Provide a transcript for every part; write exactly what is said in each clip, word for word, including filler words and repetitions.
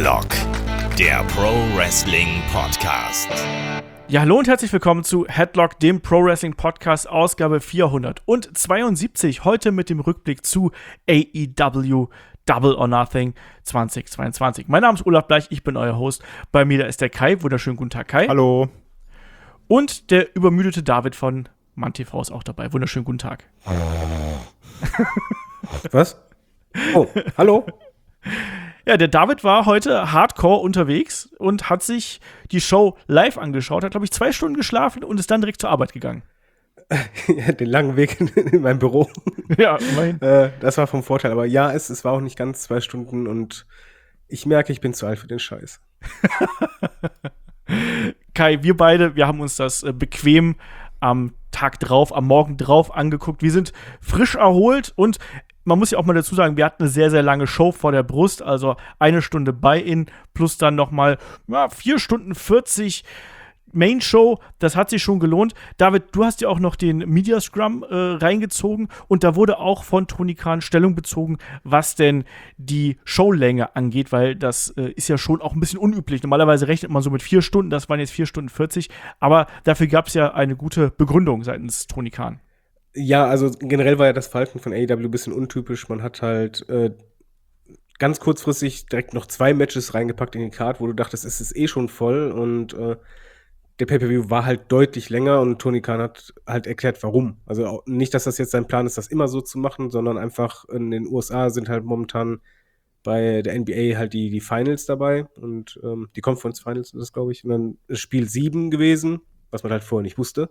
Headlock, der Pro Wrestling Podcast. Ja, hallo und herzlich willkommen zu Headlock, dem Pro Wrestling Podcast, Ausgabe vierhundertzweiundsiebzig. Heute mit dem Rückblick zu A E W Double or Nothing zwanzig zweiundzwanzig. Mein Name ist Olaf Bleich, ich bin euer Host. Bei mir da ist der Kai. Wunderschönen guten Tag, Kai. Hallo. Und der übermüdete David von MannTV ist auch dabei. Wunderschönen guten Tag. Was? Oh, hallo. Ja, der David war heute hardcore unterwegs und hat sich die Show live angeschaut, hat, glaube ich, zwei Stunden geschlafen und ist dann direkt zur Arbeit gegangen. Ja, den langen Weg in, in meinem Büro. Ja, immerhin. äh, das war vom Vorteil. Aber ja, es, es war auch nicht ganz zwei Stunden und ich merke, ich bin zu alt für den Scheiß. Kai, wir beide, wir haben uns das äh, bequem am Tag drauf, am Morgen drauf angeguckt. Wir sind frisch erholt und man muss ja auch mal dazu sagen, wir hatten eine sehr, sehr lange Show vor der Brust, also eine Stunde Buy-In plus dann noch mal ja, vier Stunden vierzig Main-Show. Das hat sich schon gelohnt. David, du hast ja auch noch den Media Scrum äh, reingezogen und da wurde auch von Tony Khan Stellung bezogen, was denn die Showlänge angeht, weil das äh, ist ja schon auch ein bisschen unüblich. Normalerweise rechnet man so mit vier Stunden, das waren jetzt vier Stunden vierzig, aber dafür gab es ja eine gute Begründung seitens Tony Khan. Ja, also generell war ja das Verhalten von A E W ein bisschen untypisch. Man hat halt äh, ganz kurzfristig direkt noch zwei Matches reingepackt in die Card, wo du dachtest, es ist eh schon voll und äh, der Pay-Per-View war halt deutlich länger und Tony Khan hat halt erklärt, warum. Also auch nicht, dass das jetzt sein Plan ist, das immer so zu machen, sondern einfach in den U S A sind halt momentan bei der N B A halt die, die Finals dabei und ähm, die Conference Finals ist das, glaube ich. Und dann ist Spiel sieben gewesen, was man halt vorher nicht wusste.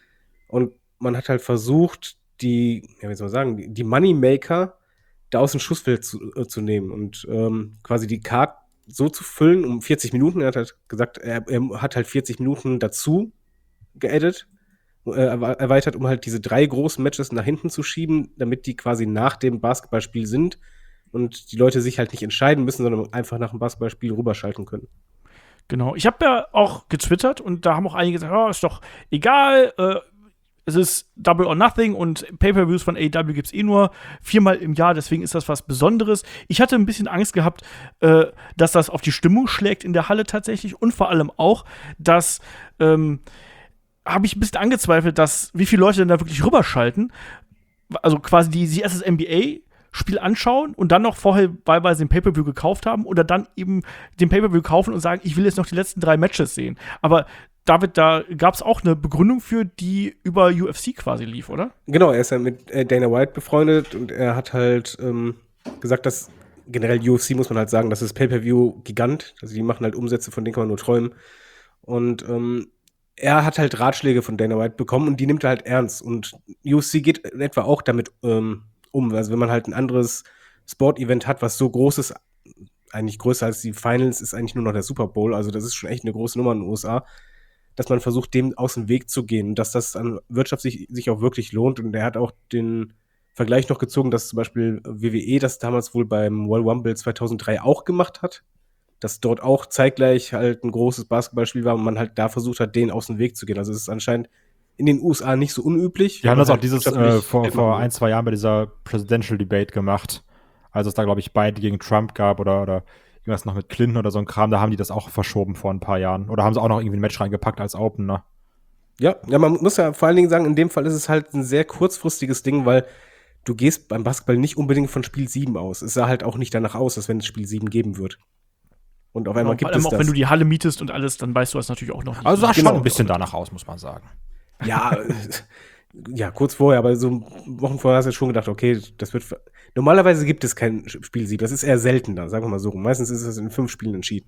Und man hat halt versucht, die, ja, wie soll man sagen, die, die Moneymaker da aus dem Schussfeld zu, äh, zu nehmen und ähm, quasi die Card so zu füllen um vierzig Minuten. Er hat halt gesagt, er, er hat halt vierzig Minuten dazu geaddet, äh, erweitert, um halt diese drei großen Matches nach hinten zu schieben, damit die quasi nach dem Basketballspiel sind und die Leute sich halt nicht entscheiden müssen, sondern einfach nach dem Basketballspiel rüberschalten können. Genau. Ich habe ja auch getwittert und da haben auch einige gesagt, oh, ist doch egal, äh, es ist Double or Nothing und Pay-Per-Views von A E W gibt es eh nur viermal im Jahr, deswegen ist das was Besonderes. Ich hatte ein bisschen Angst gehabt, äh, dass das auf die Stimmung schlägt in der Halle tatsächlich und vor allem auch, dass ähm, habe ich ein bisschen angezweifelt, dass wie viele Leute denn da wirklich rüberschalten. Also quasi die, die erst das N B A-Spiel anschauen und dann noch vorher wahlweise den Pay-Per-View gekauft haben oder dann eben den Pay-Per-View kaufen und sagen, ich will jetzt noch die letzten drei Matches sehen. Aber David, da gab es auch eine Begründung für, die über U F C quasi lief, oder? Genau, er ist ja mit äh, Dana White befreundet und er hat halt ähm, gesagt, dass generell U F C, muss man halt sagen, das ist Pay-Per-View-Gigant. Also die machen halt Umsätze, von denen kann man nur träumen. Und ähm, er hat halt Ratschläge von Dana White bekommen und die nimmt er halt ernst. Und U F C geht in etwa auch damit ähm, um. Also wenn man halt ein anderes Sport-Event hat, was so groß ist, eigentlich größer als die Finals, ist eigentlich nur noch der Super Bowl. Also das ist schon echt eine große Nummer in den U S A, dass man versucht, dem aus dem Weg zu gehen, dass das an wirtschaftlich sich auch wirklich lohnt. Und er hat auch den Vergleich noch gezogen, dass zum Beispiel W W E das damals wohl beim Royal Rumble zweitausenddrei auch gemacht hat, dass dort auch zeitgleich halt ein großes Basketballspiel war und man halt da versucht hat, denen aus dem Weg zu gehen. Also es ist anscheinend in den U S A nicht so unüblich. Die haben das halt auch dieses äh, vor, vor ein, zwei Jahren bei dieser Presidential Debate gemacht, als es da, glaube ich, beide gegen Trump gab oder, oder irgendwas noch mit Clinton oder so ein Kram, da haben die das auch verschoben vor ein paar Jahren. Oder haben sie auch noch irgendwie ein Match reingepackt als Opener. Ja, ja, man muss ja vor allen Dingen sagen, in dem Fall ist es halt ein sehr kurzfristiges Ding, weil du gehst beim Basketball nicht unbedingt von Spiel sieben aus. Es sah halt auch nicht danach aus, als wenn es Spiel sieben geben wird. Und auf einmal genau, gibt es auch das. Wenn du die Halle mietest und alles, dann weißt du das natürlich auch noch nicht. Also sah Genau. schon ein bisschen danach aus, muss man sagen. Ja, ja, kurz vorher, aber so Wochen vorher hast du schon gedacht, okay, das wird. Normalerweise gibt es kein Spielsieg, das ist eher seltener, sagen wir mal so. Meistens ist es in fünf Spielen entschieden.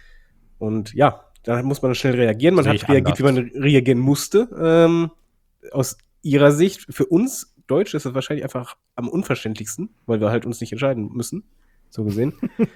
Und ja, da muss man schnell reagieren. Man Sehe hat ich reagiert, anders. wie man reagieren musste. Ähm, aus ihrer Sicht, für uns Deutsche ist das wahrscheinlich einfach am unverständlichsten, weil wir halt uns nicht entscheiden müssen, so gesehen.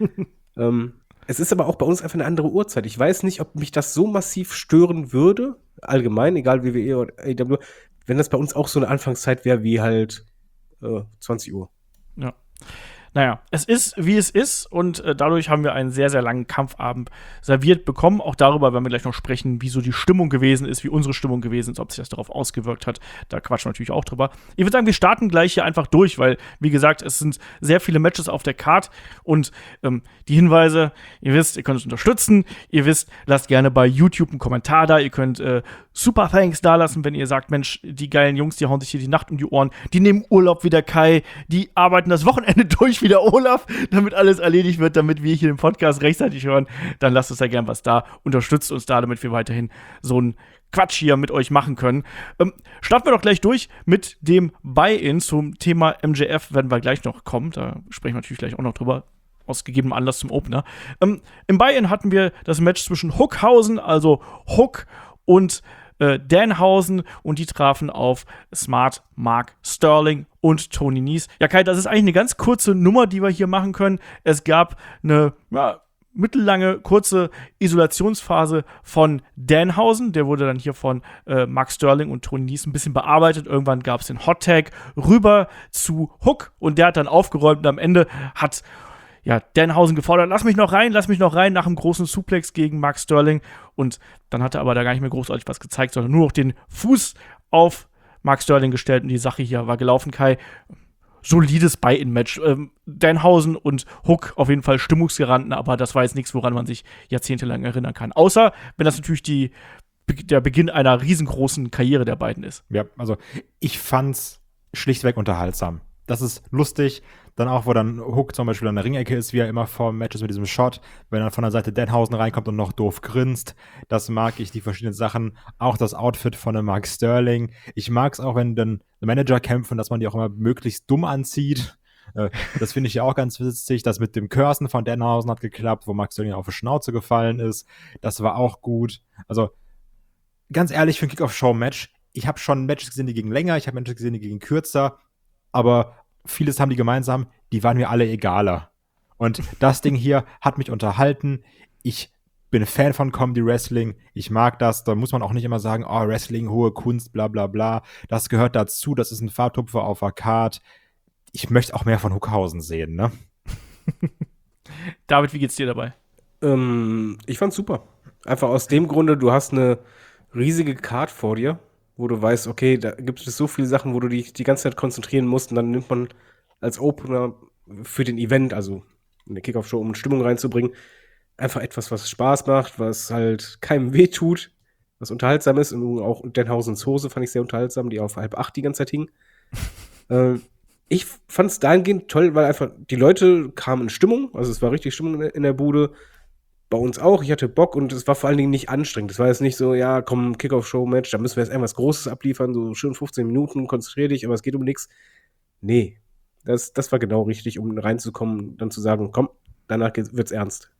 ähm, es ist aber auch bei uns einfach eine andere Uhrzeit. Ich weiß nicht, ob mich das so massiv stören würde, allgemein, egal W W E oder A E W, wenn das bei uns auch so eine Anfangszeit wäre wie halt äh, zwanzig Uhr. Ja. Naja, es ist, wie es ist und äh, dadurch haben wir einen sehr, sehr langen Kampfabend serviert bekommen. Auch darüber werden wir gleich noch sprechen, wie so die Stimmung gewesen ist, wie unsere Stimmung gewesen ist, ob sich das darauf ausgewirkt hat. Da quatschen wir natürlich auch drüber. Ich würde sagen, wir starten gleich hier einfach durch, weil, wie gesagt, es sind sehr viele Matches auf der Card und ähm, die Hinweise, ihr wisst, ihr könnt uns unterstützen. Ihr wisst, lasst gerne bei YouTube einen Kommentar da. Ihr könnt äh, Super Thanks da lassen, wenn ihr sagt, Mensch, die geilen Jungs, die hauen sich hier die Nacht um die Ohren. Die nehmen Urlaub wie der Kai, die arbeiten das Wochenende durch wie der Olaf, damit alles erledigt wird, damit wir hier den Podcast rechtzeitig hören. Dann lasst uns da gern was da. Unterstützt uns da, damit wir weiterhin so einen Quatsch hier mit euch machen können. Ähm, starten wir doch gleich durch mit dem Buy-In zum Thema M J F, werden wir gleich noch kommen. Da sprechen wir natürlich gleich auch noch drüber. Aus gegebenem Anlass zum Opener. Ähm, Im Buy-In hatten wir das Match zwischen Hookhausen, also Hook und äh, Danhausen, und die trafen auf Smart, Mark Sterling und Tony Nese. Ja, Kai, das ist eigentlich eine ganz kurze Nummer, die wir hier machen können. Es gab eine ja, mittellange, kurze Isolationsphase von Danhausen. Der wurde dann hier von äh, Mark Sterling und Tony Nese ein bisschen bearbeitet. Irgendwann gab es den Hot Tag rüber zu Hook und der hat dann aufgeräumt und am Ende hat ja, Danhausen gefordert, lass mich noch rein, lass mich noch rein, nach einem großen Suplex gegen Mark Sterling. Und dann hat er aber da gar nicht mehr großartig was gezeigt, sondern nur noch den Fuß auf Mark Sterling gestellt und die Sache hier war gelaufen, Kai. Solides Buy-In-Match. Ähm, Danhausen und Hook auf jeden Fall Stimmungsgaranten, aber das war jetzt nichts, woran man sich jahrzehntelang erinnern kann. Außer, wenn das natürlich die, der Beginn einer riesengroßen Karriere der beiden ist. Ja, also ich fand's schlichtweg unterhaltsam. Das ist lustig. Dann auch, wo dann Hook zum Beispiel an der Ringecke ist, wie er immer vor Matches mit diesem Shot, wenn er von der Seite Danhausen reinkommt und noch doof grinst. Das mag ich, die verschiedenen Sachen. Auch das Outfit von dem Mark Sterling. Ich mag es auch, wenn dann Manager kämpfen, dass man die auch immer möglichst dumm anzieht. Äh, das finde ich ja auch ganz witzig. Das mit dem Cursen von Danhausen hat geklappt, wo Mark Sterling auf die Schnauze gefallen ist. Das war auch gut. Also, ganz ehrlich, für ein Kick-Off-Show-Match, ich habe schon Matches gesehen, die gingen länger, ich habe Matches gesehen, die gingen kürzer, aber vieles haben die gemeinsam, die waren mir alle egaler. Und das Ding hier hat mich unterhalten. Ich bin Fan von Comedy Wrestling. Ich mag das. Da muss man auch nicht immer sagen, oh, Wrestling, hohe Kunst, bla bla bla. Das gehört dazu. Das ist ein Farbtupfer auf der Card. Ich möchte auch mehr von Hookhausen sehen, ne? David, wie geht's dir dabei? Ähm, ich fand's super. Einfach aus dem Grunde, du hast eine riesige Card vor dir, wo du weißt, okay, da gibt es so viele Sachen, wo du dich die ganze Zeit konzentrieren musst und dann nimmt man als Opener für den Event, also in der Kickoff-Show, um Stimmung reinzubringen, einfach etwas, was Spaß macht, was halt keinem weh tut, was unterhaltsam ist. Und auch Danhausens Hose fand ich sehr unterhaltsam, die auf halb acht die ganze Zeit hing. äh, ich fand es dahingehend toll, weil einfach die Leute kamen in Stimmung, also es war richtig Stimmung in der, in der Bude. Bei uns auch, ich hatte Bock und es war vor allen Dingen nicht anstrengend. Es war jetzt nicht so, ja, komm, Kickoff-Show-Match, da müssen wir jetzt irgendwas Großes abliefern, so schön fünfzehn Minuten, konzentrier dich, aber es geht um nichts. Nee, das, das war genau richtig, um reinzukommen, dann zu sagen, komm, danach wird's ernst.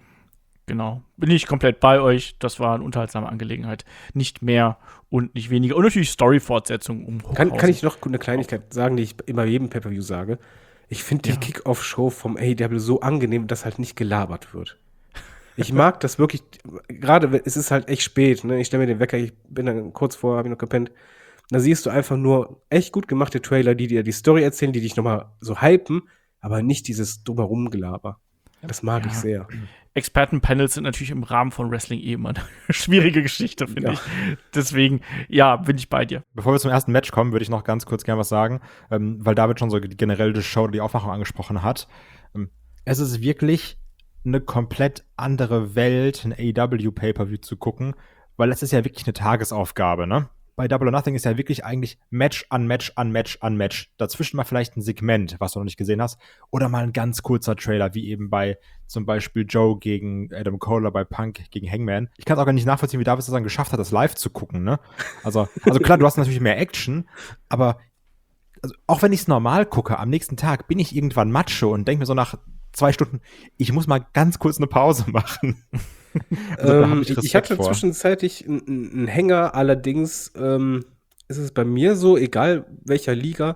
Genau, bin ich komplett bei euch. Das war eine unterhaltsame Angelegenheit. Nicht mehr und nicht weniger. Und natürlich Story-Fortsetzung um Kann, kann ich noch eine Kleinigkeit sagen, die ich immer jedem Pay-Per-View sage? Ich finde die Ja. Kickoff-Show vom A E W so angenehm, dass halt nicht gelabert wird. Ich mag das wirklich, gerade es ist halt echt spät, ne? Ich stelle mir den Wecker, ich bin dann kurz vor, habe ich noch gepennt. Da siehst du einfach nur echt gut gemachte Trailer, die dir die Story erzählen, die dich nochmal so hypen, aber nicht dieses Drumherum-Gelaber. Das mag Ja. ich sehr. Expertenpanels sind natürlich im Rahmen von Wrestling eh immer eine schwierige Geschichte, finde Ja. ich. Deswegen, ja, bin ich bei dir. Bevor wir zum ersten Match kommen, würde ich noch ganz kurz gerne was sagen, ähm, weil David schon so generell die Show, die Aufmachung angesprochen hat. Ähm, es ist wirklich eine komplett andere Welt, ein A E W-Pay-Per-View zu gucken, weil das ist ja wirklich eine Tagesaufgabe, ne? Bei Double or Nothing ist ja wirklich eigentlich Match an Match an Match an Match. Dazwischen mal vielleicht ein Segment, was du noch nicht gesehen hast, oder mal ein ganz kurzer Trailer, wie eben bei zum Beispiel Joe gegen Adam Cole oder bei Punk gegen Hangman. Ich kann es auch gar nicht nachvollziehen, wie David es dann geschafft hat, das live zu gucken, ne? Also, also klar, du hast natürlich mehr Action, aber also auch wenn ich es normal gucke, am nächsten Tag bin ich irgendwann Macho und denke mir so nach zwei Stunden, ich muss mal ganz kurz eine Pause machen. Also, da hab ähm, ich ich, Respekt ich hatte vor. zwischenzeitlich einen, einen Hänger, allerdings ähm, ist es bei mir so, egal welcher Liga,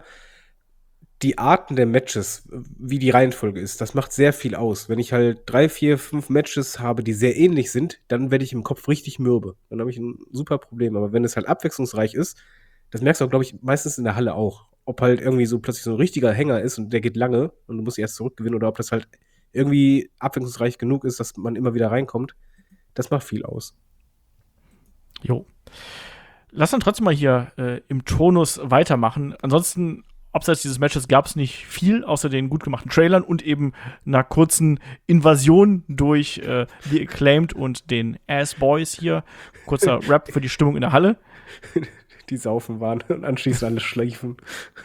die Arten der Matches, wie die Reihenfolge ist, das macht sehr viel aus. Wenn ich halt drei, vier, fünf Matches habe, die sehr ähnlich sind, dann werde ich im Kopf richtig mürbe. Dann habe ich ein super Problem. Aber wenn es halt abwechslungsreich ist, das merkst du auch, glaube ich, meistens in der Halle auch. ob halt irgendwie so plötzlich so ein richtiger Hänger ist und der geht lange und du musst erst zurückgewinnen oder ob das halt irgendwie abwechslungsreich genug ist, dass man immer wieder reinkommt. Das macht viel aus. Jo. Lass dann trotzdem mal hier äh, im Tonus weitermachen. Ansonsten, abseits dieses Matches gab es nicht viel, außer den gut gemachten Trailern und eben einer kurzen Invasion durch äh, The Acclaimed und den Ass Boys hier. Kurzer Rap für die Stimmung in der Halle. Die saufen waren und anschließend alles schleifen.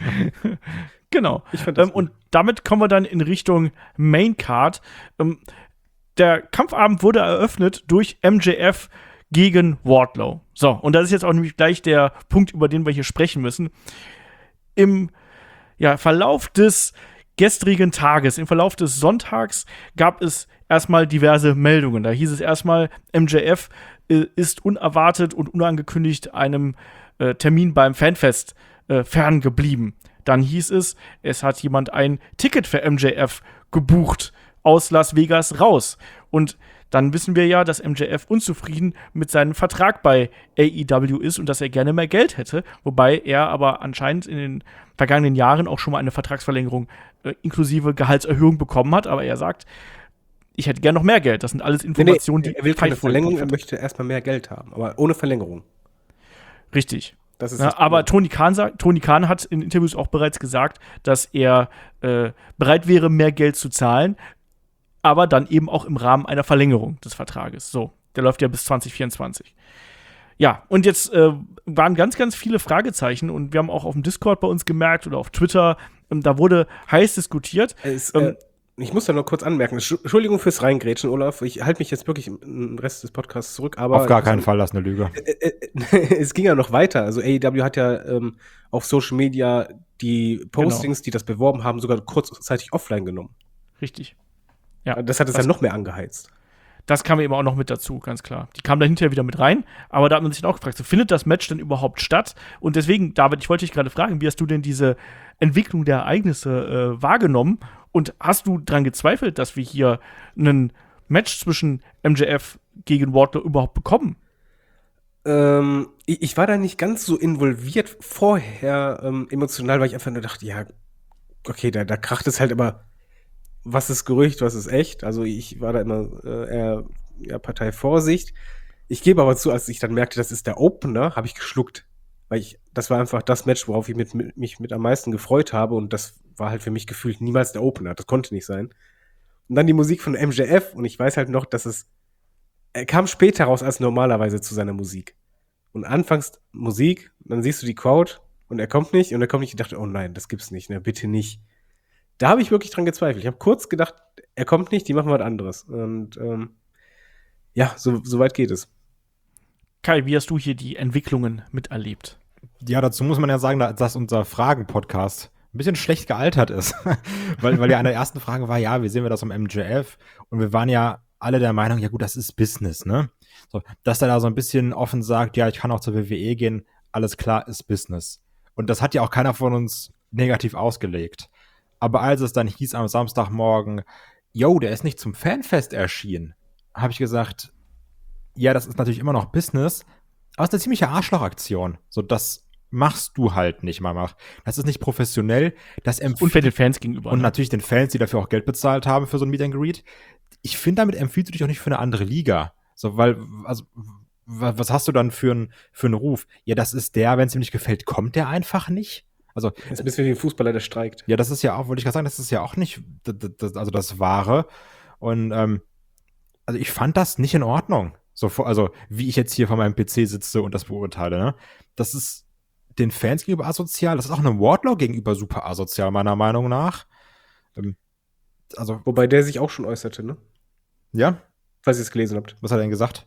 Genau. Ich fand das ähm, und damit kommen wir dann in Richtung Main Card. Ähm, der Kampfabend wurde eröffnet durch M J F gegen Wardlow. So, und das ist jetzt auch nämlich gleich der Punkt, über den wir hier sprechen müssen. Im ja, Verlauf des gestrigen Tages, im Verlauf des Sonntags gab es erstmal diverse Meldungen. Da hieß es erstmal, M J F äh, ist unerwartet und unangekündigt einem äh, Termin beim Fanfest äh, ferngeblieben. Dann hieß es, es hat jemand ein Ticket für M J F gebucht aus Las Vegas raus. Und dann wissen wir ja, dass M J F unzufrieden mit seinem Vertrag bei A E W ist und dass er gerne mehr Geld hätte. Wobei er aber anscheinend in den vergangenen Jahren auch schon mal eine Vertragsverlängerung äh, inklusive Gehaltserhöhung bekommen hat. Aber er sagt, ich hätte gerne noch mehr Geld. Das sind alles Informationen, nee, nee, die er will keine Fightful Verlängerung, er hat. möchte erstmal mehr Geld haben, aber ohne Verlängerung. Richtig. Das ist Ja, das aber Problem. Tony Khan, sagt, Tony Khan hat in Interviews auch bereits gesagt, dass er äh, bereit wäre, mehr Geld zu zahlen, aber dann eben auch im Rahmen einer Verlängerung des Vertrages. So, der läuft ja bis zwanzig vierundzwanzig. Ja, und jetzt äh, waren ganz, ganz viele Fragezeichen und wir haben auch auf dem Discord bei uns gemerkt oder auf Twitter, ähm, da wurde heiß diskutiert. Es, Ähm, äh, ich muss da noch kurz anmerken, Entsch- Entschuldigung fürs Reingrätschen, Olaf. Ich halte mich jetzt wirklich im Rest des Podcasts zurück, aber Auf gar keinen Fall, das ist eine Lüge. Äh, äh, es ging ja noch weiter. Also A E W hat ja ähm, auf Social Media die Postings, Genau. die das beworben haben, sogar kurzzeitig offline genommen. Richtig. Ja, Das hat es das- ja noch mehr angeheizt. Das kam eben auch noch mit dazu, ganz klar. Die kamen da hinterher wieder mit rein, aber da hat man sich dann auch gefragt, so, findet das Match denn überhaupt statt? Und deswegen, David, ich wollte dich gerade fragen, wie hast du denn diese Entwicklung der Ereignisse äh, wahrgenommen? Und hast du daran gezweifelt, dass wir hier ein Match zwischen M J F gegen Wardlow überhaupt bekommen? Ähm, ich, ich war da nicht ganz so involviert vorher ähm, emotional, weil ich einfach nur dachte, ja, okay, da, da kracht es halt immer, was ist Gerücht, was ist echt. Also ich war da immer äh, eher ja, Partei Vorsicht. Ich gebe aber zu, als ich dann merkte, das ist der Opener, habe ich geschluckt. Weil ich, das war einfach das Match, worauf ich mit, mit, mich mit am meisten gefreut habe und das war halt für mich gefühlt niemals der Opener. Das konnte nicht sein. Und dann die Musik von M J F und ich weiß halt noch, dass es er kam später raus als normalerweise zu seiner Musik. Und anfangs Musik, dann siehst du die Crowd und er kommt nicht und er kommt nicht. Ich dachte, oh nein, das gibt's nicht, ne, bitte nicht. Da habe ich wirklich dran gezweifelt. Ich habe kurz gedacht, er kommt nicht, die machen was anderes. Und ähm, ja, so, so weit geht es. Kai, wie hast du hier die Entwicklungen miterlebt? Ja, dazu muss man ja sagen, dass unser Fragen-Podcast ein bisschen schlecht gealtert ist. weil, weil ja eine der ersten Fragen war, ja, wie sehen wir das am M J F? Und wir waren ja alle der Meinung, ja gut, das ist Business, ne? So, dass er da so ein bisschen offen sagt, ja, ich kann auch zur W W E gehen, alles klar, ist Business. Und das hat ja auch keiner von uns negativ ausgelegt. Aber als es dann hieß am Samstagmorgen, yo, der ist nicht zum Fanfest erschienen, habe ich gesagt, ja, das ist natürlich immer noch Business, aber es ist eine ziemliche Arschlochaktion. So, das machst du halt nicht, Mama. Das ist nicht professionell. Das Und für den Fans gegenüber. Und ne? natürlich den Fans, die dafür auch Geld bezahlt haben für so ein Meet and Greet. Ich finde, damit empfiehlst du dich auch nicht für eine andere Liga. So, weil, also, wa- was hast du dann für einen für einen Ruf? Ja, das ist der, wenn es ihm nicht gefällt, kommt der einfach nicht. Also, Das ist ein bisschen wie ein Fußballer, der streikt. ja, das ist ja auch, wollte ich gerade sagen, das ist ja auch nicht d- d- das, also das Wahre. Und ähm, also ich fand das nicht in Ordnung. So, vor- also wie ich jetzt hier vor meinem P C sitze und das beurteile, ne? Das ist den Fans gegenüber asozial, das ist auch einem Wardlow gegenüber super asozial, meiner Meinung nach. Ähm, also, Wobei der sich auch schon äußerte, ne? ja, Falls ihr es gelesen habt. was hat er denn gesagt?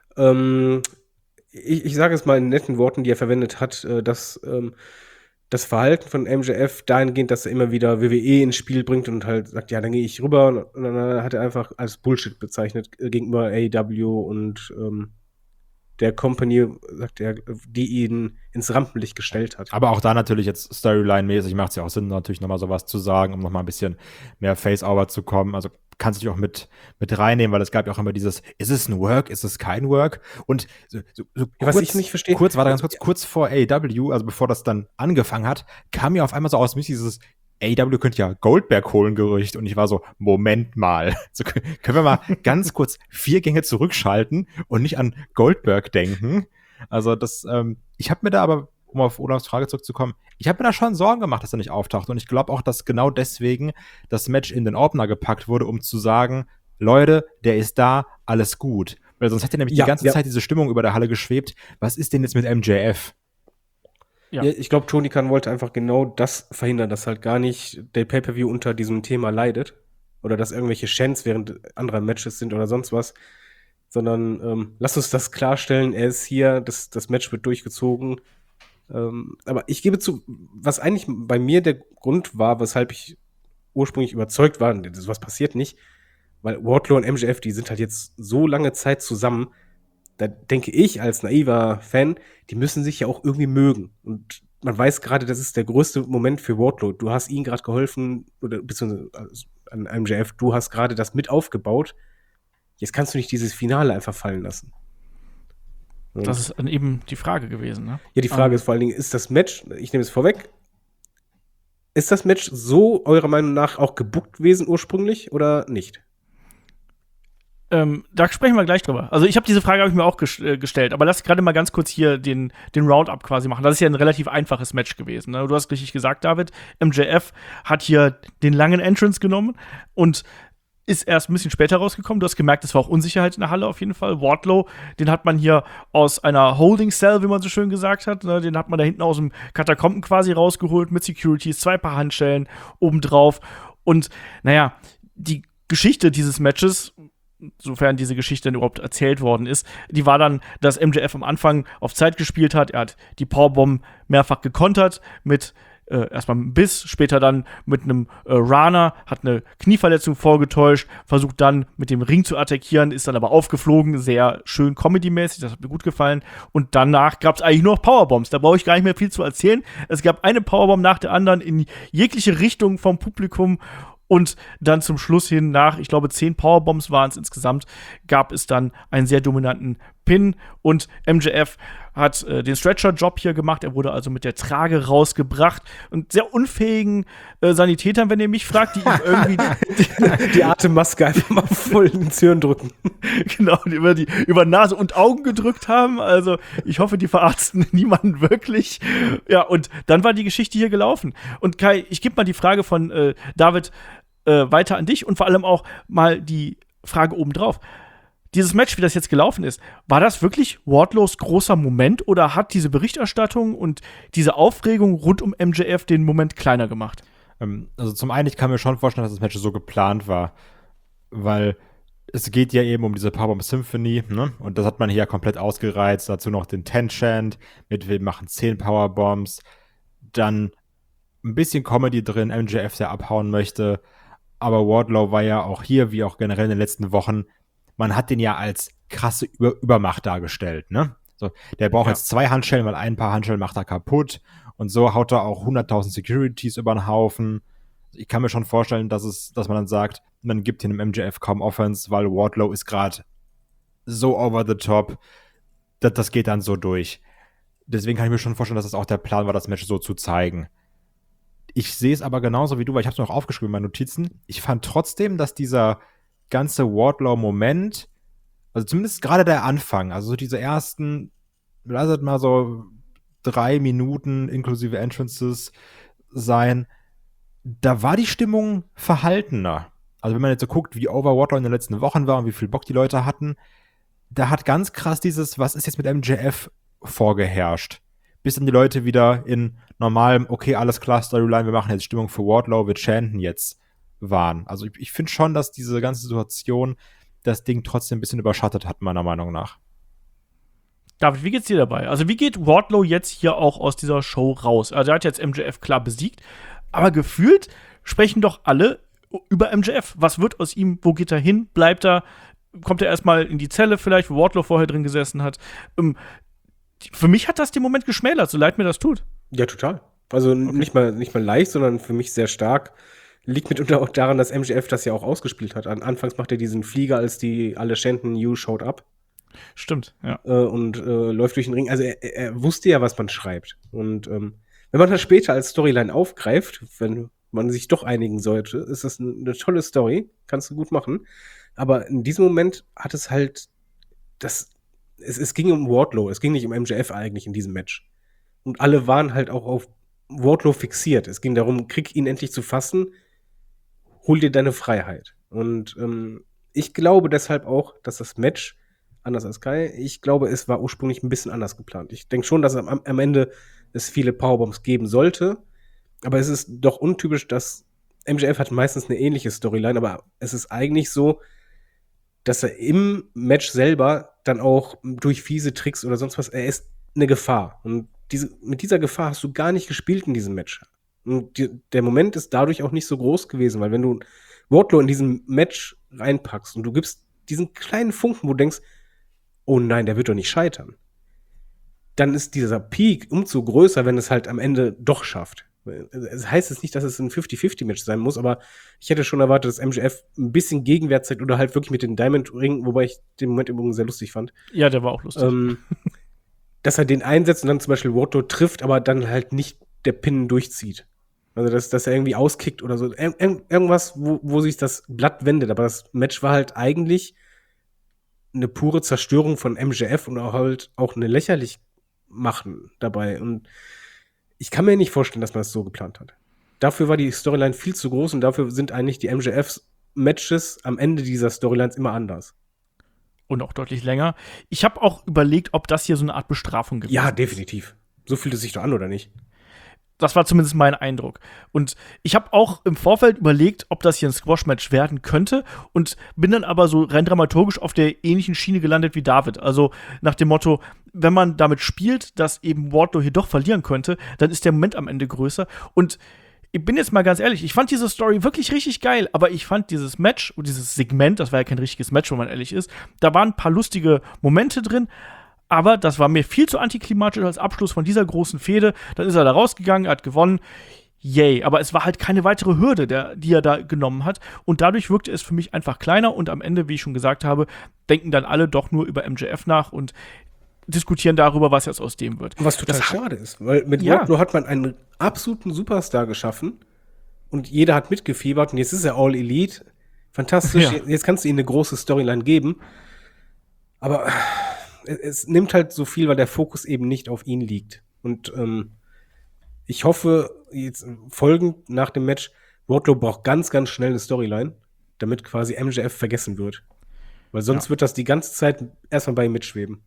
Ähm, ich, ich sage es mal in netten Worten, die er verwendet hat, äh, dass ähm, das Verhalten von M J F dahingehend, dass er immer wieder W W E ins Spiel bringt und halt sagt, ja, dann gehe ich rüber. Und dann hat er einfach als Bullshit bezeichnet äh, gegenüber A E W und ähm, der Company, sagt er, die ihn ins Rampenlicht gestellt hat. Aber auch da natürlich jetzt Storyline-mäßig macht es ja auch Sinn, natürlich nochmal sowas zu sagen, um nochmal ein bisschen mehr Face-Over zu kommen. Also kannst du dich auch mit, mit reinnehmen, weil es gab ja auch immer dieses, ist es ein Work, ist es kein Work? Und so, so, so was kurz, ich nicht verstehe. Kurz, warte ganz kurz, kurz vor A E W, also bevor das dann angefangen hat, kam ja auf einmal so aus mich dieses A E W könnte ja Goldberg holen Gerücht und ich war so, Moment mal, so, können wir mal ganz kurz vier Gänge zurückschalten und nicht an Goldberg denken? Also das, ähm, ich habe mir da aber, um auf Olafs Frage zurückzukommen, ich habe mir da schon Sorgen gemacht, dass er nicht auftaucht und ich glaube auch, dass genau deswegen das Match in den Opener gepackt wurde, um zu sagen, Leute, der ist da, alles gut. Weil sonst hätte nämlich ja, die ganze ja. Zeit diese Stimmung über der Halle geschwebt, was ist denn jetzt mit M J F? Ja. Ja, ich glaube, Tony Khan wollte einfach genau das verhindern, dass halt gar nicht der Pay-Per-View unter diesem Thema leidet oder dass irgendwelche Chants während anderer Matches sind oder sonst was, sondern ähm, lass uns das klarstellen, er ist hier, das, das Match wird durchgezogen. Ähm, aber ich gebe zu, was eigentlich bei mir der Grund war, weshalb ich ursprünglich überzeugt war, was passiert nicht, weil Wardlow und M J F, die sind halt jetzt so lange Zeit zusammen, da denke ich als naiver Fan, die müssen sich ja auch irgendwie mögen. Und man weiß gerade, das ist der größte Moment für Wardlow. Du hast ihm gerade geholfen, oder beziehungsweise an M J F, du hast gerade das mit aufgebaut. Jetzt kannst du nicht dieses Finale einfach fallen lassen. Und das ist dann eben die Frage gewesen, ne? Ja, die Frage um, ist vor allen Dingen, ist das Match, ich nehme es vorweg, ist das Match so eurer Meinung nach auch gebuckt gewesen ursprünglich oder nicht? Ähm, da sprechen wir gleich drüber. Also ich habe diese Frage habe ich mir auch ges- äh, gestellt, aber lass gerade mal ganz kurz hier den, den Roundup quasi machen. Das ist ja ein relativ einfaches Match gewesen. Ne? Du hast richtig gesagt, David. M J F hat hier den langen Entrance genommen und ist erst ein bisschen später rausgekommen. Du hast gemerkt, es war auch Unsicherheit in der Halle auf jeden Fall. Wardlow, den hat man hier aus einer Holding Cell, wie man so schön gesagt hat, ne? Den hat man da hinten aus dem Katakomben quasi rausgeholt mit Securities, zwei Paar Handschellen obendrauf. Und naja, die Geschichte dieses Matches, sofern diese Geschichte überhaupt erzählt worden ist, die war dann, dass M J F am Anfang auf Zeit gespielt hat. Er hat die Powerbomb mehrfach gekontert mit äh, erstmal mit einem Biss, später dann mit einem äh, Rana, hat eine Knieverletzung vorgetäuscht, versucht dann mit dem Ring zu attackieren, ist dann aber aufgeflogen, sehr schön Comedy-mäßig, das hat mir gut gefallen. Und danach gab es eigentlich nur noch Powerbombs, da brauche ich gar nicht mehr viel zu erzählen. Es gab eine Powerbomb nach der anderen in jegliche Richtung vom Publikum. Und dann zum Schluss hin, nach, ich glaube, zehn Powerbombs waren es insgesamt, gab es dann einen sehr dominanten Pin. Und M J F hat äh, den Stretcher-Job hier gemacht. Er wurde also mit der Trage rausgebracht. Und sehr unfähigen äh, Sanitätern, wenn ihr mich fragt, die ihm irgendwie die, die Atemmaske einfach mal voll ins Hirn drücken. Genau, die über, die, über Nase und Augen gedrückt haben. Also ich hoffe, die verarzten niemanden wirklich. Ja, und dann war die Geschichte hier gelaufen. Und Kai, ich gebe mal die Frage von äh, David äh, weiter an dich und vor allem auch mal die Frage obendrauf. Dieses Match, wie das jetzt gelaufen ist, war das wirklich Wardlows großer Moment oder hat diese Berichterstattung und diese Aufregung rund um M J F den Moment kleiner gemacht? Ähm, also zum einen, ich kann mir schon vorstellen, dass das Match so geplant war, weil es geht ja eben um diese Powerbomb Symphony, ne? Und das hat man hier komplett ausgereizt. Dazu noch den Ten-Chant mit wir machen zehn Powerbombs. Dann ein bisschen Comedy drin, M J F, der abhauen möchte. Aber Wardlow war ja auch hier, wie auch generell in den letzten Wochen, man hat den ja als krasse Über- Übermacht dargestellt, ne? So, der braucht Ja. jetzt zwei Handschellen, weil ein paar Handschellen macht er kaputt. Und so haut er auch hunderttausend Securities über den Haufen. Ich kann mir schon vorstellen, dass es, dass man dann sagt, man gibt hier einem M J F kaum Offense, weil Wardlow ist gerade so over the top. Das, das geht dann so durch. Deswegen kann ich mir schon vorstellen, dass es auch der Plan war, das Match so zu zeigen. Ich sehe es aber genauso wie du, weil ich habe es noch aufgeschrieben in meinen Notizen. Ich fand trotzdem, dass dieser ganze Wardlow-Moment, also zumindest gerade der Anfang, also so diese ersten, lass es mal so drei Minuten inklusive Entrances sein, da war die Stimmung verhaltener. Also wenn man jetzt so guckt, wie over Wardlow in den letzten Wochen war und wie viel Bock die Leute hatten, da hat ganz krass dieses, was ist jetzt mit M J F vorgeherrscht. Bis dann die Leute wieder in normalem, okay, alles klar, Storyline, wir machen jetzt Stimmung für Wardlow, wir chanten jetzt waren. Also ich, ich finde schon, dass diese ganze Situation das Ding trotzdem ein bisschen überschattet hat, meiner Meinung nach. David, wie geht's dir dabei? Also wie geht Wardlow jetzt hier auch aus dieser Show raus? Also er hat jetzt M J F klar besiegt, aber gefühlt sprechen doch alle über M J F. Was wird aus ihm? Wo geht er hin? Bleibt er? kommt er erstmal in die Zelle vielleicht, wo Wardlow vorher drin gesessen hat. Ähm, für mich hat das den Moment geschmälert, so leid mir das tut. Ja, total. Also okay. nicht mal, nicht mal leicht, sondern für mich sehr stark. Liegt mitunter auch daran, dass M J F das ja auch ausgespielt hat. An, anfangs macht er diesen Flieger, als die alle chanten, You showed up. Stimmt, ja. Äh, und äh, läuft durch den Ring. Also er, er wusste ja, was man schreibt. Und ähm, wenn man das später als Storyline aufgreift, wenn man sich doch einigen sollte, ist das eine, eine tolle Story. Kannst du gut machen. Aber in diesem Moment hat es halt das, es, es ging um Wardlow. Es ging nicht um M J F eigentlich in diesem Match. Und alle waren halt auch auf Wardlow fixiert. Es ging darum, krieg ihn endlich zu fassen, hol dir deine Freiheit. Und ähm, ich glaube deshalb auch, dass das Match, anders als Kai, ich glaube, es war ursprünglich ein bisschen anders geplant. Ich denke schon, dass am, am Ende es viele Powerbombs geben sollte, aber es ist doch untypisch, dass M J F hat meistens eine ähnliche Storyline, aber es ist eigentlich so, dass er im Match selber dann auch durch fiese Tricks oder sonst was, er ist eine Gefahr. Und diese, mit dieser Gefahr hast du gar nicht gespielt in diesem Match. Und die, der Moment ist dadurch auch nicht so groß gewesen, weil wenn du Wardlow in diesem Match reinpackst und du gibst diesen kleinen Funken, wo du denkst, oh nein, der wird doch nicht scheitern, dann ist dieser Peak umso größer, wenn es halt am Ende doch schafft. Es heißt jetzt nicht, dass es ein fifty-fifty-Match sein muss, aber ich hätte schon erwartet, dass M J F ein bisschen Gegenwert zeigt oder halt wirklich mit den Diamond Ring, wobei ich den Moment übrigens sehr lustig fand. Ja, der war auch lustig. Ähm, dass er den einsetzt und dann zum Beispiel Wardlow trifft, aber dann halt nicht der Pin durchzieht. Also, dass, dass er irgendwie auskickt oder so. Ir- ir- irgendwas, wo, wo sich das Blatt wendet. Aber das Match war halt eigentlich eine pure Zerstörung von M J F und auch halt auch eine lächerlich machen dabei. Und ich kann mir nicht vorstellen, dass man das so geplant hat. Dafür war die Storyline viel zu groß und dafür sind eigentlich die M J F-Matches am Ende dieser Storylines immer anders. Und auch deutlich länger. Ich habe auch überlegt, ob das hier so eine Art Bestrafung gibt. Ja, definitiv. So fühlt es sich doch an, oder nicht? Das war zumindest mein Eindruck. Und ich habe auch im Vorfeld überlegt, ob das hier ein Squash-Match werden könnte und bin dann aber so rein dramaturgisch auf der ähnlichen Schiene gelandet wie David. Also nach dem Motto, wenn man damit spielt, dass eben Wardlow hier doch verlieren könnte, dann ist der Moment am Ende größer. Und ich bin jetzt mal ganz ehrlich, ich fand diese Story wirklich richtig geil, aber ich fand dieses Match und dieses Segment, das war ja kein richtiges Match, wenn man ehrlich ist, da waren ein paar lustige Momente drin, aber das war mir viel zu antiklimatisch als Abschluss von dieser großen Fehde. Dann ist er da rausgegangen, er hat gewonnen. Yay. Aber es war halt keine weitere Hürde, der, die er da genommen hat. Und dadurch wirkte es für mich einfach kleiner. Und am Ende, wie ich schon gesagt habe, denken dann alle doch nur über M J F nach und diskutieren darüber, was jetzt aus dem wird. Was total das schade ist, weil mit ja. Wardlow hat man einen absoluten Superstar geschaffen und jeder hat mitgefiebert und jetzt ist er All Elite. Fantastisch. Ja. Jetzt kannst du ihm eine große Storyline geben. Aber es nimmt halt so viel, weil der Fokus eben nicht auf ihn liegt. Und ähm, ich hoffe, jetzt folgend nach dem Match, Wardlow braucht ganz, ganz schnell eine Storyline, damit quasi M J F vergessen wird. Weil sonst Ja. wird das die ganze Zeit erstmal bei ihm mitschweben.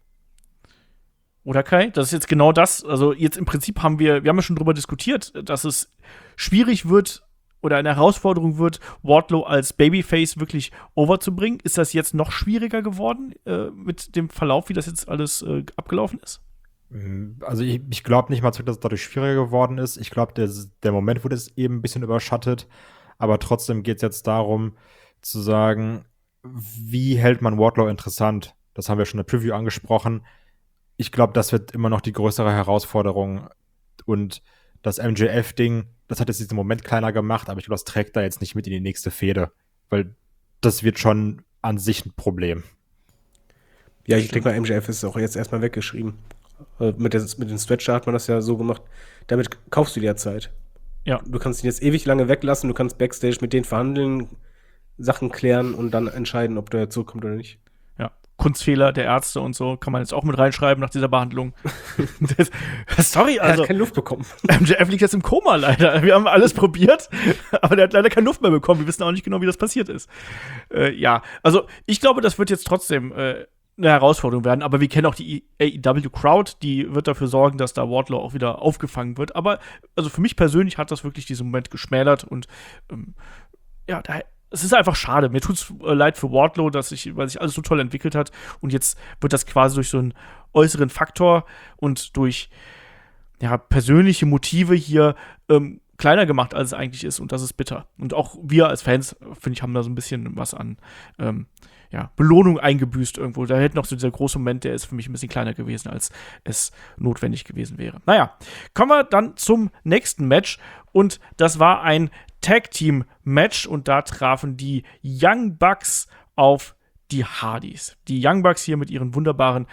Oder Kai? Das ist jetzt genau das. Also jetzt im Prinzip haben wir, wir haben ja schon drüber diskutiert, dass es schwierig wird oder eine Herausforderung wird, Wardlow als Babyface wirklich overzubringen. Ist das jetzt noch schwieriger geworden äh, mit dem Verlauf, wie das jetzt alles äh, abgelaufen ist? Also ich, ich glaube nicht mal, dass es dadurch schwieriger geworden ist. Ich glaube, der, der Moment wurde es eben ein bisschen überschattet. Aber trotzdem geht es jetzt darum, zu sagen, wie hält man Wardlow interessant? Das haben wir schon in der Preview angesprochen. Ich glaube, das wird immer noch die größere Herausforderung. Und das M J F-Ding, das hat jetzt diesen Moment kleiner gemacht, aber ich glaube, das trägt da jetzt nicht mit in die nächste Fehde. Weil das wird schon an sich ein Problem. Ja, ich denke mal, M J F ist auch jetzt erstmal weggeschrieben. Äh, Mit, der, mit den Stretcher hat man das ja so gemacht. Damit kaufst du dir ja Zeit. Ja. Du kannst ihn jetzt ewig lange weglassen, du kannst Backstage mit denen verhandeln, Sachen klären und dann entscheiden, ob der zurückkommt oder nicht. Ja. Kunstfehler der Ärzte und so kann man jetzt auch mit reinschreiben nach dieser Behandlung. das, sorry, Er also hat keine Luft bekommen. M J F liegt jetzt im Koma leider. Wir haben alles probiert, aber der hat leider keine Luft mehr bekommen. Wir wissen auch nicht genau, wie das passiert ist. Äh, ja, also ich glaube, das wird jetzt trotzdem äh, eine Herausforderung werden, aber wir kennen auch die A E W-Crowd, die wird dafür sorgen, dass da Wardlow auch wieder aufgefangen wird. Aber also für mich persönlich hat das wirklich diesen Moment geschmälert und ähm, ja, da, es ist einfach schade. Mir tut's äh, leid für Wardlow, dass sich, weil sich alles so toll entwickelt hat und jetzt wird das quasi durch so einen äußeren Faktor und durch ja, persönliche Motive hier ähm, kleiner gemacht, als es eigentlich ist und das ist bitter. Und auch wir als Fans, finde ich, haben da so ein bisschen was an ähm, ja, Belohnung eingebüßt irgendwo. Da hätte noch so dieser große Moment, der ist für mich ein bisschen kleiner gewesen, als es notwendig gewesen wäre. Naja, kommen wir dann zum nächsten Match und das war ein Tag-Team-Match und da trafen die Young Bucks auf die Hardys. Die Young Bucks hier mit ihren wunderbaren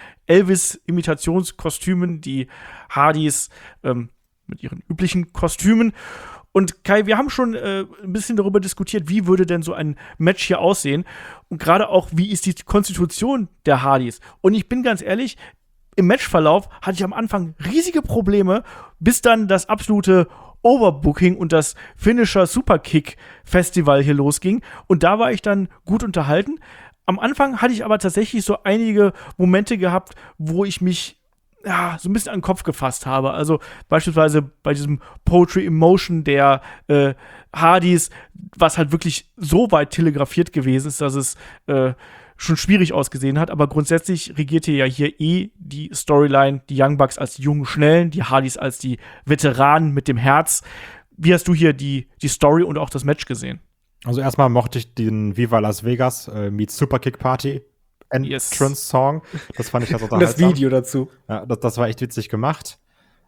Elvis-Imitationskostümen, die Hardys ähm, mit ihren üblichen Kostümen. Und Kai, wir haben schon äh, ein bisschen darüber diskutiert, wie würde denn so ein Match hier aussehen und gerade auch, wie ist die Konstitution der Hardys. Und ich bin ganz ehrlich, im Matchverlauf hatte ich am Anfang riesige Probleme, bis dann das absolute Overbooking und das Finisher Superkick Festival hier losging. Und da war ich dann gut unterhalten. Am Anfang hatte ich aber tatsächlich so einige Momente gehabt, wo ich mich ja, so ein bisschen an den Kopf gefasst habe. Also beispielsweise bei diesem Poetry in Motion der äh, Hardys, was halt wirklich so weit telegrafiert gewesen ist, dass es äh, schon schwierig ausgesehen hat. Aber grundsätzlich regierte ja hier eh die Storyline, die Young Bucks als die jungen Schnellen, die Hardys als die Veteranen mit dem Herz. Wie hast du hier die, die Story und auch das Match gesehen? Also erstmal mochte ich den Viva Las Vegas äh, meets Superkick Party Entrance-Song. Das fand ich ganz unterhaltsam. Das Video dazu. Ja, das, das war echt witzig gemacht.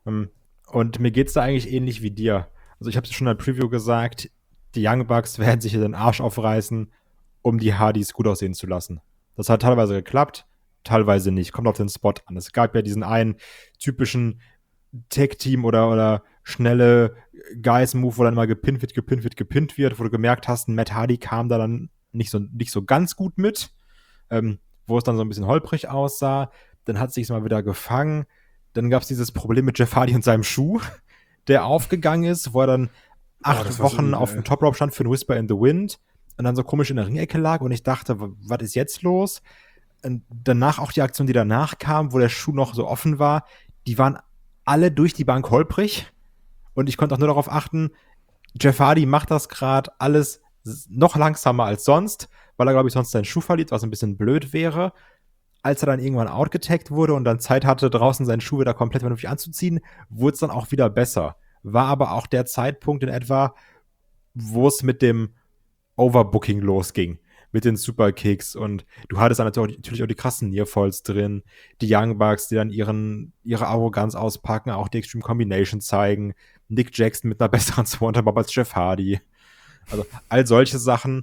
Und mir geht's da eigentlich ähnlich wie dir. Also ich habe es schon in der Preview gesagt, die Young Bucks werden sich hier den Arsch aufreißen, um die Hardys gut aussehen zu lassen. Das hat teilweise geklappt, teilweise nicht. Kommt auf den Spot an. Es gab ja diesen einen typischen Tag-Team oder, oder schnelle Guys-Move, wo dann immer gepinnt wird, gepinnt wird, gepinnt wird, wo du gemerkt hast, Matt Hardy kam da dann nicht so, nicht so ganz gut mit. Ähm, wo es dann so ein bisschen holprig aussah. Dann hat es sich mal wieder gefangen. Dann gab es dieses Problem mit Jeff Hardy und seinem Schuh, der aufgegangen ist, wo er dann acht oh, Wochen so auf dem Top Rope stand für ein Whisper in the Wind und dann so komisch in der Ringecke lag und ich dachte, was ist jetzt los? Und danach auch die Aktion, die danach kam, wo der Schuh noch so offen war, die waren alle durch die Bank holprig und ich konnte auch nur darauf achten, Jeff Hardy macht das gerade alles noch langsamer als sonst, weil er, glaube ich, sonst seinen Schuh verliert, was ein bisschen blöd wäre. Als er dann irgendwann outgetaggt wurde und dann Zeit hatte, draußen seinen Schuh wieder komplett vernünftig anzuziehen, wurde es dann auch wieder besser. War aber auch der Zeitpunkt in etwa, wo es mit dem Overbooking losging. Mit den Superkicks und du hattest dann natürlich auch die krassen Nearfalls drin, die Young Bucks, die dann ihren, ihre Arroganz auspacken, auch die Extreme Combination zeigen, Nick Jackson mit einer besseren Swanton-Bob als Jeff Hardy. Also all solche Sachen.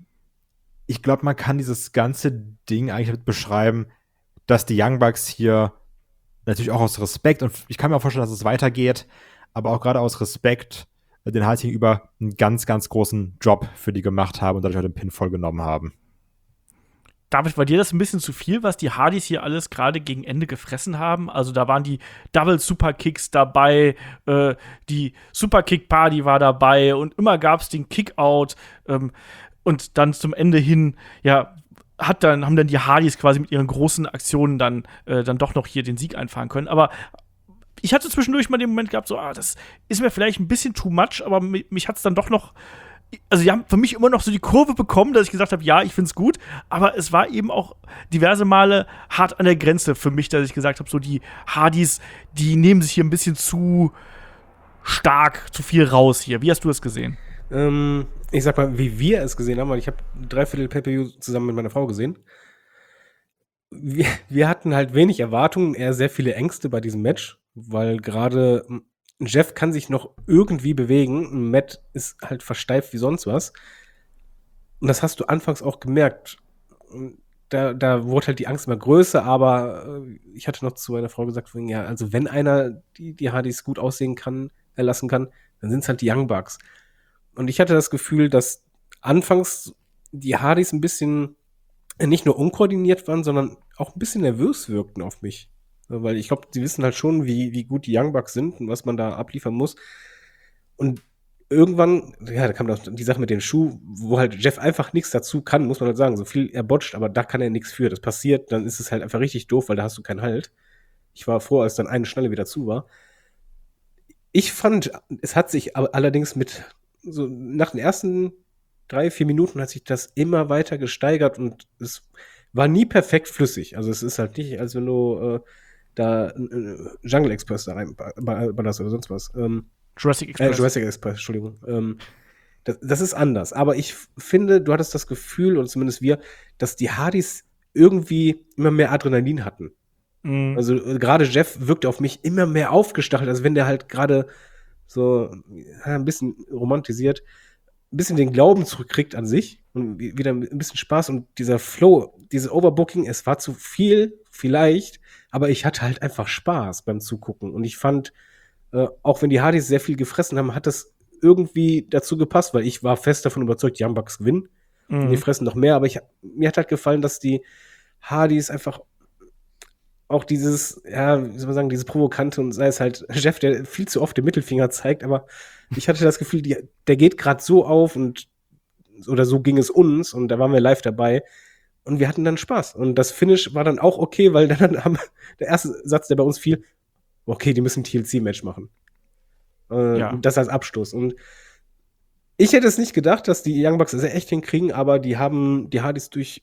Ich glaube, man kann dieses ganze Ding eigentlich damit beschreiben, dass die Young Bucks hier natürlich auch aus Respekt, und ich kann mir auch vorstellen, dass es weitergeht, aber auch gerade aus Respekt den Hals gegenüber einen ganz, ganz großen Job für die gemacht haben und dadurch auch den Pin vollgenommen haben. David, war dir das ein bisschen zu viel, was die Hardys hier alles gerade gegen Ende gefressen haben? Also da waren die Double Superkicks dabei, äh, die Superkick Party war dabei und immer gab es den Kickout ähm, und dann zum Ende hin, ja, hat dann, haben dann die Hardys quasi mit ihren großen Aktionen dann, äh, dann doch noch hier den Sieg einfahren können. Aber ich hatte zwischendurch mal den Moment gehabt, so, ah, das ist mir vielleicht ein bisschen too much, aber mich, mich hat es dann doch noch, also die haben für mich immer noch so die Kurve bekommen, dass ich gesagt habe, ja, ich find's gut, aber es war eben auch diverse Male hart an der Grenze für mich, dass ich gesagt habe, so die Hardys, die nehmen sich hier ein bisschen zu stark, zu viel raus hier. Wie hast du es gesehen? Ähm, ich sag mal, wie wir es gesehen haben, weil ich habe dreiviertel Pay-Per-View zusammen mit meiner Frau gesehen. Wir, wir hatten halt wenig Erwartungen, eher sehr viele Ängste bei diesem Match, weil gerade Jeff kann sich noch irgendwie bewegen, Matt ist halt versteift wie sonst was. Und das hast du anfangs auch gemerkt. Da, da wurde halt die Angst immer größer, aber ich hatte noch zu meiner Frau gesagt, ja, also wenn einer die, die Hardys gut aussehen kann, äh, lassen kann, dann sind es halt die Young Bucks. Und ich hatte das Gefühl, dass anfangs die Hardys ein bisschen nicht nur unkoordiniert waren, sondern auch ein bisschen nervös wirkten auf mich. Weil ich glaube, sie wissen halt schon, wie, wie gut die Young Bucks sind und was man da abliefern muss. Und irgendwann, ja, da kam doch die Sache mit dem Schuh, wo halt Jeff einfach nichts dazu kann, muss man halt sagen. So viel er botcht, aber da kann er nichts für. Das passiert, dann ist es halt einfach richtig doof, weil da hast du keinen Halt. Ich war froh, als dann eine Schnalle wieder zu war. Ich fand, es hat sich allerdings mit, so nach den ersten drei, vier Minuten hat sich das immer weiter gesteigert und es war nie perfekt flüssig. Also es ist halt nicht, als wenn du äh, da äh, Jungle Express da rein ballerst oder sonst was. Ähm, Jurassic Express. Äh, Jurassic Express, Entschuldigung. Ähm, Das, das ist anders. Aber ich f- finde, du hattest das Gefühl, oder zumindest wir, dass die Hardys irgendwie immer mehr Adrenalin hatten. Mhm. Also äh, gerade Jeff wirkte auf mich immer mehr aufgestachelt, als wenn der halt gerade so ja, ein bisschen romantisiert, ein bisschen den Glauben zurückkriegt an sich und wi- wieder ein bisschen Spaß und dieser Flow, diese Overbooking, es war zu viel, vielleicht, aber ich hatte halt einfach Spaß beim Zugucken. Und ich fand, äh, auch wenn die Hardys sehr viel gefressen haben, hat das irgendwie dazu gepasst, weil ich war fest davon überzeugt, die Young Bucks gewinnen. Und die Mhm. fressen noch mehr, aber ich, mir hat halt gefallen, dass die Hardys einfach auch dieses, ja, wie soll man sagen, dieses Provokante und sei es halt Jeff, der viel zu oft den Mittelfinger zeigt, aber ich hatte das Gefühl, die, der geht gerade so auf und oder so ging es uns und da waren wir live dabei und wir hatten dann Spaß. Und das Finish war dann auch okay, weil dann haben der erste Satz, der bei uns fiel, okay, die müssen ein T L C-Match machen. Äh, Ja. Das als Abstoß. Und ich hätte es nicht gedacht, dass die Young Bucks es echt hinkriegen, aber die haben die Hardys durch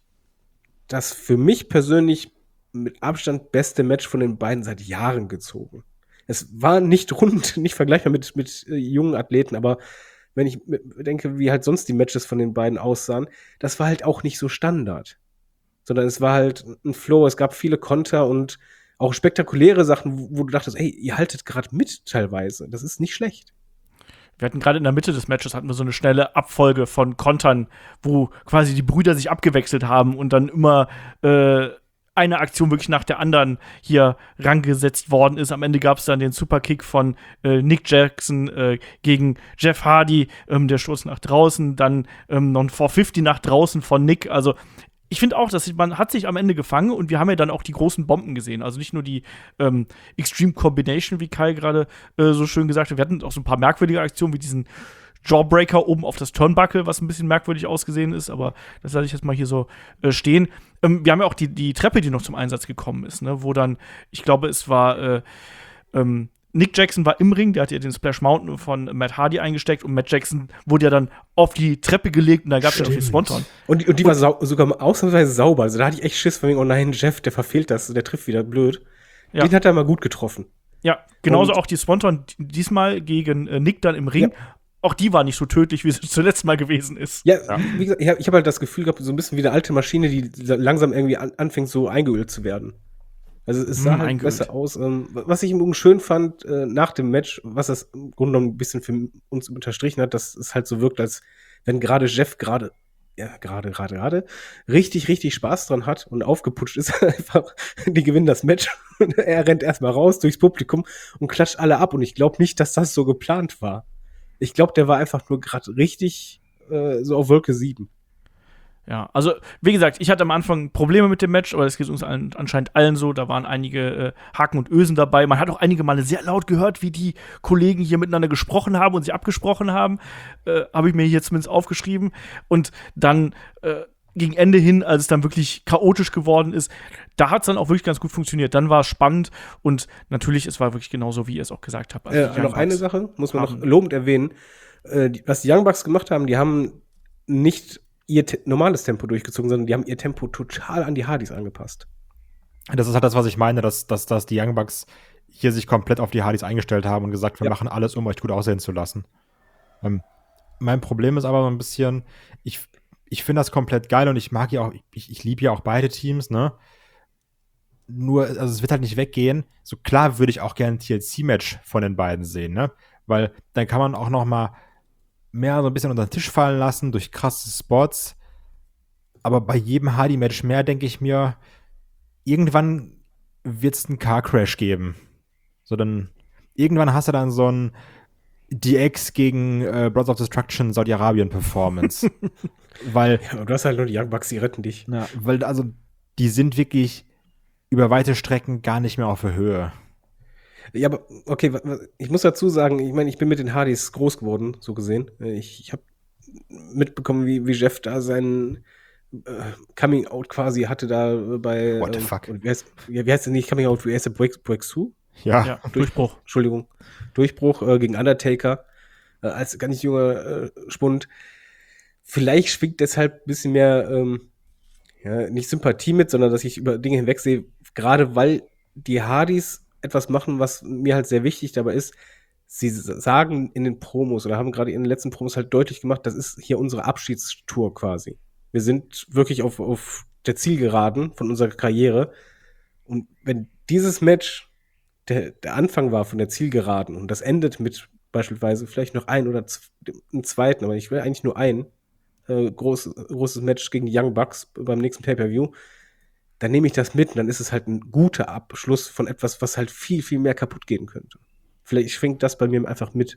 das für mich persönlich mit Abstand beste Match von den beiden seit Jahren gezogen. Es war nicht rund, nicht vergleichbar mit, mit äh, jungen Athleten, aber wenn ich mit- denke, wie halt sonst die Matches von den beiden aussahen, das war halt auch nicht so Standard. Sondern es war halt ein Flow, es gab viele Konter und auch spektakuläre Sachen, wo, wo du dachtest, ey, ihr haltet gerade mit teilweise. Das ist nicht schlecht. Wir hatten gerade in der Mitte des Matches hatten wir so eine schnelle Abfolge von Kontern, wo quasi die Brüder sich abgewechselt haben und dann immer äh, eine Aktion wirklich nach der anderen hier rangesetzt worden ist. Am Ende gab es dann den Superkick von äh, Nick Jackson äh, gegen Jeff Hardy, ähm, der Stoß nach draußen, dann ähm, noch ein vierhundertfünfzig nach draußen von Nick. Also ich finde auch, dass man hat sich am Ende gefangen und wir haben ja dann auch die großen Bomben gesehen. Also nicht nur die ähm, Extreme Combination, wie Kai gerade äh, so schön gesagt hat. Wir hatten auch so ein paar merkwürdige Aktionen wie diesen Jawbreaker oben auf das Turnbuckle, was ein bisschen merkwürdig ausgesehen ist, aber das lasse ich jetzt mal hier so äh, stehen. Ähm, wir haben ja auch die, die Treppe, die noch zum Einsatz gekommen ist, ne, wo dann, ich glaube, es war äh, ähm, Nick Jackson war im Ring, der hat ja den Splash Mountain von Matt Hardy eingesteckt und Matt Jackson wurde ja dann auf die Treppe gelegt und da gab es ja noch den Swanton. Und die, und die war sau sogar ausnahmsweise sauber. Also da hatte ich echt Schiss von wegen, oh nein, Jeff, der verfehlt das, der trifft wieder blöd. Ja. Den hat er mal gut getroffen. Ja, genauso Und- auch die Swanton diesmal gegen äh, Nick dann im Ring. Ja. Auch die war nicht so tödlich, wie sie zuletzt mal gewesen ist. Ja, wie gesagt, ich habe ich hab halt das Gefühl gehabt, so ein bisschen wie eine alte Maschine, die langsam irgendwie an, anfängt, so eingeölt zu werden. Also es sah Hm, halt eingeölt. besser aus. Ähm, was ich im Übrigen schön fand, äh, nach dem Match, was das im Grunde genommen ein bisschen für uns unterstrichen hat, dass es halt so wirkt, als wenn gerade Jeff gerade, ja, gerade, gerade, gerade, richtig, richtig Spaß dran hat und aufgeputscht ist, einfach, die gewinnen das Match und er rennt erstmal raus durchs Publikum und klatscht alle ab und ich glaube nicht, dass das so geplant war. Ich glaube, der war einfach nur gerade richtig äh, so auf Wolke sieben. Ja, also wie gesagt, ich hatte am Anfang Probleme mit dem Match, aber das geht uns allen, anscheinend allen so. Da waren einige äh, Haken und Ösen dabei. Man hat auch einige Male sehr laut gehört, wie die Kollegen hier miteinander gesprochen haben und sich abgesprochen haben. Äh, Habe ich mir hier zumindest aufgeschrieben. Und dann äh, gegen Ende hin, als es dann wirklich chaotisch geworden ist, da hat es dann auch wirklich ganz gut funktioniert. Dann war es spannend und natürlich, es war wirklich genauso, wie ihr es auch gesagt habt. Also die Äh, Young noch eine Bucks Sache, muss man noch haben- lobend erwähnen. Äh, die, was die Young Bucks gemacht haben, die haben nicht ihr te normales Tempo durchgezogen, sondern die haben ihr Tempo total an die Hardys angepasst. Das ist halt das, was ich meine, dass, dass, dass die Young Bucks hier sich komplett auf die Hardys eingestellt haben und gesagt, wir Ja. machen alles, um euch gut aussehen zu lassen. Ähm, mein Problem ist aber so ein bisschen, ich, ich finde das komplett geil und ich mag ja auch, ich, ich liebe ja auch beide Teams, ne? Nur, also es wird halt nicht weggehen. So klar würde ich auch gerne ein T L C-Match von den beiden sehen, ne? Weil dann kann man auch noch mal mehr so ein bisschen unter den Tisch fallen lassen durch krasse Spots. Aber bei jedem Hardy-Match mehr denke ich mir, irgendwann wird es einen Car-Crash geben. So dann, irgendwann hast du dann so ein D X gegen äh, Brothers of Destruction Saudi-Arabien-Performance. Weil, Ja, aber du hast halt nur die Young Bucks, die retten dich. ja, weil, also, die sind wirklich über weite Strecken gar nicht mehr auf der Höhe. Ja, aber okay, wa- wa- ich muss dazu sagen, ich meine, ich bin mit den Hardys groß geworden, so gesehen. Äh, Ich, ich habe mitbekommen, wie, wie Jeff da sein äh, Coming Out quasi hatte da äh, bei What the ähm, fuck? und Wie heißt, ja, wie heißt denn nicht Coming Out, wie heißt der Break, Breakthrough? Ja, Ja, Durchbruch. Entschuldigung, Durchbruch äh, gegen Undertaker äh, als ganz junger äh, Spund. Vielleicht schwingt deshalb ein bisschen mehr, ähm, ja, nicht Sympathie mit, sondern dass ich über Dinge hinwegsehe, gerade weil die Hardys etwas machen, was mir halt sehr wichtig dabei ist. sie sagen in den Promos oder haben gerade in den letzten Promos halt deutlich gemacht, das ist hier unsere Abschiedstour quasi. Wir sind wirklich auf, auf der Zielgeraden von unserer Karriere. Und wenn dieses Match der, der Anfang war von der Zielgeraden und das endet mit beispielsweise vielleicht noch ein oder z- einen zweiten, aber ich will eigentlich nur ein äh, groß, großes Match gegen die Young Bucks beim nächsten Pay-Per-View, dann nehme ich das mit und dann ist es halt ein guter Abschluss von etwas, was halt viel, viel mehr kaputt gehen könnte. Vielleicht schwingt das bei mir einfach mit.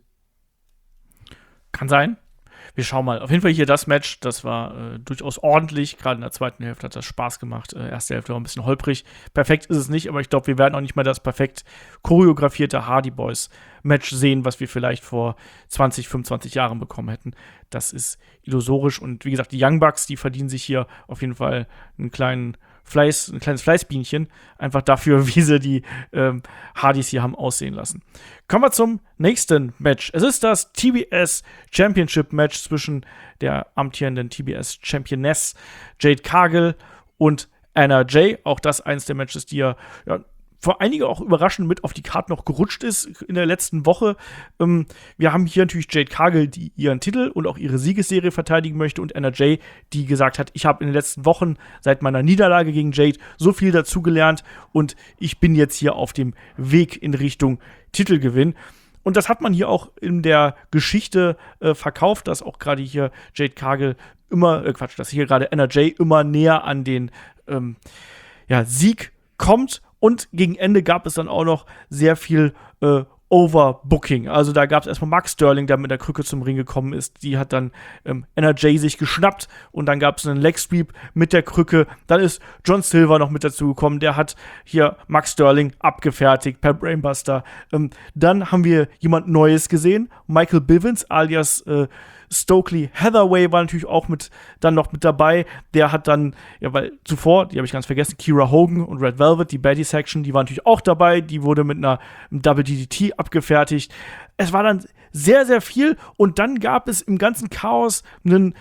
Kann sein. Wir schauen mal. Auf jeden Fall hier das Match, das war äh, durchaus ordentlich. Gerade in der zweiten Hälfte hat das Spaß gemacht. Äh, erste Hälfte war ein bisschen holprig. Perfekt ist es nicht, aber ich glaube, wir werden auch nicht mal das perfekt choreografierte Hardy Boys Match sehen, was wir vielleicht vor zwanzig, fünfundzwanzig Jahren bekommen hätten. Das ist illusorisch. Und wie gesagt, die Young Bucks, die verdienen sich hier auf jeden Fall einen kleinen Fleiß, ein kleines Fleißbienchen, einfach dafür, wie sie die ähm, Hardys hier haben aussehen lassen. Kommen wir zum nächsten Match. Es ist das T B S Championship Match zwischen der amtierenden T B S Championess Jade Cargill und Anna Jay. Auch das eins der Matches, die ja, ja vor einige auch überraschend mit auf die Karte noch gerutscht ist in der letzten Woche. Ähm, wir haben hier natürlich Jade Cargill, die ihren Titel und auch ihre Siegesserie verteidigen möchte, und Anna Jay, die gesagt hat, ich habe in den letzten Wochen seit meiner Niederlage gegen Jade so viel dazugelernt und ich bin jetzt hier auf dem Weg in Richtung Titelgewinn. Und das hat man hier auch in der Geschichte äh, verkauft, dass auch gerade hier Jade Cargill immer, äh, Quatsch, dass hier gerade Anna Jay immer näher an den ähm, ja, Sieg kommt. Und gegen Ende gab es dann auch noch sehr viel äh, Overbooking. Also da gab es erstmal Mark Sterling, der mit der Krücke zum Ring gekommen ist. Die hat dann ähm, Anna Jay sich geschnappt und dann gab es einen Leg Sweep mit der Krücke. Dann ist John Silver noch mit dazu gekommen. Der hat hier Mark Sterling abgefertigt per Brainbuster. Ähm, dann haben wir jemand Neues gesehen. Michael Bivens alias äh, Stokely Hathaway war natürlich auch mit dann noch mit dabei. Der hat dann, ja, weil zuvor, die habe ich ganz vergessen, Kiera Hogan und Red Velvet, die Baddie Section, die waren natürlich auch dabei. Die wurde mit einer einem Double D D T abgefertigt. Es war dann sehr, sehr viel. Und dann gab es im ganzen Chaos einen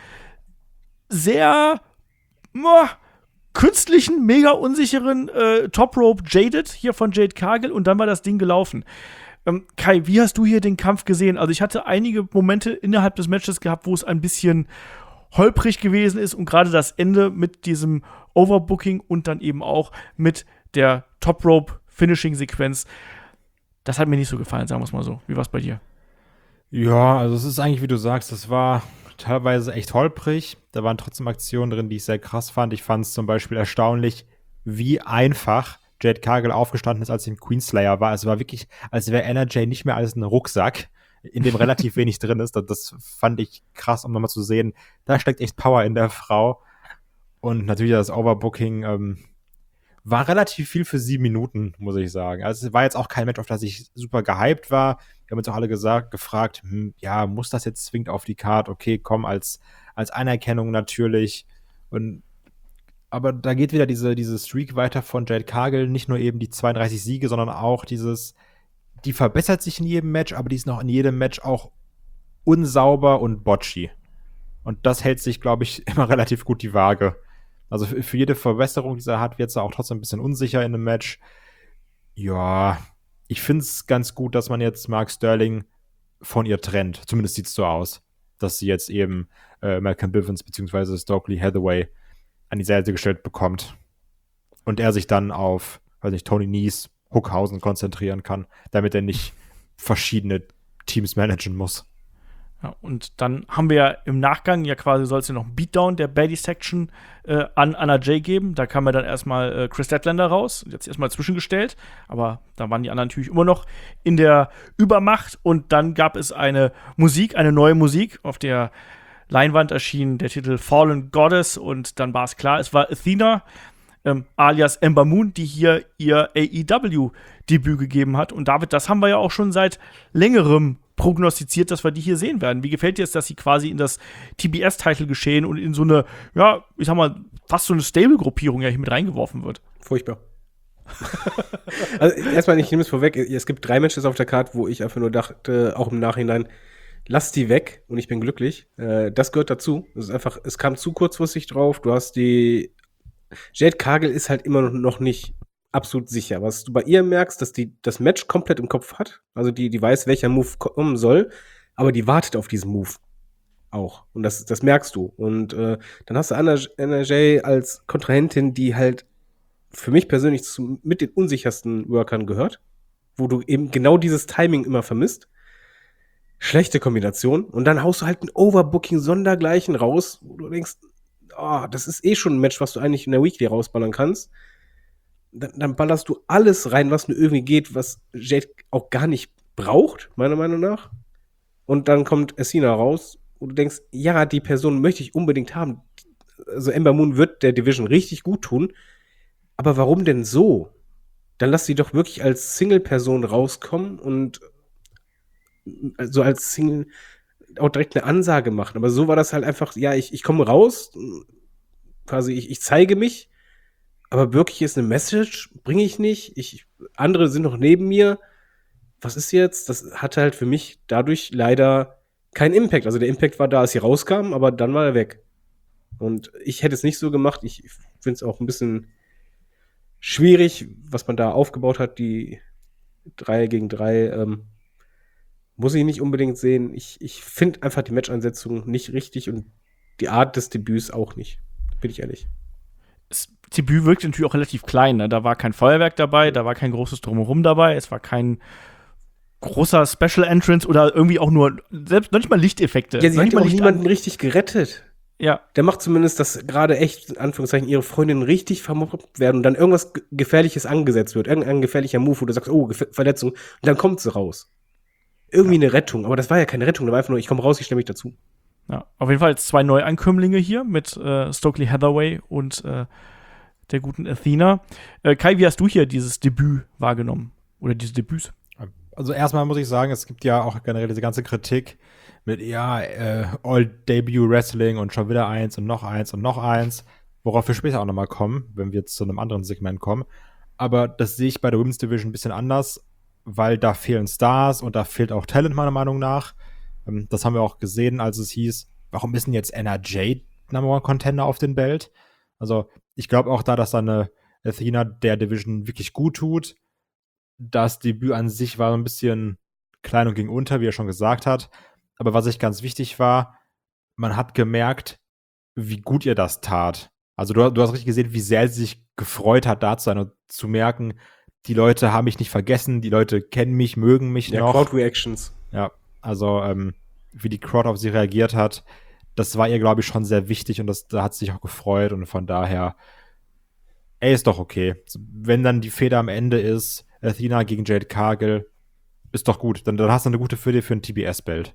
sehr oh, künstlichen, mega unsicheren äh, Top Rope Jaded hier von Jade Cargill. Und dann war das Ding gelaufen. Ähm, Kai, wie hast du hier den Kampf gesehen? Also ich hatte einige Momente innerhalb des Matches gehabt, wo es ein bisschen holprig gewesen ist und gerade das Ende mit diesem Overbooking und dann eben auch mit der Top Rope Finishing Sequenz, das hat mir nicht so gefallen, sagen wir es mal so. Wie war es bei dir? Ja, also es ist eigentlich, wie du sagst, das war teilweise echt holprig. Da waren trotzdem Aktionen drin, die ich sehr krass fand. Ich fand es zum Beispiel erstaunlich, wie einfach Jade Cargill aufgestanden ist, als sie im Queenslayer war. Es war wirklich, als wäre Anna Jay nicht mehr als ein Rucksack, in dem relativ wenig drin ist. Das, das fand ich krass, um nochmal zu sehen. Da steckt echt Power in der Frau. Und natürlich das Overbooking ähm, war relativ viel für sieben Minuten, muss ich sagen. Also es war jetzt auch kein Match, auf das ich super gehypt war. Wir haben uns auch alle gesagt, gefragt, hm, ja, muss das jetzt zwingend auf die Card? Okay, komm, als, als Anerkennung natürlich. Und aber da geht wieder diese, diese Streak weiter von Jade Cargill. Nicht nur eben die zweiunddreißig Siege, sondern auch dieses, die verbessert sich in jedem Match, aber die ist noch in jedem Match auch unsauber und botchy. Und das hält sich, glaube ich, immer relativ gut die Waage. Also für, für jede Verbesserung, die sie hat, wird sie auch trotzdem ein bisschen unsicher in einem Match. Ja, ich finde es ganz gut, dass man jetzt Mark Sterling von ihr trennt. Zumindest sieht es so aus, dass sie jetzt eben äh, Malcolm Bivens bzw. Stokely Hathaway an die Seite gestellt bekommt und er sich dann auf, weiß nicht, Tony Nese, Hookhausen konzentrieren kann, damit er nicht verschiedene Teams managen muss. Ja, und dann haben wir ja im Nachgang, ja quasi soll es ja noch einen Beatdown der Baddie Section äh, an Anna Jay geben. Da kam ja dann erstmal äh, Chris Statlander raus, jetzt erstmal zwischengestellt, aber da waren die anderen natürlich immer noch in der Übermacht. Und dann gab es eine Musik, eine neue Musik, auf der Leinwand erschien der Titel Fallen Goddess und dann war es klar, es war Athena, ähm, alias Ember Moon, die hier ihr A E W-Debüt gegeben hat. Und David, das haben wir ja auch schon seit längerem prognostiziert, dass wir die hier sehen werden. Wie gefällt dir es, dass sie quasi in das T B S-Title geschehen und in so eine, ja, ich sag mal, fast so eine Stable-Gruppierung ja hier mit reingeworfen wird? Furchtbar. Also erstmal, ich nehme es vorweg, es gibt drei Matches auf der Karte, wo ich einfach nur dachte, auch im Nachhinein, lass die weg und ich bin glücklich. Äh, das gehört dazu. Es ist einfach, es kam zu kurzfristig drauf. Du hast die Jade Cargill ist halt immer noch nicht absolut sicher. Was du bei ihr merkst, dass die das Match komplett im Kopf hat. Also die, die weiß, welcher Move kommen soll, aber die wartet auf diesen Move auch. Und das, das merkst du. Und äh, dann hast du Anna, Anna Jay als Kontrahentin, die halt für mich persönlich zu, mit den unsichersten Workern gehört, wo du eben genau dieses Timing immer vermisst. Schlechte Kombination. Und dann haust du halt ein Overbooking sondergleichen raus, wo du denkst, oh, das ist eh schon ein Match, was du eigentlich in der Weekly rausballern kannst. Dann, dann ballerst du alles rein, was nur irgendwie geht, was Jade auch gar nicht braucht, meiner Meinung nach. Und dann kommt Athena raus, wo du denkst, ja, die Person möchte ich unbedingt haben. Also Ember Moon wird der Division richtig gut tun. Aber warum denn so? Dann lass sie doch wirklich als Single-Person rauskommen und so als Single auch direkt eine Ansage machen. Aber so war das halt einfach, ja, ich, ich komme raus, quasi ich, ich zeige mich, aber wirklich ist eine Message, bringe ich nicht. Ich, andere sind noch neben mir. Was ist jetzt? Das hatte halt für mich dadurch leider keinen Impact. Also der Impact war da, als sie rauskam, aber dann war er weg. Und ich hätte es nicht so gemacht. Ich finde es auch ein bisschen schwierig, was man da aufgebaut hat, die drei gegen drei. Ähm, muss ich nicht unbedingt sehen. Ich, ich finde einfach die Match-Einsetzung nicht richtig und die Art des Debüts auch nicht. Bin ich ehrlich. Das Debüt wirkte natürlich auch relativ klein. Ne? Da war kein Feuerwerk dabei, da war kein großes Drumherum dabei, es war kein großer Special Entrance oder irgendwie auch nur, selbst noch nicht mal Lichteffekte. Ja, sie noch hat nicht mal auch Licht niemanden an- richtig gerettet. Ja, Der macht zumindest, dass gerade echt, in Anführungszeichen, ihre Freundinnen richtig vermobbt werden und dann irgendwas Ge- Gefährliches angesetzt wird. Irgendein gefährlicher Move, wo du sagst, oh, Gef- Verletzung, und dann kommt sie raus. Irgendwie eine Rettung, aber das war ja keine Rettung, da war einfach nur, ich komme raus, ich stelle mich dazu. ja. Auf jeden Fall jetzt zwei Neuankömmlinge hier mit äh, Stokely Hathaway und äh, der guten Athena. Äh, Kai, wie hast du hier dieses Debüt wahrgenommen? Oder diese Debüts? Also erstmal muss ich sagen, es gibt ja auch generell diese ganze Kritik mit, ja, äh, All-Debut-Wrestling und schon wieder eins und noch eins und noch eins, worauf wir später auch nochmal kommen, wenn wir jetzt zu einem anderen Segment kommen. Aber das sehe ich bei der Women's Division ein bisschen anders, weil da fehlen Stars und da fehlt auch Talent, meiner Meinung nach. Ähm, das haben wir auch gesehen, als es hieß, warum ist denn jetzt Anna Jay Number One Contender auf den Belt? Also ich glaube auch da, dass da eine Athena der Division wirklich gut tut. Das Debüt an sich war ein bisschen klein und ging unter, wie er schon gesagt hat. Aber was ich ganz wichtig war, man hat gemerkt, wie gut ihr das tat. Also du, du hast richtig gesehen, wie sehr sie sich gefreut hat, da zu sein und zu merken, die Leute haben mich nicht vergessen, die Leute kennen mich, mögen mich Ja, noch. Crowd Reactions. Ja, also ähm, wie die Crowd auf sie reagiert hat, das war ihr, glaube ich, schon sehr wichtig und das, da hat sie sich auch gefreut und von daher, ey, ist doch okay. Wenn dann die Fehde am Ende ist, Athena gegen Jade Cargill, ist doch gut. Dann, dann hast du eine gute Fehde für ein T B S-Belt.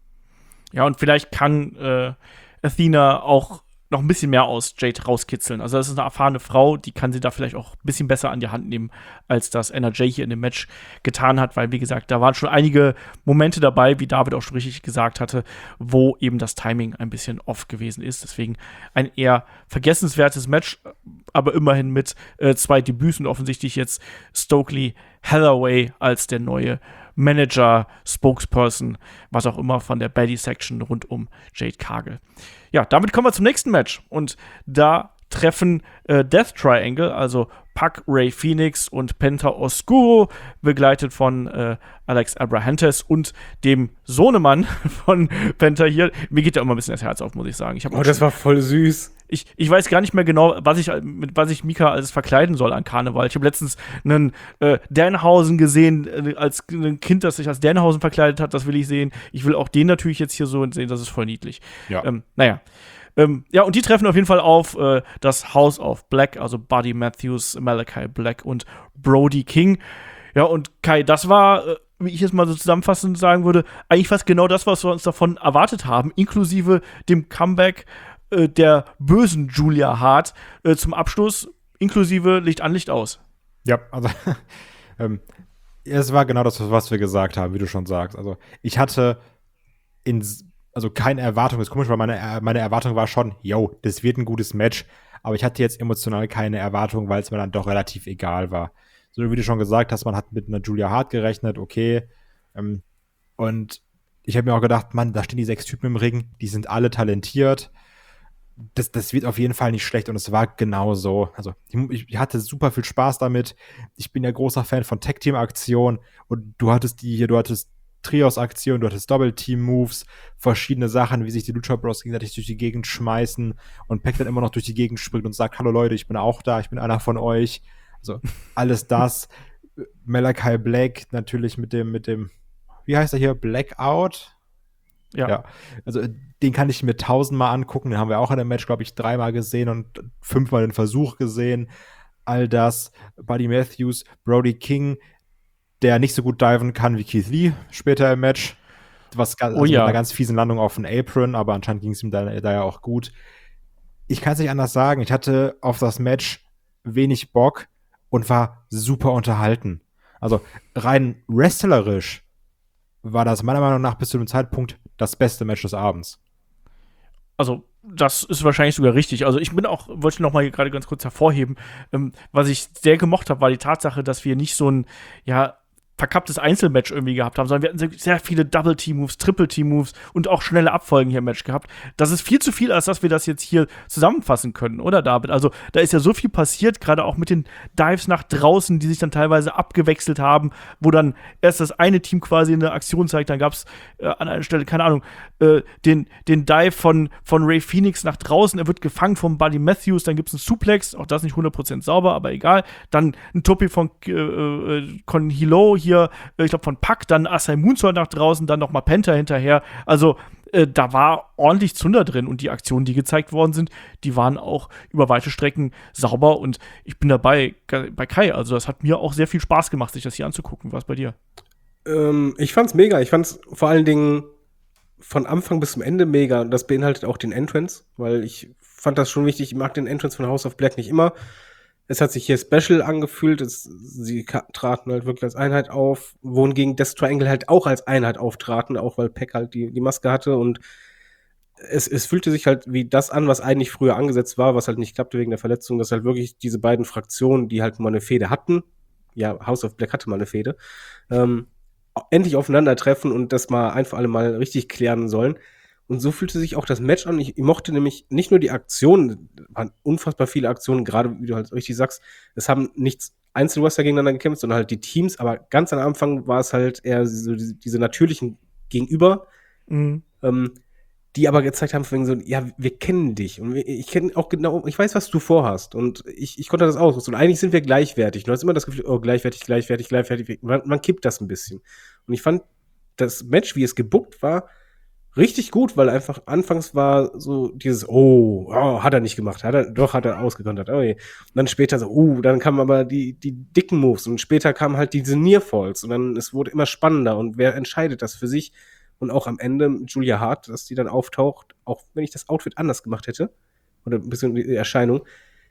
Ja, und vielleicht kann äh, Athena auch noch ein bisschen mehr aus Jade rauskitzeln. Also das ist eine erfahrene Frau, die kann sie da vielleicht auch ein bisschen besser an die Hand nehmen, als das Anna Jay hier in dem Match getan hat, weil, wie gesagt, da waren schon einige Momente dabei, wie David auch schon richtig gesagt hatte, wo eben das Timing ein bisschen off gewesen ist. Deswegen ein eher vergessenswertes Match, aber immerhin mit äh, zwei Debüts und offensichtlich jetzt Stokely Hathaway als der neue Manager, Spokesperson, was auch immer von der Baddie-Section rund um Jade Cargill. Ja, damit kommen wir zum nächsten Match. Und da treffen äh, Death Triangle, also Pac, Ray Phoenix und Penta Oscuro, begleitet von äh, Alex Abrahantes und dem Sohnemann von Penta hier. Mir geht da immer ein bisschen das Herz auf, muss ich sagen. Ich hab Oh, das war voll süß. Ich, ich weiß gar nicht mehr genau, was ich, mit was ich Mika alles verkleiden soll an Karneval. Ich habe letztens einen äh, Danhausen gesehen, äh, als ein Kind, das sich als Danhausen verkleidet hat. Das will ich sehen. Ich will auch den natürlich jetzt hier so sehen. Das ist voll niedlich. Ja. Ähm, naja. Ähm, ja, und die treffen auf jeden Fall auf äh, das House of Black, also Buddy Matthews, Malachi Black und Brody King. Ja, und Kai, das war, äh, wie ich es mal so zusammenfassend sagen würde, eigentlich fast genau das, was wir uns davon erwartet haben, inklusive dem Comeback äh, der bösen Julia Hart äh, zum Abschluss, inklusive Licht an, Licht aus. Ja, also ähm, es war genau das, was wir gesagt haben, wie du schon sagst. Also ich hatte in, also keine Erwartung, das ist komisch, weil meine, meine Erwartung war schon, yo, das wird ein gutes Match, aber ich hatte jetzt emotional keine Erwartung, weil es mir dann doch relativ egal war. So wie du schon gesagt hast, man hat mit einer Julia Hart gerechnet, okay, ähm, und ich habe mir auch gedacht, Mann, da stehen die sechs Typen im Ring, die sind alle talentiert. das, das wird auf jeden Fall nicht schlecht und es war genau so. Also ich, ich hatte super viel Spaß damit. Ich bin ja großer Fan von Tag-Team-Aktionen und du hattest die hier, du hattest Trios-Aktionen, du hattest Double-Team-Moves, verschiedene Sachen, wie sich die Lucha Bros gegenseitig durch die Gegend schmeißen und Pac dann immer noch durch die Gegend springt und sagt, hallo Leute, ich bin auch da, ich bin einer von euch. Also alles das. Malachi Black natürlich mit dem, mit dem, wie heißt er hier, Blackout? Ja. ja. Also den kann ich mir tausendmal angucken. Den haben wir auch in dem Match, glaube ich, dreimal gesehen und fünfmal den Versuch gesehen. All das. Buddy Matthews, Brody King, der nicht so gut diven kann wie Keith Lee später im Match. Was also oh ja. mit einer ganz fiesen Landung auf den Apron, aber anscheinend ging es ihm da, da ja auch gut. Ich kann es nicht anders sagen. Ich hatte auf das Match wenig Bock und war super unterhalten. Also rein wrestlerisch war das meiner Meinung nach bis zu dem Zeitpunkt das beste Match des Abends. Also, das ist wahrscheinlich sogar richtig. Also, ich bin auch, wollte noch mal gerade ganz kurz hervorheben, ähm, was ich sehr gemocht habe, war die Tatsache, dass wir nicht so ein, ja, verkapptes Einzelmatch irgendwie gehabt haben, sondern wir hatten sehr viele Double-Team-Moves, Triple-Team-Moves und auch schnelle Abfolgen hier im Match gehabt. Das ist viel zu viel, als dass wir das jetzt hier zusammenfassen können, oder David? Also da ist ja so viel passiert, gerade auch mit den Dives nach draußen, die sich dann teilweise abgewechselt haben, wo dann erst das eine Team quasi eine Aktion zeigt, dann gab es äh, an einer Stelle, keine Ahnung, äh, den, den Dive von, von Ray Phoenix nach draußen, er wird gefangen vom Buddy Matthews, dann gibt es einen Suplex, auch das nicht hundert Prozent sauber, aber egal. Dann ein Topi von äh, äh, Con Hilo hier, ich glaube von Pac, dann Asai Moonsault nach draußen, dann nochmal Penta hinterher. Also äh, da war ordentlich Zunder drin und die Aktionen, die gezeigt worden sind, die waren auch über weite Strecken sauber und ich bin dabei bei Kai. Also das hat mir auch sehr viel Spaß gemacht, sich das hier anzugucken. Was bei dir? Ähm, ich fand's mega. Ich fand's vor allen Dingen von Anfang bis zum Ende mega und das beinhaltet auch den Entrance, weil ich fand das schon wichtig. Ich mag den Entrance von House of Black nicht immer. Es hat sich hier special angefühlt. Es, sie traten halt wirklich als Einheit auf, wohingegen Death Triangle halt auch als Einheit auftraten, auch weil Pac halt die, die Maske hatte. Und es, es fühlte sich halt wie das an, was eigentlich früher angesetzt war, was halt nicht klappte wegen der Verletzung, dass halt wirklich diese beiden Fraktionen, die halt mal eine Fehde hatten, ja, House of Black hatte mal eine Fehde, ähm, endlich aufeinandertreffen und das mal ein für alle Mal richtig klären sollen. Und so fühlte sich auch das Match an. Ich, ich mochte nämlich nicht nur die Aktionen, es waren unfassbar viele Aktionen, gerade wie du halt richtig sagst, es haben nichts Einzelwrestler gegeneinander gekämpft, sondern halt die Teams, aber ganz am Anfang war es halt eher so diese, diese natürlichen Gegenüber, mhm. ähm, die aber gezeigt haben, von wegen so, ja, wir kennen dich und ich kenne auch genau, ich weiß, was du vorhast und ich, ich konnte das auch. Und eigentlich sind wir gleichwertig. Du hast immer das Gefühl, oh, gleichwertig, gleichwertig, gleichwertig. Man, man kippt das ein bisschen. Und ich fand das Match, wie es gebuckt war, richtig gut, weil einfach anfangs war so dieses, oh, oh, hat er nicht gemacht, hat er, doch, hat er ausgekontert, oh je. Und dann später so, uh, dann kamen aber die, die dicken Moves und später kamen halt diese Nearfalls und dann, es wurde immer spannender und wer entscheidet das für sich und auch am Ende Julia Hart, dass die dann auftaucht, auch wenn ich das Outfit anders gemacht hätte oder ein bisschen die Erscheinung,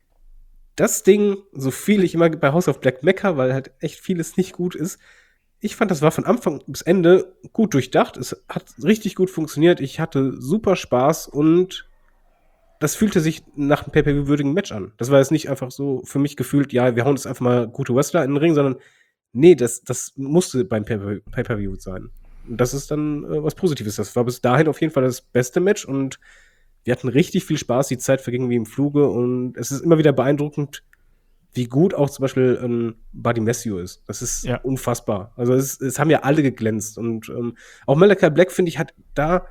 das Ding, so viel ich immer bei House of Black mecker, weil halt echt vieles nicht gut ist, ich fand, das war von Anfang bis Ende gut durchdacht. Es hat richtig gut funktioniert. Ich hatte super Spaß und das fühlte sich nach einem Pay-Per-View-würdigen Match an. Das war jetzt nicht einfach so für mich gefühlt, ja, wir hauen jetzt einfach mal gute Wrestler in den Ring, sondern nee, das, das musste beim Pay-Per-View sein. Und das ist dann äh, was Positives. Das war bis dahin auf jeden Fall das beste Match und wir hatten richtig viel Spaß. Die Zeit verging wie im Fluge und es ist immer wieder beeindruckend, wie gut auch zum Beispiel ähm, Buddy Matthews ist. Das ist ja unfassbar. Also es, es haben ja alle geglänzt. Und ähm, auch Malachi Black, finde ich, hat da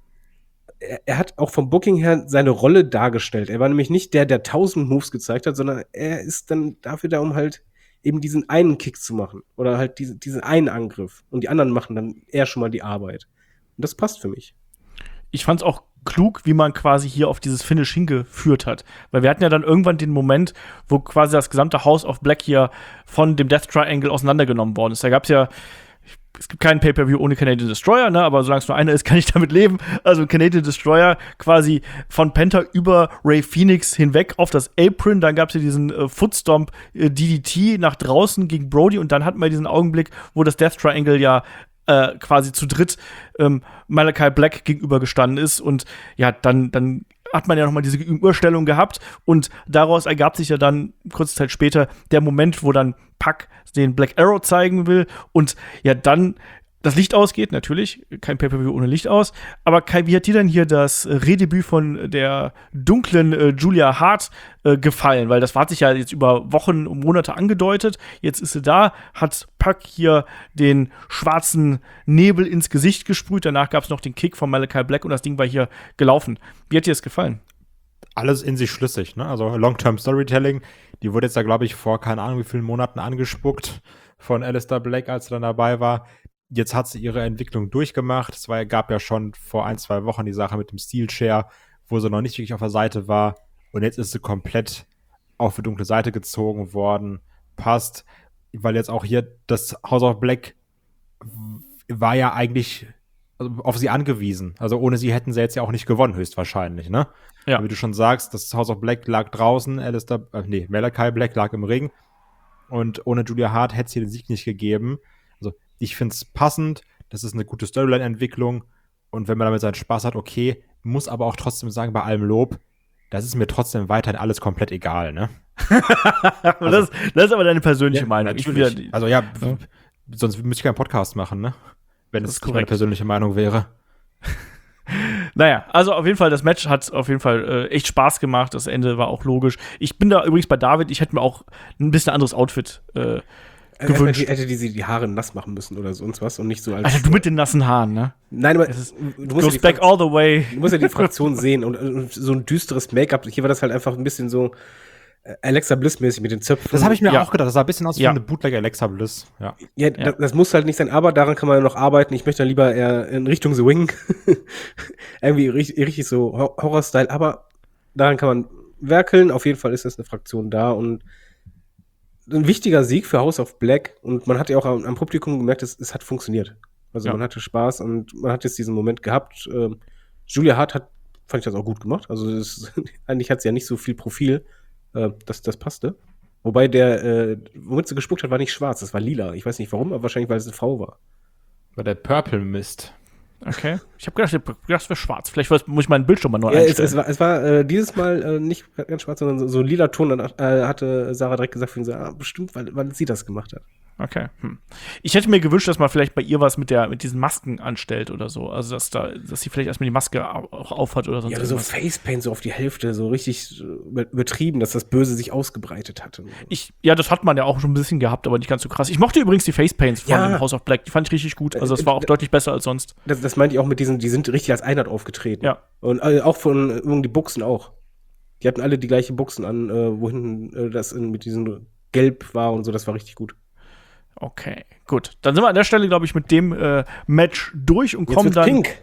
er, er hat auch vom Booking her seine Rolle dargestellt. Er war nämlich nicht der, der tausend Moves gezeigt hat, sondern er ist dann dafür da, um halt eben diesen einen Kick zu machen. Oder halt diese, diesen einen Angriff. Und die anderen machen dann eher schon mal die Arbeit. Und das passt für mich. Ich fand's auch klug, wie man quasi hier auf dieses Finish hingeführt hat. Weil wir hatten ja dann irgendwann den Moment, wo quasi das gesamte House of Black hier von dem Death Triangle auseinandergenommen worden ist. Da gab's ja, es gibt keinen Pay-Per-View ohne Canadian Destroyer, ne? Aber solange es nur einer ist, kann ich damit leben. Also Canadian Destroyer quasi von Penta über Ray Phoenix hinweg auf das Apron. Dann gab's ja diesen äh, Footstomp äh, D D T nach draußen gegen Brody. Und dann hatten wir diesen Augenblick, wo das Death Triangle ja Äh, quasi zu dritt ähm, Malachi Black gegenübergestanden ist und ja, dann, dann hat man ja nochmal diese Gegenüberstellung gehabt und daraus ergab sich ja dann kurze Zeit später der Moment, wo dann Pac den Black Arrow zeigen will und ja, dann das Licht ausgeht, natürlich. Kein Pay-Per-View ohne Licht aus. Aber Kai, wie hat dir denn hier das Redebüt von der dunklen äh, Julia Hart äh, gefallen? Weil das hat sich ja jetzt über Wochen und Monate angedeutet. Jetzt ist sie da, hat Pac hier den schwarzen Nebel ins Gesicht gesprüht. Danach gab es noch den Kick von Malachi Black und das Ding war hier gelaufen. Wie hat dir das gefallen? Alles in sich schlüssig, ne? Also Long-Term Storytelling. Die wurde jetzt da, glaube ich, vor keine Ahnung wie vielen Monaten angespuckt von Aleister Black, als er dann dabei war. Jetzt hat sie ihre Entwicklung durchgemacht. Es war, gab ja schon vor ein, zwei Wochen die Sache mit dem Steel Chair, wo sie noch nicht wirklich auf der Seite war. Und jetzt ist sie komplett auf die dunkle Seite gezogen worden. Passt. Weil jetzt auch hier das House of Black war ja eigentlich auf sie angewiesen. Also ohne sie hätten sie jetzt ja auch nicht gewonnen, höchstwahrscheinlich, ne? Ja. Wie du schon sagst, das House of Black lag draußen, Aleister, äh, nee, Malachi Black lag im Ring. Und ohne Julia Hart hätte es hier den Sieg nicht gegeben. Also ich finde es passend, das ist eine gute Storyline-Entwicklung und wenn man damit seinen Spaß hat, okay, muss aber auch trotzdem sagen, bei allem Lob, das ist mir trotzdem weiterhin alles komplett egal, ne? also, das, das ist aber deine persönliche ja, Meinung. Natürlich. Ich, also ja, ja, sonst müsste ich keinen Podcast machen, ne? Wenn es meine persönliche Meinung wäre. Naja, also auf jeden Fall, das Match hat auf jeden Fall äh, echt Spaß gemacht. Das Ende war auch logisch. Ich bin da übrigens bei David, ich hätte mir auch ein bisschen anderes Outfit äh, gewünscht. Hätte, hätte die sie die Haare nass machen müssen oder sonst was und nicht so als. Alter, du mit den nassen Haaren, ne? Nein, aber ist, du musst goes ja back all the way. Du musst ja die Fraktion sehen und, und so ein düsteres Make-up. Hier war das halt einfach ein bisschen so Alexa Bliss-mäßig mit den Zöpfen. Das habe ich mir ja. auch gedacht. Das sah ein bisschen aus wie ja. eine Bootleg Alexa Bliss. Ja, ja, ja. Das, das muss halt nicht sein, aber daran kann man noch arbeiten. Ich möchte dann lieber eher in Richtung The Wing. Irgendwie richtig, richtig so Horror-Style, aber daran kann man werkeln. Auf jeden Fall ist das eine Fraktion da und ein wichtiger Sieg für House of Black. Und man hat ja auch am, am Publikum gemerkt, es, es hat funktioniert. Also ja. man hatte Spaß und man hat jetzt diesen Moment gehabt. Ähm, Julia Hart hat, fand ich das auch gut gemacht. Also das, eigentlich hat sie ja nicht so viel Profil. Das, das passte. Wobei der, äh, womit sie gespuckt hat, war nicht schwarz, das war lila. Ich weiß nicht warum, aber wahrscheinlich, weil es eine Frau war. War der Purple Mist. Okay. Ich habe gedacht, das wäre schwarz. Vielleicht muss ich meinen Bildschirm mal neu ja, einstellen. Es, es war, es war äh, dieses Mal äh, nicht ganz schwarz, sondern so, so lila Ton. Dann äh, hatte Sarah direkt gesagt, für ihn so, ah, bestimmt, weil, weil sie das gemacht hat. Okay. Hm. Ich hätte mir gewünscht, dass man vielleicht bei ihr was mit der mit diesen Masken anstellt oder so. Also dass da, dass sie vielleicht erstmal die Maske auch aufhat oder sonst Ja, oder so Facepaint so auf die Hälfte, so richtig übertrieben, dass das Böse sich ausgebreitet hatte. Ich, ja, das hat man ja auch schon ein bisschen gehabt, aber nicht ganz so krass. Ich mochte übrigens die Facepaints von ja. House of Black. Die fand ich richtig gut. Also das war auch äh, deutlich besser als sonst. Das, das meinte ich auch mit diesen, die sind richtig als Einheit aufgetreten. Ja. Und äh, auch von irgendwie die Buchsen auch. Die hatten alle die gleiche Buchsen an, äh, wo hinten äh, das in, mit diesem Gelb war und so, das war richtig gut. Okay, gut. Dann sind wir an der Stelle, glaube ich, mit dem äh, Match durch und jetzt kommen dann. Pink.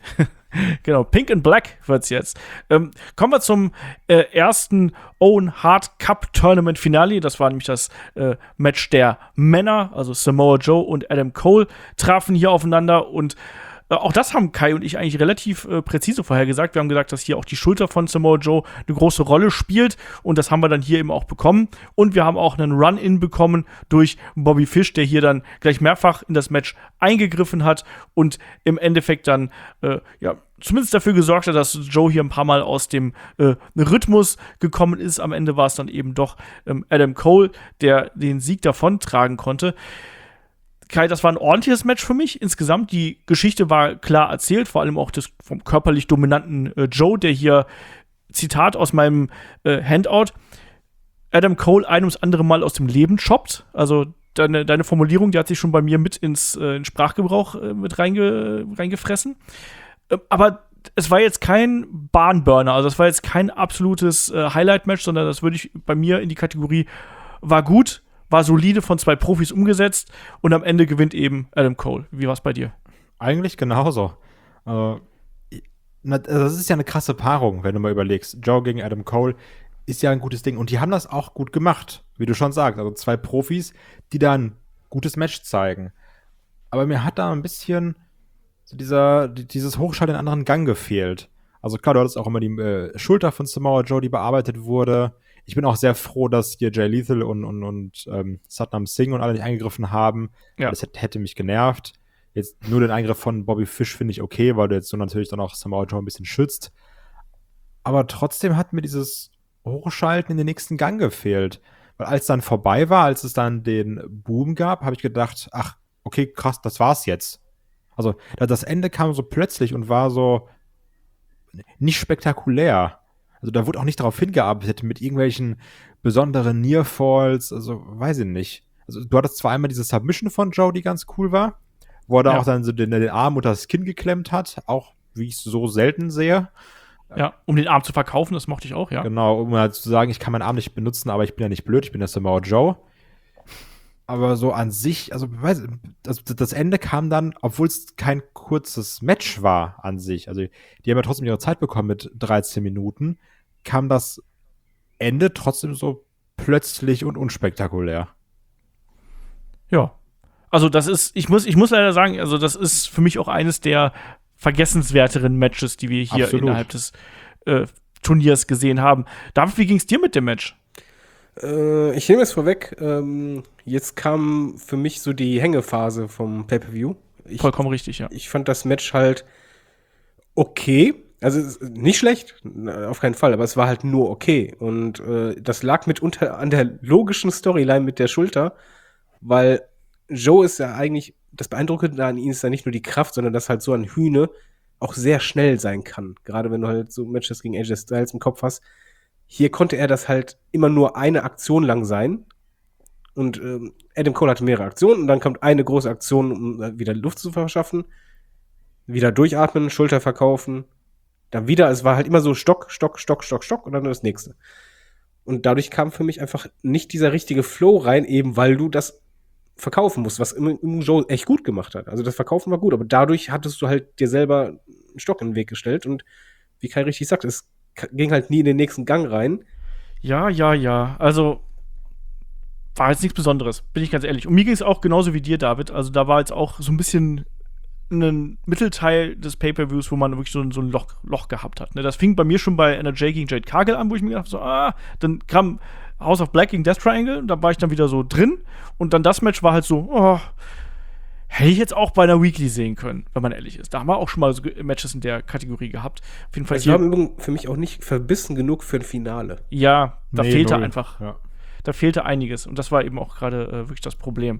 Genau, Pink and Black wird's jetzt. Ähm, kommen wir zum äh, ersten Owen Hart Cup Tournament Finale. Das war nämlich das äh, Match der Männer. Also Samoa Joe und Adam Cole trafen hier aufeinander und äh, auch das haben Kai und ich eigentlich relativ äh, präzise vorhergesagt. Wir haben gesagt, dass hier auch die Schulter von Samoa Joe eine große Rolle spielt und das haben wir dann hier eben auch bekommen. Und wir haben auch einen Run-In bekommen durch Bobby Fish, der hier dann gleich mehrfach in das Match eingegriffen hat und im Endeffekt dann, äh, ja, zumindest dafür gesorgt hat, dass Joe hier ein paar Mal aus dem äh, Rhythmus gekommen ist. Am Ende war es dann eben doch ähm, Adam Cole, der den Sieg davontragen konnte. Kai, das war ein ordentliches Match für mich insgesamt. Die Geschichte war klar erzählt, vor allem auch des vom körperlich dominanten äh, Joe, der hier, Zitat aus meinem äh, Handout, Adam Cole ein ums andere Mal aus dem Leben choppt. Also deine, deine Formulierung, die hat sich schon bei mir mit ins äh, in Sprachgebrauch äh, mit reinge, reingefressen. Äh, aber es war jetzt kein Barnburner, also es war jetzt kein absolutes äh, Highlight-Match, sondern das würde ich bei mir in die Kategorie war gut, war solide von zwei Profis umgesetzt und am Ende gewinnt eben Adam Cole. Wie war es bei dir? Eigentlich genauso. Also, das ist ja eine krasse Paarung, wenn du mal überlegst. Joe gegen Adam Cole ist ja ein gutes Ding. Und die haben das auch gut gemacht, wie du schon sagst. Also zwei Profis, die da ein gutes Match zeigen. Aber mir hat da ein bisschen so dieser, dieses Hochschalten in einen anderen Gang gefehlt. Also klar, du hattest auch immer die äh, Schulter von Samoa Joe, die bearbeitet wurde. Ich bin auch sehr froh, dass hier Jay Lethal und, und, und ähm, Satnam Singh und alle nicht eingegriffen haben. Ja. Das hätte, hätte mich genervt. Jetzt nur den Eingriff von Bobby Fish finde ich okay, weil du jetzt so natürlich dann auch Samoa Joe ein bisschen schützt. Aber trotzdem hat mir dieses Hochschalten in den nächsten Gang gefehlt. Weil als dann vorbei war, als es dann den Boom gab, habe ich gedacht, ach, okay, krass, das war's jetzt. Also das Ende kam so plötzlich und war so nicht spektakulär. Also da wurde auch nicht darauf hingearbeitet mit irgendwelchen besonderen Nearfalls, also weiß ich nicht. Also du hattest zwar einmal diese Submission von Joe, die ganz cool war, wo er da Ja. auch dann so den, den Arm unter das Kinn geklemmt hat, auch wie ich es so selten sehe. Ja, um den Arm zu verkaufen, das mochte ich auch, ja. Genau, um halt zu sagen, ich kann meinen Arm nicht benutzen, aber ich bin ja nicht blöd, ich bin der Samoa Joe. Aber so an sich, also, weiß, also das Ende kam dann, obwohl es kein kurzes Match war an sich, also die haben ja trotzdem ihre Zeit bekommen mit dreizehn Minuten, kam das Ende trotzdem so plötzlich und unspektakulär. Ja. Also das ist, ich muss, ich muss leider sagen, also das ist für mich auch eines der vergessenswerteren Matches, die wir hier Absolut. innerhalb des äh, Turniers gesehen haben. David, wie ging es dir mit dem Match? Äh, ich nehme es vorweg. Ähm, jetzt kam für mich so die Hängephase vom Pay-Per-View. Ich, Vollkommen richtig, ja. ich fand das Match halt okay. Also es ist nicht schlecht, auf keinen Fall, aber es war halt nur okay. Und äh, das lag mitunter an der logischen Storyline mit der Schulter, weil Joe ist ja eigentlich, das Beeindruckende an ihm ist ja nicht nur die Kraft, sondern dass halt so ein Hühne auch sehr schnell sein kann. Gerade wenn du halt so Matches gegen A J Styles im Kopf hast. Hier konnte er das halt immer nur eine Aktion lang sein. Und ähm, Adam Cole hatte mehrere Aktionen und dann kommt eine große Aktion, um äh, wieder Luft zu verschaffen. Wieder durchatmen, Schulter verkaufen. Dann wieder, es war halt immer so Stock, Stock, Stock, Stock, Stock und dann das nächste. Und dadurch kam für mich einfach nicht dieser richtige Flow rein, eben weil du das verkaufen musst, was im, im Joe echt gut gemacht hat. Also das Verkaufen war gut, aber dadurch hattest du halt dir selber einen Stock in den Weg gestellt und wie Kai richtig sagt, es ging halt nie in den nächsten Gang rein. Ja, ja, ja. Also war jetzt nichts Besonderes, bin ich ganz ehrlich. Und mir ging es auch genauso wie dir, David. Also da war jetzt auch so ein bisschen ein Mittelteil des Pay-Per-Views, wo man wirklich so, so ein Loch, Loch gehabt hat. Ne? Das fing bei mir schon bei N R J gegen Jade Cargill an, wo ich mir gedacht habe, so, ah, dann kam House of Black gegen Death Triangle, da war ich dann wieder so drin. Und dann das Match war halt so, oh, hätte ich jetzt auch bei einer Weekly sehen können, wenn man ehrlich ist. Da haben wir auch schon mal so Matches in der Kategorie gehabt. Auf jeden Fall Es hier, war im Übrigen für mich auch nicht verbissen genug für ein Finale. ja, da Nee, fehlte null. einfach. Ja. Da fehlte einiges. Und das war eben auch gerade äh, wirklich das Problem.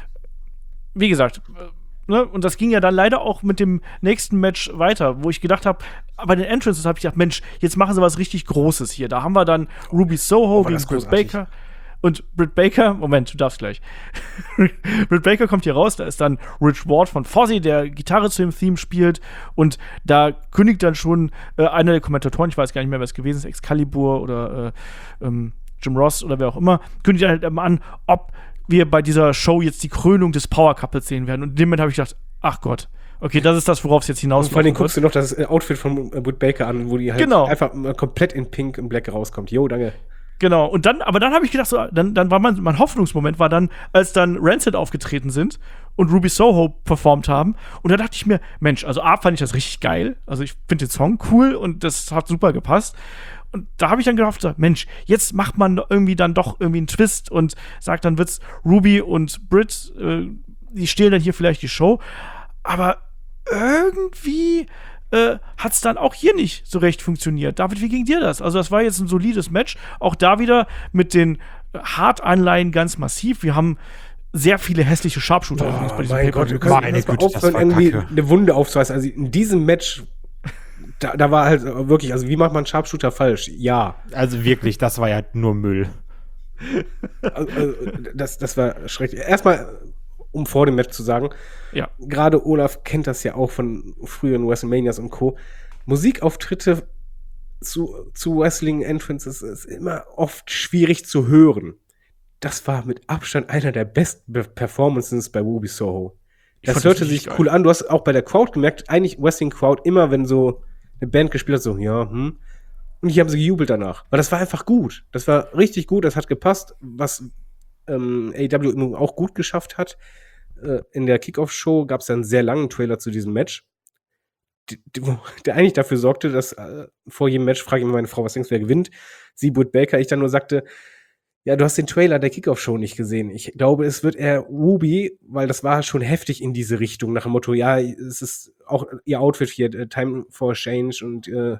Wie gesagt, äh, ne? Und das ging ja dann leider auch mit dem nächsten Match weiter, wo ich gedacht habe, bei den Entrances habe ich gedacht, Mensch, jetzt machen sie was richtig Großes hier. Da haben wir dann Ruby Soho war gegen das Britt großartig. Baker. Und Britt Baker, Moment, du darfst gleich. Britt Baker kommt hier raus, da ist dann Rich Ward von Fozzy, der Gitarre zu dem Theme spielt. Und da kündigt dann schon äh, einer der Kommentatoren, ich weiß gar nicht mehr, wer es gewesen ist, Excalibur oder äh, ähm, Jim Ross oder wer auch immer, kündigt halt immer an, ob wir bei dieser Show jetzt die Krönung des Power Couples sehen werden. Und in dem Moment habe ich gedacht, ach Gott, okay, das ist das, worauf es jetzt Und hinausläuft. vor allem guckst du noch das Outfit von äh, Britt Baker an, wo die halt Genau. einfach mal komplett in Pink und Black rauskommt. Jo, danke. Genau, und dann, aber dann habe ich gedacht, so, dann, dann war mein, mein Hoffnungsmoment, war dann, als dann Rancid aufgetreten sind und Ruby Soho performt haben. Und da dachte ich mir, Mensch, also A, fand ich das richtig geil. Also ich finde den Song cool und das hat super gepasst. Und da habe ich dann gedacht, so, Mensch, jetzt macht man irgendwie dann doch irgendwie einen Twist und sagt, dann wird's Ruby und Britt, äh, die stehlen dann hier vielleicht die Show. Aber irgendwie äh, hat es dann auch hier nicht so recht funktioniert. David, wie ging dir das? Also das war jetzt ein solides Match. Auch da wieder mit den Hard-Anleihen ganz massiv. Wir haben sehr viele hässliche Sharpshooter übrigens bei diesem mein Gott, Pay-Per-View. du kannst Meine erst mal Güte, das aufhören, war irgendwie Kacke. eine Wunde aufzuweisen. Also in diesem Match, da, da war halt wirklich, also wie macht man Sharpshooter falsch? Ja. Also wirklich, das war ja nur Müll. Also, also, das, das war schrecklich. Erstmal, um vor dem Match zu sagen, Ja. gerade Olaf kennt das ja auch von früheren WrestleManias und Co. Musikauftritte zu, zu Wrestling-Entrances ist immer oft schwierig zu hören. Das war mit Abstand einer der besten Be- Performances bei Ruby Soho. Ich Das fand das hörte richtig sich geil. cool an. Du hast auch bei der Crowd gemerkt, eigentlich Wrestling-Crowd, immer wenn so eine Band gespielt hat, so, ja, hm. Und hier haben sie gejubelt danach. Weil das war einfach gut. Das war richtig gut, das hat gepasst. Was ähm, A E W nun auch gut geschafft hat, äh, in der Kickoff-Show gab es ja einen sehr langen Trailer zu diesem Match, die, die, wo- der eigentlich dafür sorgte, dass äh, vor jedem Match frage ich immer meine Frau, was denkst du, wer gewinnt? Sie, Britt Baker, ich dann nur sagte, ja, du hast den Trailer der Kickoff-Show nicht gesehen. Ich glaube, es wird eher Ruby, weil das war schon heftig in diese Richtung, nach dem Motto, ja, es ist auch ihr Outfit hier, äh, Time for Change und äh,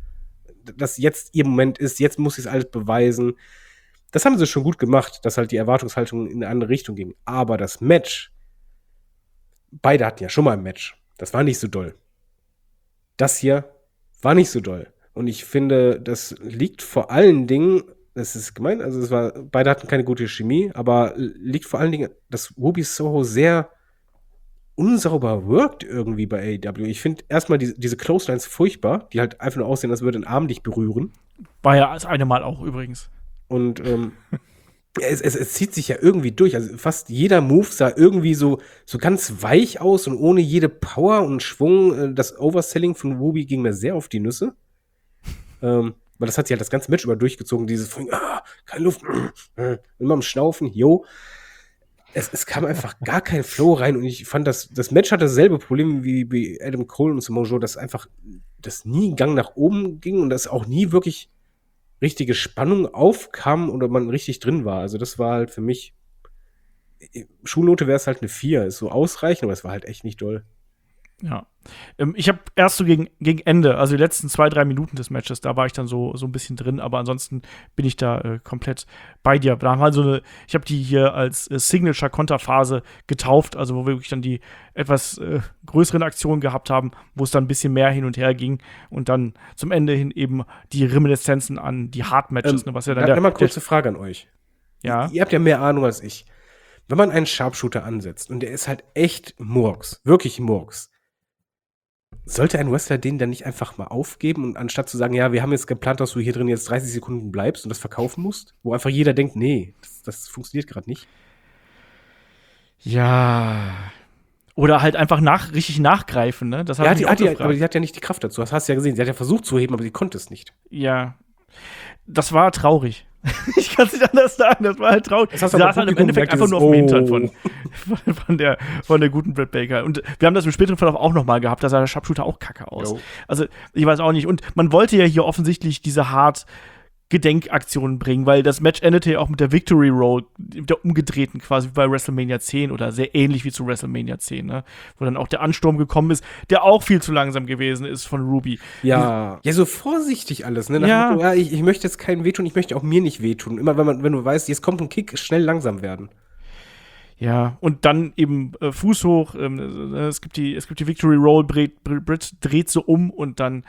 dass jetzt ihr Moment ist, jetzt muss sie es alles beweisen. Das haben sie schon gut gemacht, dass halt die Erwartungshaltung in eine andere Richtung ging. Aber das Match, beide hatten ja schon mal ein Match. Das war nicht so doll. Das hier war nicht so doll. Und ich finde, das liegt vor allen Dingen, das ist gemein, also es war, beide hatten keine gute Chemie, aber liegt vor allen Dingen, dass Ruby Soho sehr unsauber wirkt irgendwie bei A E W. Ich finde erstmal die, diese Clotheslines furchtbar, die halt einfach nur aussehen, als würde ein Arm dich berühren. War ja das eine Mal auch übrigens. Und ähm, es, es, es zieht sich ja irgendwie durch. Also fast jeder Move sah irgendwie so, so ganz weich aus und ohne jede Power und Schwung. Das Overselling von Ruby ging mir sehr auf die Nüsse. ähm, weil das hat sie halt das ganze Match über durchgezogen. Dieses von, ah, keine Luft, immer am Schnaufen, yo. Es, es kam einfach gar kein Flow rein und ich fand, das, das Match hatte dasselbe Problem wie bei Adam Cole und Samoa Joe, dass einfach das nie einen Gang nach oben ging und dass auch nie wirklich richtige Spannung aufkam oder man richtig drin war. Also das war halt für mich, Schulnote wäre es halt eine vier, ist so ausreichend, aber es war halt echt nicht doll. Ja. Ähm, ich habe erst so gegen, gegen Ende, also die letzten zwei, drei Minuten des Matches, da war ich dann so, so ein bisschen drin, aber ansonsten bin ich da äh, komplett bei dir. Da haben wir so eine, ich habe die hier als äh, Signature-Konterphase getauft, also wo wir wirklich dann die etwas äh, größeren Aktionen gehabt haben, wo es dann ein bisschen mehr hin und her ging und dann zum Ende hin eben die Reminiszenzen an die Hard-Matches, Ähm, ne, was ja dann da, der, mal kurze der, Frage an euch. ja. Ihr habt ja mehr Ahnung als ich. Wenn man einen Sharpshooter ansetzt und der ist halt echt Murks, wirklich Murks, sollte ein Wrestler den dann nicht einfach mal aufgeben und anstatt zu sagen, ja, wir haben jetzt geplant, dass du hier drin jetzt dreißig Sekunden bleibst und das verkaufen musst, wo einfach jeder denkt, nee, das, das funktioniert gerade nicht. Ja. Oder halt einfach nach, richtig nachgreifen, ne? Das Ja, habe ich die, mich hat auch die, gefragt. aber die hat ja nicht die Kraft dazu. Das hast du ja gesehen. Sie hat ja versucht zu heben, aber sie konnte es nicht. Ja. Das war traurig. Ich kann es nicht anders sagen, das war halt traurig. Das hast Sie du aber saß halt im Publikum Endeffekt gemerkt, einfach nur auf dem dieses, Hintern oh. von, von, von, der, von der guten Britt Baker. Und wir haben das im späteren Verlauf auch nochmal gehabt, da sah der Sharpshooter auch kacke aus. Jo. Also, ich weiß auch nicht. Und man wollte ja hier offensichtlich diese hart Gedenkaktionen bringen, weil das Match endete ja auch mit der Victory Roll, der umgedrehten quasi wie bei WrestleMania zehn oder sehr ähnlich wie zu WrestleMania zehn, ne? Wo dann auch der Ansturm gekommen ist, der auch viel zu langsam gewesen ist von Ruby. Ja, ja, so vorsichtig alles, ne? Nach Ja. dem Motto, ja, ich, ich möchte jetzt keinen wehtun, ich möchte auch mir nicht wehtun. Immer wenn man, wenn du weißt, jetzt kommt ein Kick, schnell langsam werden. Ja, und dann eben äh, Fuß hoch, ähm, äh, es gibt die, es gibt die Victory Roll, Britt, Britt dreht so um und dann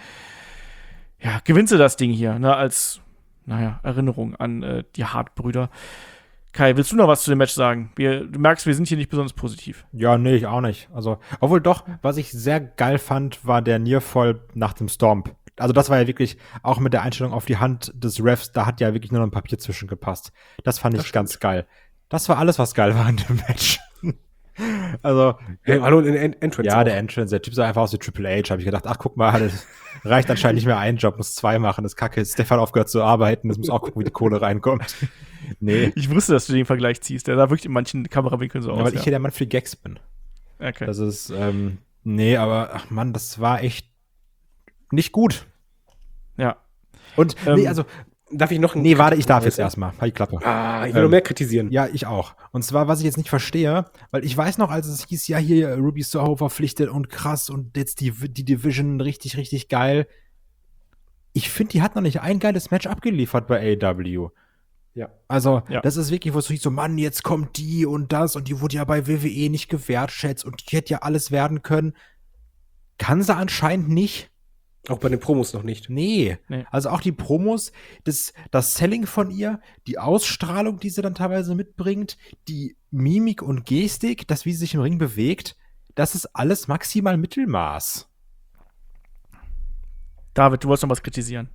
ja, gewinnt sie das Ding hier, ne, als naja, Erinnerung an äh, die Hart-Brüder. Kai, willst du noch was zu dem Match sagen? Wir, du merkst, wir sind hier nicht besonders positiv. Ja, nee, ich auch nicht. Also, obwohl doch, was ich sehr geil fand, war der Nearfall nach dem Stomp. Also das war ja wirklich, auch mit der Einstellung auf die Hand des Refs, da hat ja wirklich nur noch ein Papier zwischengepasst. Das fand ich Das ganz geil. Das war alles, was geil war in dem Match. Also, Hey, hallo, in den Entrance. ja, auch. der Entrance, der Typ sah einfach aus wie Triple H. Habe ich gedacht, ach, guck mal, das reicht anscheinend nicht mehr ein Job, muss zwei machen. Das Kacke. Stefan aufgehört zu arbeiten, das muss auch gucken, wie die Kohle reinkommt. Nee. Ich wusste, dass du den Vergleich ziehst. Der sah wirklich in manchen Kamerawinkeln so Ja, aus. weil ich hier der Mann für die Gags bin. Okay. Das ist, ähm, nee, aber, ach Mann, das war echt nicht gut. Ja. Und, Ähm, nee, also, Darf ich noch einen nee, warte, ich darf Kritik- jetzt erstmal. Halt die Klappe. Ah, ich will Ähm, noch mehr kritisieren. Ja, ich auch. Und zwar, was ich jetzt nicht verstehe, weil ich weiß noch, als es hieß, ja, hier Ruby Soho verpflichtet und krass und jetzt die, die Division richtig, richtig geil. Ich finde, die hat noch nicht ein geiles Match abgeliefert bei A E W. Ja. Also, Ja. das ist wirklich, wo es so, Mann, jetzt kommt die und das und die wurde ja bei W W E nicht gewertschätzt und die hätte ja alles werden können. Kann sie anscheinend nicht. Auch bei den Promos noch nicht. Nee. Nee. Also auch die Promos, das, das Selling von ihr, die Ausstrahlung, die sie dann teilweise mitbringt, die Mimik und Gestik, das, wie sie sich im Ring bewegt, das ist alles maximal Mittelmaß. David, du wolltest noch was kritisieren.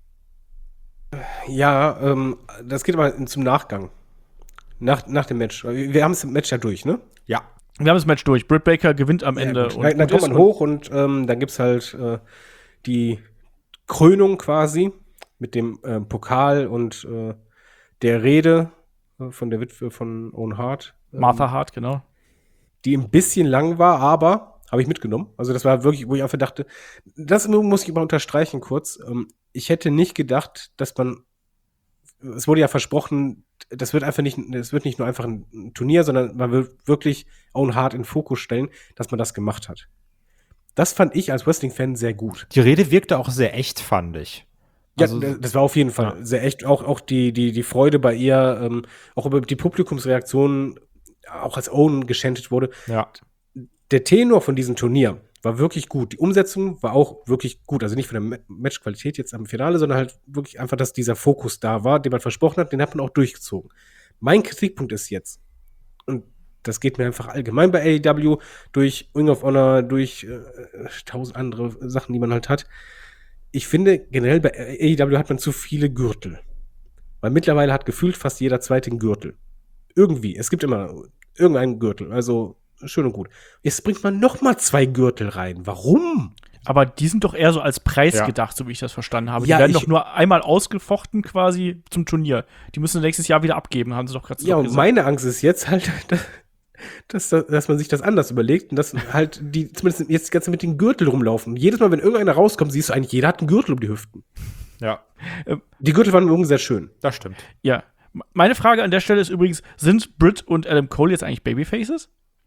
Ja, ähm, das geht aber zum Nachgang. Nach, nach dem Match. Wir haben das Match ja durch, ne? Ja. Wir haben das Match durch. Britt Baker gewinnt am Ende. Ja, gut. und dann, dann gut kommt ist man und- hoch und ähm, dann gibt's halt äh, die Krönung quasi mit dem äh, Pokal und äh, der Rede äh, von der Witwe von Owen Hart. ähm, Martha Hart, genau. Die ein bisschen lang war, aber habe ich mitgenommen. Also das war wirklich, wo ich einfach dachte, das muss ich mal unterstreichen kurz. Ähm, ich hätte nicht gedacht, dass man, es wurde ja versprochen, das wird einfach nicht, es wird nicht nur einfach ein Turnier, sondern man wird wirklich Owen Hart in den Fokus stellen, dass man das gemacht hat. Das fand ich als Wrestling-Fan sehr gut. Die Rede wirkte auch sehr echt, fand ich. Ja, Also- das das war auf jeden Fall Ja. sehr echt. Auch, auch die, die, die Freude bei ihr, ähm, auch über die Publikumsreaktionen, auch als Owen geschändet wurde. Ja. Der Tenor von diesem Turnier war wirklich gut. Die Umsetzung war auch wirklich gut. Also nicht von der Matchqualität jetzt am Finale, sondern halt wirklich einfach, dass dieser Fokus da war, den man versprochen hat, den hat man auch durchgezogen. Mein Kritikpunkt ist jetzt, und das geht mir einfach allgemein bei A E W, durch Ring of Honor, durch äh, tausend andere Sachen, die man halt hat. Ich finde, generell bei A E W hat man zu viele Gürtel. Weil mittlerweile hat gefühlt fast jeder zweite einen Gürtel. Irgendwie. Es gibt immer irgendeinen Gürtel. Also schön und gut. Jetzt bringt man noch mal zwei Gürtel rein. Warum? Aber die sind doch eher so als Preis Ja. gedacht, so wie ich das verstanden habe. Ja, die werden ich- doch nur einmal ausgefochten quasi zum Turnier. Die müssen nächstes Jahr wieder abgeben, haben sie doch gerade Ja, und gesagt. meine Angst ist jetzt halt, dass, dass, dass man sich das anders überlegt und dass halt die zumindest jetzt die ganze Zeit mit den Gürtel rumlaufen. Jedes Mal, wenn irgendeiner rauskommt, siehst du eigentlich, jeder hat einen Gürtel um die Hüften. Ja, Die Gürtel waren übrigens sehr schön. das stimmt. Ja. Meine Frage an der Stelle ist übrigens, sind Britt und Adam Cole jetzt eigentlich Babyfaces?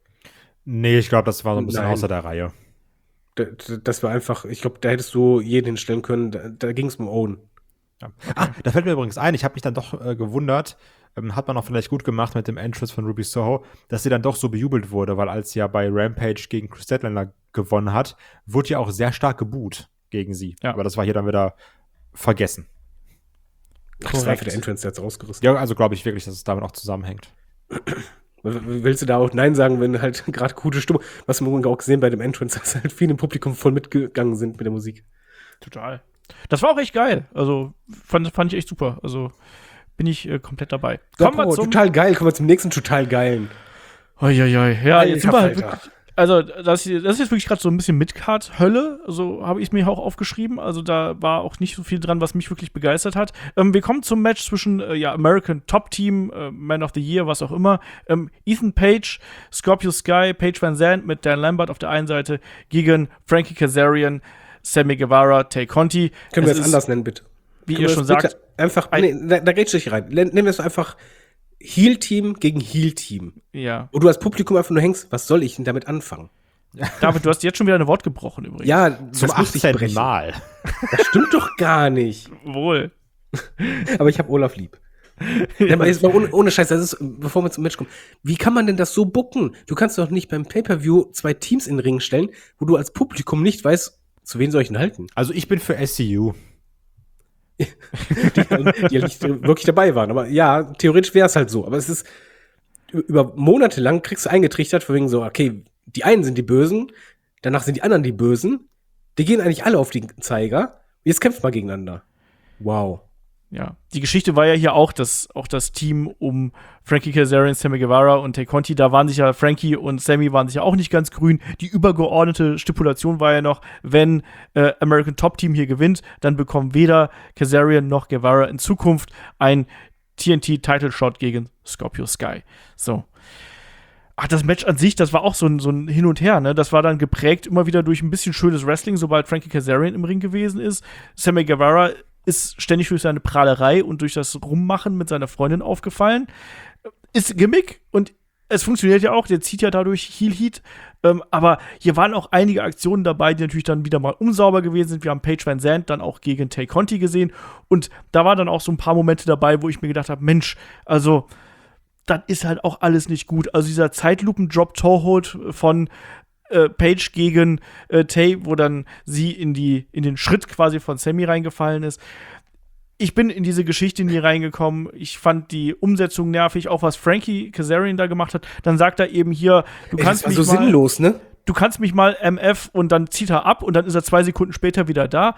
Nee, ich glaube, das war so ein bisschen Nein. außer der Reihe. Da- Das war einfach, ich glaube, da hättest du jeden hinstellen können. Da, da ging es um Owen. Ja. Ah, da fällt mir übrigens ein, ich habe mich dann doch äh, gewundert, ähm, hat man auch vielleicht gut gemacht mit dem Entrance von Ruby Soho, dass sie dann doch so bejubelt wurde, weil als sie ja bei Rampage gegen Chris Statlander gewonnen hat, wurde ja auch sehr stark geboot gegen sie. Ja. Aber das war hier dann wieder vergessen. Ach, das war Korrekt. für den Entrance jetzt rausgerissen. Ja, also glaube ich wirklich, dass es damit auch zusammenhängt. Willst du da auch Nein sagen, wenn halt gerade gute Stimmung, was wir auch gesehen bei dem Entrance, dass halt viele im Publikum voll mitgegangen sind mit der Musik. Total. Das war auch echt geil. Also fand, fand ich echt super. Also bin ich äh, komplett dabei. Kommen wir oh, zum total geil, kommen wir zum nächsten total geilen. Uiuiui. Ja, Alter jetzt sind wir halt Falter. wirklich, also das, hier- das ist jetzt wirklich gerade so ein bisschen Midcard-Hölle, so habe ich es mir auch aufgeschrieben. Also da war auch nicht so viel dran, was mich wirklich begeistert hat. Ähm, wir kommen zum Match zwischen äh, ja, American Top Team, äh, Man of the Year, was auch immer. Ähm, Ethan Page, Scorpio Sky, Paige Van Zandt mit Dan Lambert auf der einen Seite gegen Frankie Kazarian, Sammy Guevara, Tay Conti. Können wir Es das ist, anders nennen, bitte? Wie Können ihr wir schon das bitte sagt, Einfach, ein- nee, da, da grätsch ich rein. Len- Nennen wir es einfach Heal-Team gegen Heal-Team. ja. Und du als Publikum einfach nur hängst, was soll ich denn damit anfangen? David, du hast jetzt schon wieder ein Wort gebrochen übrigens. Ja, Zum das muss ich achtzehnten brechen. Mal. Das stimmt doch gar nicht. Wohl. Aber ich habe Olaf lieb. Ja, aber jetzt mal ohne, ohne Scheiß, das ist, bevor wir zum Match kommen, wie kann man denn das so bucken? Du kannst doch nicht beim Pay-Per-View zwei Teams in den Ring stellen, wo du als Publikum nicht weißt, zu wen soll ich denn halten? Also ich bin für S C U. Die, die halt nicht wirklich dabei waren. Aber ja, theoretisch wäre es halt so. Aber es ist über Monate lang kriegst du eingetrichtert, von wegen so, okay, die einen sind die Bösen, danach sind die anderen die Bösen. Die gehen eigentlich alle auf den Zeiger. Jetzt kämpft mal gegeneinander. Wow. Ja, die Geschichte war ja hier auch, dass auch das Team um Frankie Kazarian, Sammy Guevara und Tay Conti, da waren sich ja Frankie und Sammy waren sich ja auch nicht ganz grün. Die übergeordnete Stipulation war ja noch, wenn äh, American Top Team hier gewinnt, dann bekommen weder Kazarian noch Guevara in Zukunft ein T N T-Title-Shot gegen Scorpio Sky. So. Ach, das Match an sich, das war auch so ein, so ein Hin und Her, ne? Das war dann geprägt immer wieder durch ein bisschen schönes Wrestling, sobald Frankie Kazarian im Ring gewesen ist. Sammy Guevara ist ständig durch seine Prahlerei und durch das Rummachen mit seiner Freundin aufgefallen. Ist Gimmick und es funktioniert ja auch, der zieht ja dadurch Heel Heat. Ähm, aber hier waren auch einige Aktionen dabei, die natürlich dann wieder mal unsauber gewesen sind. Wir haben Paige Van Zandt dann auch gegen Tay Conti gesehen. Und da waren dann auch so ein paar Momente dabei, wo ich mir gedacht habe, Mensch, also das ist halt auch alles nicht gut. Also dieser Zeitlupen-Drop-Toe-Hold von äh, Paige gegen äh, Tay, wo dann sie in, die, in den Schritt quasi von Sammy reingefallen ist. Ich bin in diese Geschichte nie reingekommen. Ich fand die Umsetzung nervig, auch was Frankie Kazarian da gemacht hat. Dann sagt er eben hier, du Ey, kannst das war mich so mal, sinnlos, ne? du kannst mich mal M F und dann zieht er ab und dann ist er zwei Sekunden später wieder da.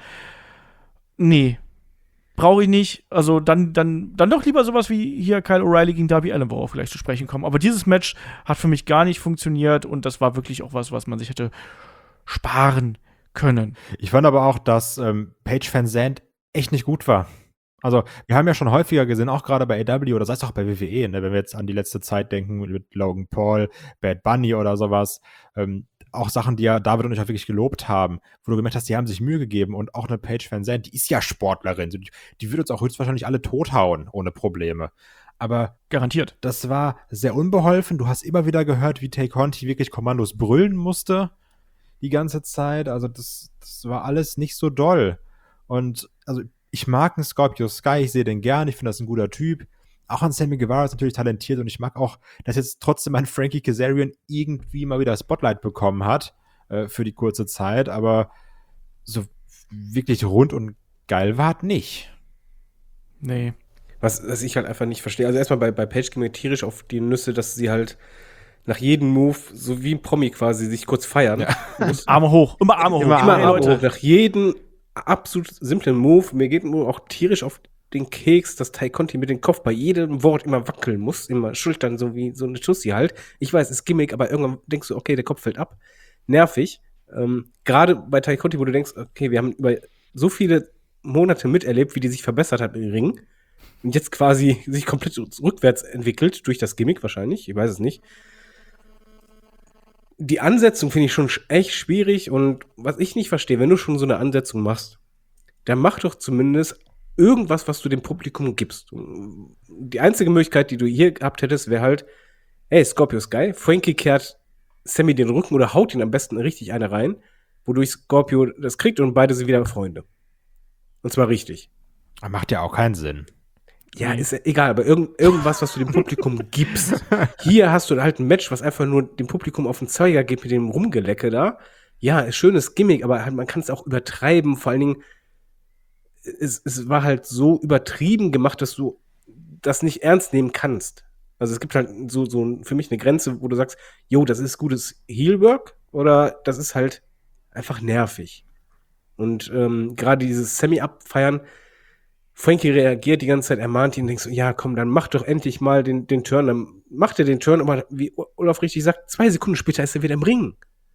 Nee. Brauche ich nicht. Also dann, dann, dann doch lieber sowas wie hier Kyle O'Reilly gegen Darby Allin, worauf wir gleich zu sprechen kommen. Aber dieses Match hat für mich gar nicht funktioniert und das war wirklich auch was, was man sich hätte sparen können. Ich fand aber auch, dass ähm, Paige Van Zandt echt nicht gut war. Also, wir haben ja schon häufiger gesehen, auch gerade bei A E W oder sei es auch bei W W E, ne, wenn wir jetzt an die letzte Zeit denken mit Logan Paul, Bad Bunny oder sowas, ähm, auch Sachen, die ja David und ich auch wirklich gelobt haben, wo du gemerkt hast, die haben sich Mühe gegeben und auch eine Paige Van Zandt, die ist ja Sportlerin, die, die würde uns auch höchstwahrscheinlich alle tothauen, ohne Probleme. Aber Garantiert. das war sehr unbeholfen. Du hast immer wieder gehört, wie Tay Conti wirklich Kommandos brüllen musste die ganze Zeit. Also das, das war alles nicht so doll. Und also ich mag einen Scorpio Sky, ich sehe den gern, ich finde das ein guter Typ. Auch an Sammy Guevara ist natürlich talentiert und ich mag auch, dass jetzt trotzdem ein Frankie Kazarian irgendwie mal wieder Spotlight bekommen hat. äh, für die kurze Zeit, aber so wirklich rund und geil war es nicht. Nee. Was, was ich halt einfach nicht verstehe. Also erstmal bei, bei Paige ging mir tierisch auf die Nüsse, dass sie halt nach jedem Move, so wie ein Promi quasi, sich kurz feiern muss. Arme hoch, immer Arme hoch. Immer Ey, Arme Leute. hoch. Nach jedem absolut simplen Move. Mir geht nur auch tierisch auf den Keks, dass Tay Conti mit dem Kopf bei jedem Wort immer wackeln muss, immer schultern, so wie so eine Tussi halt. Ich weiß, ist Gimmick, aber irgendwann denkst du, okay, der Kopf fällt ab. Nervig. Ähm, Gerade bei Tay Conti, wo du denkst, okay, wir haben über so viele Monate miterlebt, wie die sich verbessert hat im Ring. Und jetzt quasi sich komplett rückwärts entwickelt, durch das Gimmick wahrscheinlich, ich weiß es nicht. Die Ansetzung finde ich schon echt schwierig und was ich nicht verstehe, wenn du schon so eine Ansetzung machst, dann mach doch zumindest irgendwas, was du dem Publikum gibst. Die einzige Möglichkeit, die du hier gehabt hättest, wäre halt, ey, Scorpio Sky, Frankie kehrt Sammy den Rücken oder haut ihn am besten richtig eine rein, wodurch Scorpio das kriegt und beide sind wieder Freunde. Und zwar richtig. Macht ja auch keinen Sinn. Ja, ist ja egal, aber irgend, irgendwas, was du dem Publikum gibst. Hier hast du halt ein Match, was einfach nur dem Publikum auf den Zeiger geht mit dem Rumgelecke da. Ja, ist schönes Gimmick, aber halt, man kann es auch übertreiben. Vor allen Dingen, es, es war halt so übertrieben gemacht, dass du das nicht ernst nehmen kannst. Also es gibt halt so, so für mich eine Grenze, wo du sagst, jo, das ist gutes Heelwork oder das ist halt einfach nervig. Und ähm, gerade dieses Semi-Abfeiern, Frankie reagiert die ganze Zeit, er mahnt ihn und denkt so, ja komm, dann mach doch endlich mal den, den Turn. Dann macht er den Turn, aber wie Olaf richtig sagt, zwei Sekunden später ist er wieder im Ring.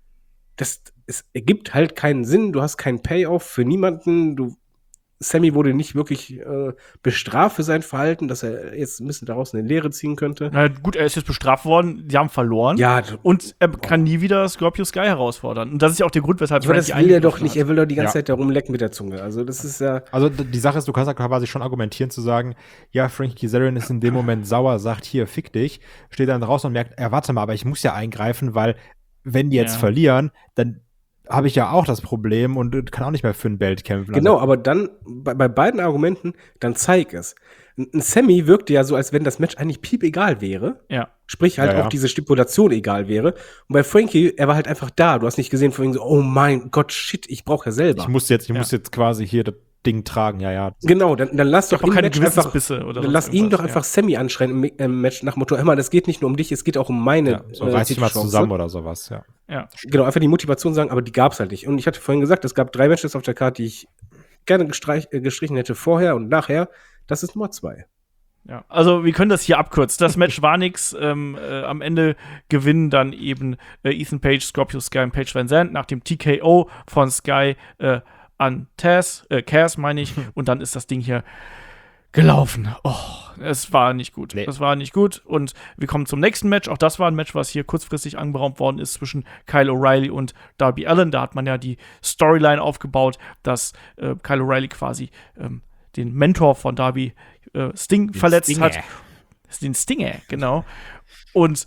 Das, es ergibt halt keinen Sinn, du hast keinen Payoff für niemanden, du, Sammy wurde nicht wirklich äh, bestraft für sein Verhalten, dass er jetzt ein bisschen daraus eine Lehre ziehen könnte. Na gut, er ist jetzt bestraft worden, die haben verloren. Ja, und er kann nie wieder Scorpio Sky herausfordern. Und das ist ja auch der Grund, weshalb aber das Frankie will er doch eingegriffen nicht, hat. er will doch die ganze Ja. Zeit darum lecken mit der Zunge. Also das ist ja. Also d- die Sache ist, du kannst ja quasi schon argumentieren zu sagen, ja, Frankie Kazarian ist in dem Moment sauer, sagt hier, fick dich, steht dann draußen und merkt, ja, warte mal, aber ich muss ja eingreifen, weil wenn die jetzt Ja. verlieren, dann habe ich ja auch das Problem und kann auch nicht mehr für ein Belt kämpfen. Genau, Also, aber dann, bei, bei beiden Argumenten, dann zeig es. Ein ein Sammy wirkte ja so, als wenn das Match eigentlich piep egal wäre. Ja. Sprich, halt Ja, ja. auch diese Stipulation egal wäre. Und bei Frankie, er war halt einfach da. Du hast nicht gesehen, von ihm so, oh mein Gott, shit, ich brauche ja selber. ich muss jetzt, ich Ja. muss jetzt quasi hier das Ding tragen, ja, ja. Genau, dann, dann lass doch auch im keine Match einfach, Gewissensbisse oder dann sonst lass ihn irgendwas, doch einfach ja. Sammy anschreien im, im Match nach Motto, hör mal, das geht nicht nur um dich, es geht auch um meine ja so äh, reiß dich mal Titelchance. zusammen oder sowas, ja. Ja. Genau, einfach die Motivation sagen, aber die gab's halt nicht. Und ich hatte vorhin gesagt, es gab drei Matches auf der Karte, die ich gerne gestreich, äh, gestrichen hätte vorher und nachher. Das ist Nummer zwei. Ja, also wir können das hier abkürzen. Das Match war nix. Ähm, äh, am Ende gewinnen dann eben äh, Ethan Page, Scorpio Sky und Paige Van Zandt nach dem T K O von Sky äh, an Taz, äh, Cass meine ich. Und dann ist das Ding hier gelaufen. Oh, es war nicht gut. Nee. Es war nicht gut. Und wir kommen zum nächsten Match. Auch das war ein Match, was hier kurzfristig anberaumt worden ist zwischen Kyle O'Reilly und Darby Allin. Da hat man ja die Storyline aufgebaut, dass äh, Kyle O'Reilly quasi ähm, den Mentor von Darby äh, Sting verletzt Stinger. hat. Den Stinger, genau. Und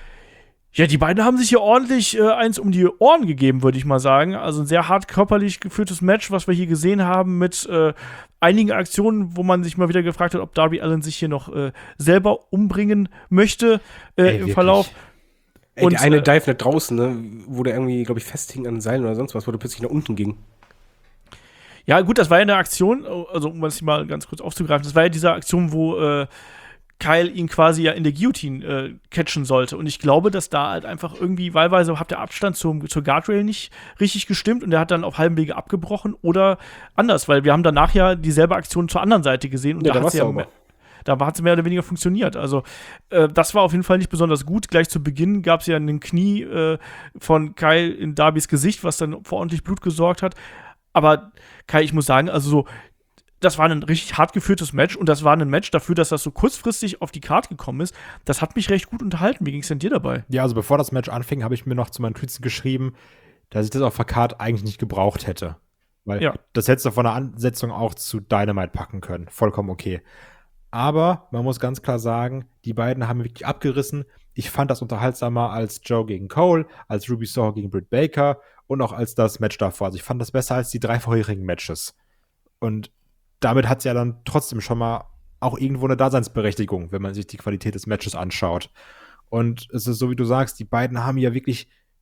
ja, die beiden haben sich hier ordentlich äh, eins um die Ohren gegeben, würde ich mal sagen. Also ein sehr hart körperlich geführtes Match, was wir hier gesehen haben mit äh, einigen Aktionen, wo man sich mal wieder gefragt hat, ob Darby Allin sich hier noch äh, selber umbringen möchte äh, Ey, im wirklich. Verlauf. Ey, Und, der eine äh, Dive nach draußen, ne, wo der irgendwie, glaube ich, festhing an Seilen oder sonst was, wo der plötzlich nach unten ging. Ja, gut, das war ja eine Aktion, also um das hier mal ganz kurz aufzugreifen, das war ja diese Aktion, wo äh, Kyle ihn quasi ja in der Guillotine äh, catchen sollte. Und ich glaube, dass da halt einfach irgendwie wahlweise hat der Abstand zum, zur Guardrail nicht richtig gestimmt und der hat dann auf halbem Wege abgebrochen oder anders, weil wir haben danach ja dieselbe Aktion zur anderen Seite gesehen und Ja, da da hat sie war's ja sauber. mehr, da hat es mehr oder weniger funktioniert. Also äh, das war auf jeden Fall nicht besonders gut. Gleich zu Beginn gab es ja einen Knie äh, von Kyle in Darbys Gesicht, was dann für ordentlich Blut gesorgt hat. Aber Kai, ich muss sagen, also so, das war ein richtig hart geführtes Match und das war ein Match dafür, dass das so kurzfristig auf die Karte gekommen ist. Das hat mich recht gut unterhalten. Wie ging es denn dir dabei? Ja, also bevor das Match anfing, habe ich mir noch zu meinen Tweets geschrieben, dass ich das auf der Karte eigentlich nicht gebraucht hätte. Weil Ja. das hättest du von der Ansetzung auch zu Dynamite packen können. Vollkommen okay. Aber man muss ganz klar sagen, die beiden haben wirklich abgerissen. Ich fand das unterhaltsamer als Joe gegen Cole, als Ruby Soho gegen Britt Baker und auch als das Match davor. Also ich fand das besser als die drei vorherigen Matches. Und damit hat es ja dann trotzdem schon mal auch irgendwo eine Daseinsberechtigung, wenn man sich die Qualität des Matches anschaut. Und es ist so, wie du sagst, die beiden haben ja wirklich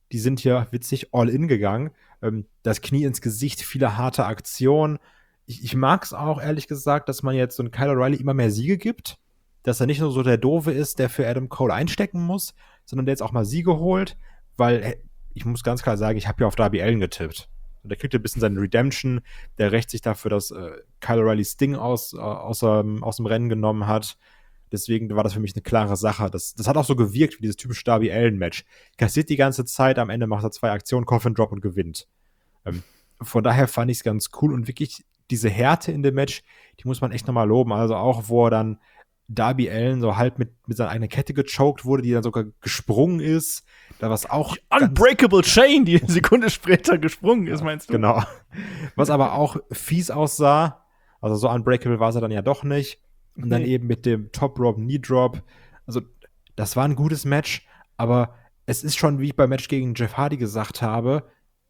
die sind hier witzig all in gegangen. Ähm, das Knie ins Gesicht, viele harte Aktionen. Ich, ich mag es auch, ehrlich gesagt, dass man jetzt so einen Kyle O'Reilly immer mehr Siege gibt. Dass er nicht nur so der Doofe ist, der für Adam Cole einstecken muss, sondern der jetzt auch mal Siege holt. Weil, ich muss ganz klar sagen, ich habe ja auf Darby Allin getippt. Und der kriegt ein bisschen seine Redemption. Der rächt sich dafür, dass äh, Kyle O'Reilly Sting aus, äh, aus, ähm, aus dem Rennen genommen hat. Deswegen war das für mich eine klare Sache. Das, das hat auch so gewirkt wie dieses typische Darby Allin-Match. Kassiert die ganze Zeit, am Ende macht er zwei Aktionen, Coffin Drop und gewinnt. Ähm, von daher fand ich es ganz cool und wirklich diese Härte in dem Match, die muss man echt nochmal loben. Also auch, wo er dann Darby Allin so halb mit, mit seiner eigenen Kette gechoked wurde, die dann sogar gesprungen ist. Da was auch Unbreakable Chain, die eine Sekunde später gesprungen ist, meinst du? Genau. Was aber auch fies aussah. Also so unbreakable war sie dann ja doch nicht. Und dann Nee. eben mit dem Top Rope Knee Drop. Also das war ein gutes Match, aber es ist schon, wie ich beim Match gegen Jeff Hardy gesagt habe,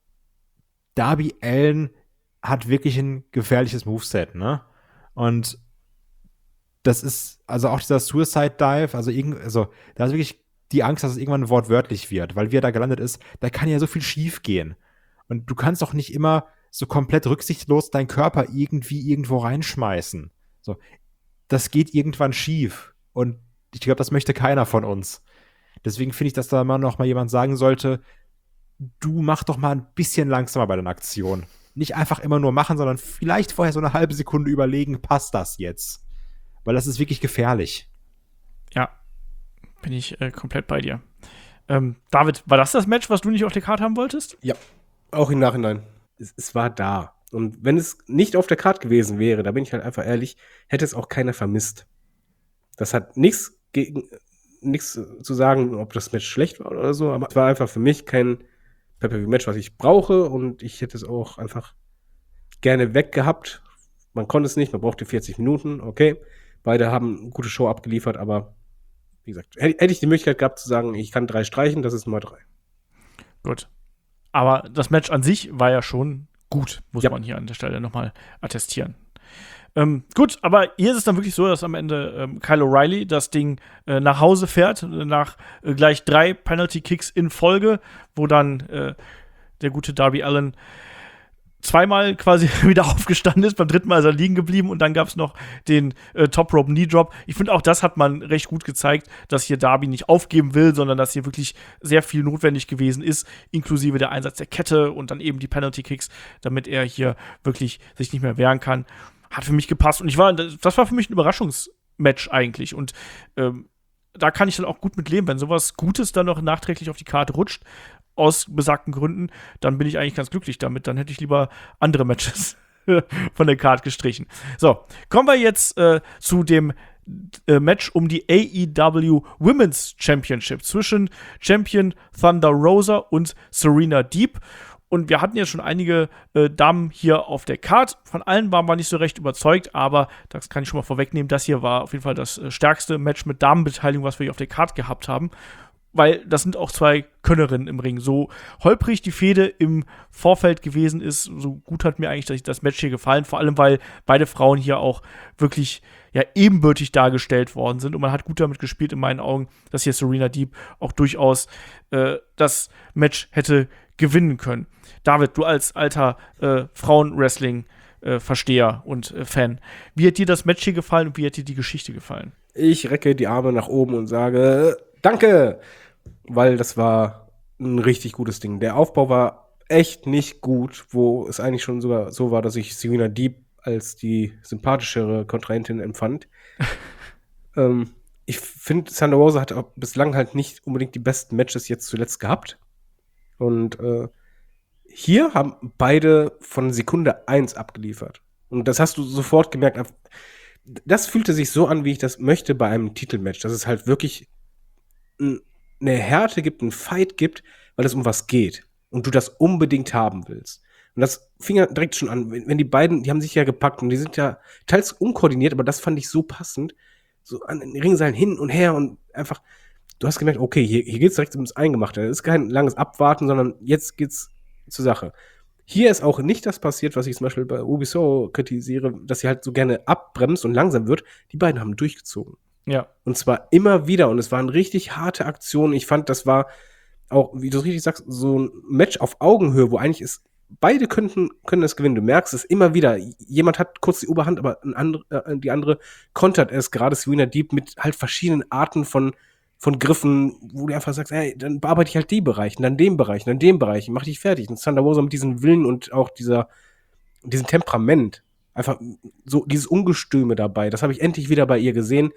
Darby Allin hat wirklich ein gefährliches Moveset, ne? Und das ist, also auch dieser Suicide Dive, also, irgend, also da ist wirklich die Angst, dass es irgendwann wortwörtlich wird, weil wie er da gelandet ist, da kann ja so viel schief gehen. Und du kannst doch nicht immer so komplett rücksichtslos deinen Körper irgendwie irgendwo reinschmeißen. So, das geht irgendwann schief. Und ich glaube, das möchte keiner von uns. Deswegen finde ich, dass da mal noch mal jemand sagen sollte, du mach doch mal ein bisschen langsamer bei deiner Aktion. Nicht einfach immer nur machen, sondern vielleicht vorher so eine halbe Sekunde überlegen, passt das jetzt? Weil das ist wirklich gefährlich. Ja, bin ich äh, komplett bei dir. Ähm, David, war das das Match, was du nicht auf der Karte haben wolltest? Ja, auch im Nachhinein. Es, es war da. Und wenn es nicht auf der Karte gewesen wäre, da bin ich halt einfach ehrlich, hätte es auch keiner vermisst. Das hat nichts gegen nichts zu sagen, ob das Match schlecht war oder so, aber es war einfach für mich kein Pay-Per-View-Match, was ich brauche, und ich hätte es auch einfach gerne weggehabt. Man konnte es nicht, man brauchte vierzig Minuten, okay. Beide haben eine gute Show abgeliefert, aber wie gesagt, hätte ich die Möglichkeit gehabt zu sagen, ich kann drei streichen, das ist Nummer drei. Gut. Aber das Match an sich war ja schon gut, muss Ja. man hier an der Stelle nochmal attestieren. Ähm, gut, aber hier ist es dann wirklich so, dass am Ende ähm, Kyle O'Reilly das Ding äh, nach Hause fährt, äh, nach äh, gleich drei Penalty-Kicks in Folge, wo dann äh, der gute Darby Allin zweimal quasi wieder aufgestanden ist, beim dritten Mal ist er liegen geblieben und dann gab es noch den äh, Top Rope Knee Drop. Ich finde auch, das hat man recht gut gezeigt, dass hier Darby nicht aufgeben will, sondern dass hier wirklich sehr viel notwendig gewesen ist, inklusive der Einsatz der Kette und dann eben die Penalty Kicks, damit er hier wirklich sich nicht mehr wehren kann. Hat für mich gepasst und ich war, das war für mich ein Überraschungsmatch eigentlich und ähm, da kann ich dann auch gut mit leben, wenn sowas Gutes dann noch nachträglich auf die Karte rutscht, aus besagten Gründen, dann bin ich eigentlich ganz glücklich damit. Dann hätte ich lieber andere Matches von der Card gestrichen. So, kommen wir jetzt äh, zu dem äh, Match um die A E W Women's Championship zwischen Champion Thunder Rosa und Serena Deeb. Und wir hatten ja schon einige äh, Damen hier auf der Card. Von allen waren wir nicht so recht überzeugt, aber das kann ich schon mal vorwegnehmen. Das hier war auf jeden Fall das äh, stärkste Match mit Damenbeteiligung, was wir hier auf der Card gehabt haben. Weil das sind auch zwei Könnerinnen im Ring. So holprig die Fehde im Vorfeld gewesen ist, so gut hat mir eigentlich das Match hier gefallen. Vor allem, weil beide Frauen hier auch wirklich ja, ebenbürtig dargestellt worden sind. Und man hat gut damit gespielt, in meinen Augen, dass hier Serena Deeb auch durchaus äh, das Match hätte gewinnen können. David, du als alter äh, Frauen-Wrestling-Versteher äh, und äh, Fan, wie hat dir das Match hier gefallen und wie hat dir die Geschichte gefallen? Ich recke die Arme nach oben und sage Danke, weil das war ein richtig gutes Ding. Der Aufbau war echt nicht gut, wo es eigentlich schon sogar so war, dass ich Serena Deeb als die sympathischere Kontrahentin empfand. ähm, ich finde, Thunder Rosa hat auch bislang halt nicht unbedingt die besten Matches jetzt zuletzt gehabt. Und äh, hier haben beide von Sekunde eins abgeliefert. Und das hast du sofort gemerkt. Das fühlte sich so an, wie ich das möchte bei einem Titelmatch. Dass es halt wirklich eine Härte gibt, einen Fight gibt, weil es um was geht. Und du das unbedingt haben willst. Und das fing ja direkt schon an. Wenn die beiden, die haben sich ja gepackt und die sind ja teils unkoordiniert, aber das fand ich so passend. So an den Ringseilen hin und her und einfach, du hast gemerkt, okay, hier, hier geht's direkt ums Eingemachte. Das ist kein langes Abwarten, sondern jetzt geht's zur Sache. Hier ist auch nicht das passiert, was ich zum Beispiel bei Ubisoft kritisiere, dass sie halt so gerne abbremst und langsam wird. Die beiden haben durchgezogen. Ja. Und zwar immer wieder. Und es waren richtig harte Aktionen. Ich fand, das war auch, wie du richtig sagst, so ein Match auf Augenhöhe, wo eigentlich ist, beide könnten, können es gewinnen. Du merkst es immer wieder. Jemand hat kurz die Oberhand, aber ein andere, äh, die andere kontert es, gerade Serena Deeb, mit halt verschiedenen Arten von, von Griffen, wo du einfach sagst, ey, dann bearbeite ich halt die Bereiche, dann den Bereich, dann den Bereich, mach dich fertig. Und Thunder Rosa mit diesem Willen und auch dieser, diesem Temperament, einfach so dieses Ungestüme dabei, das habe ich endlich wieder bei ihr gesehen.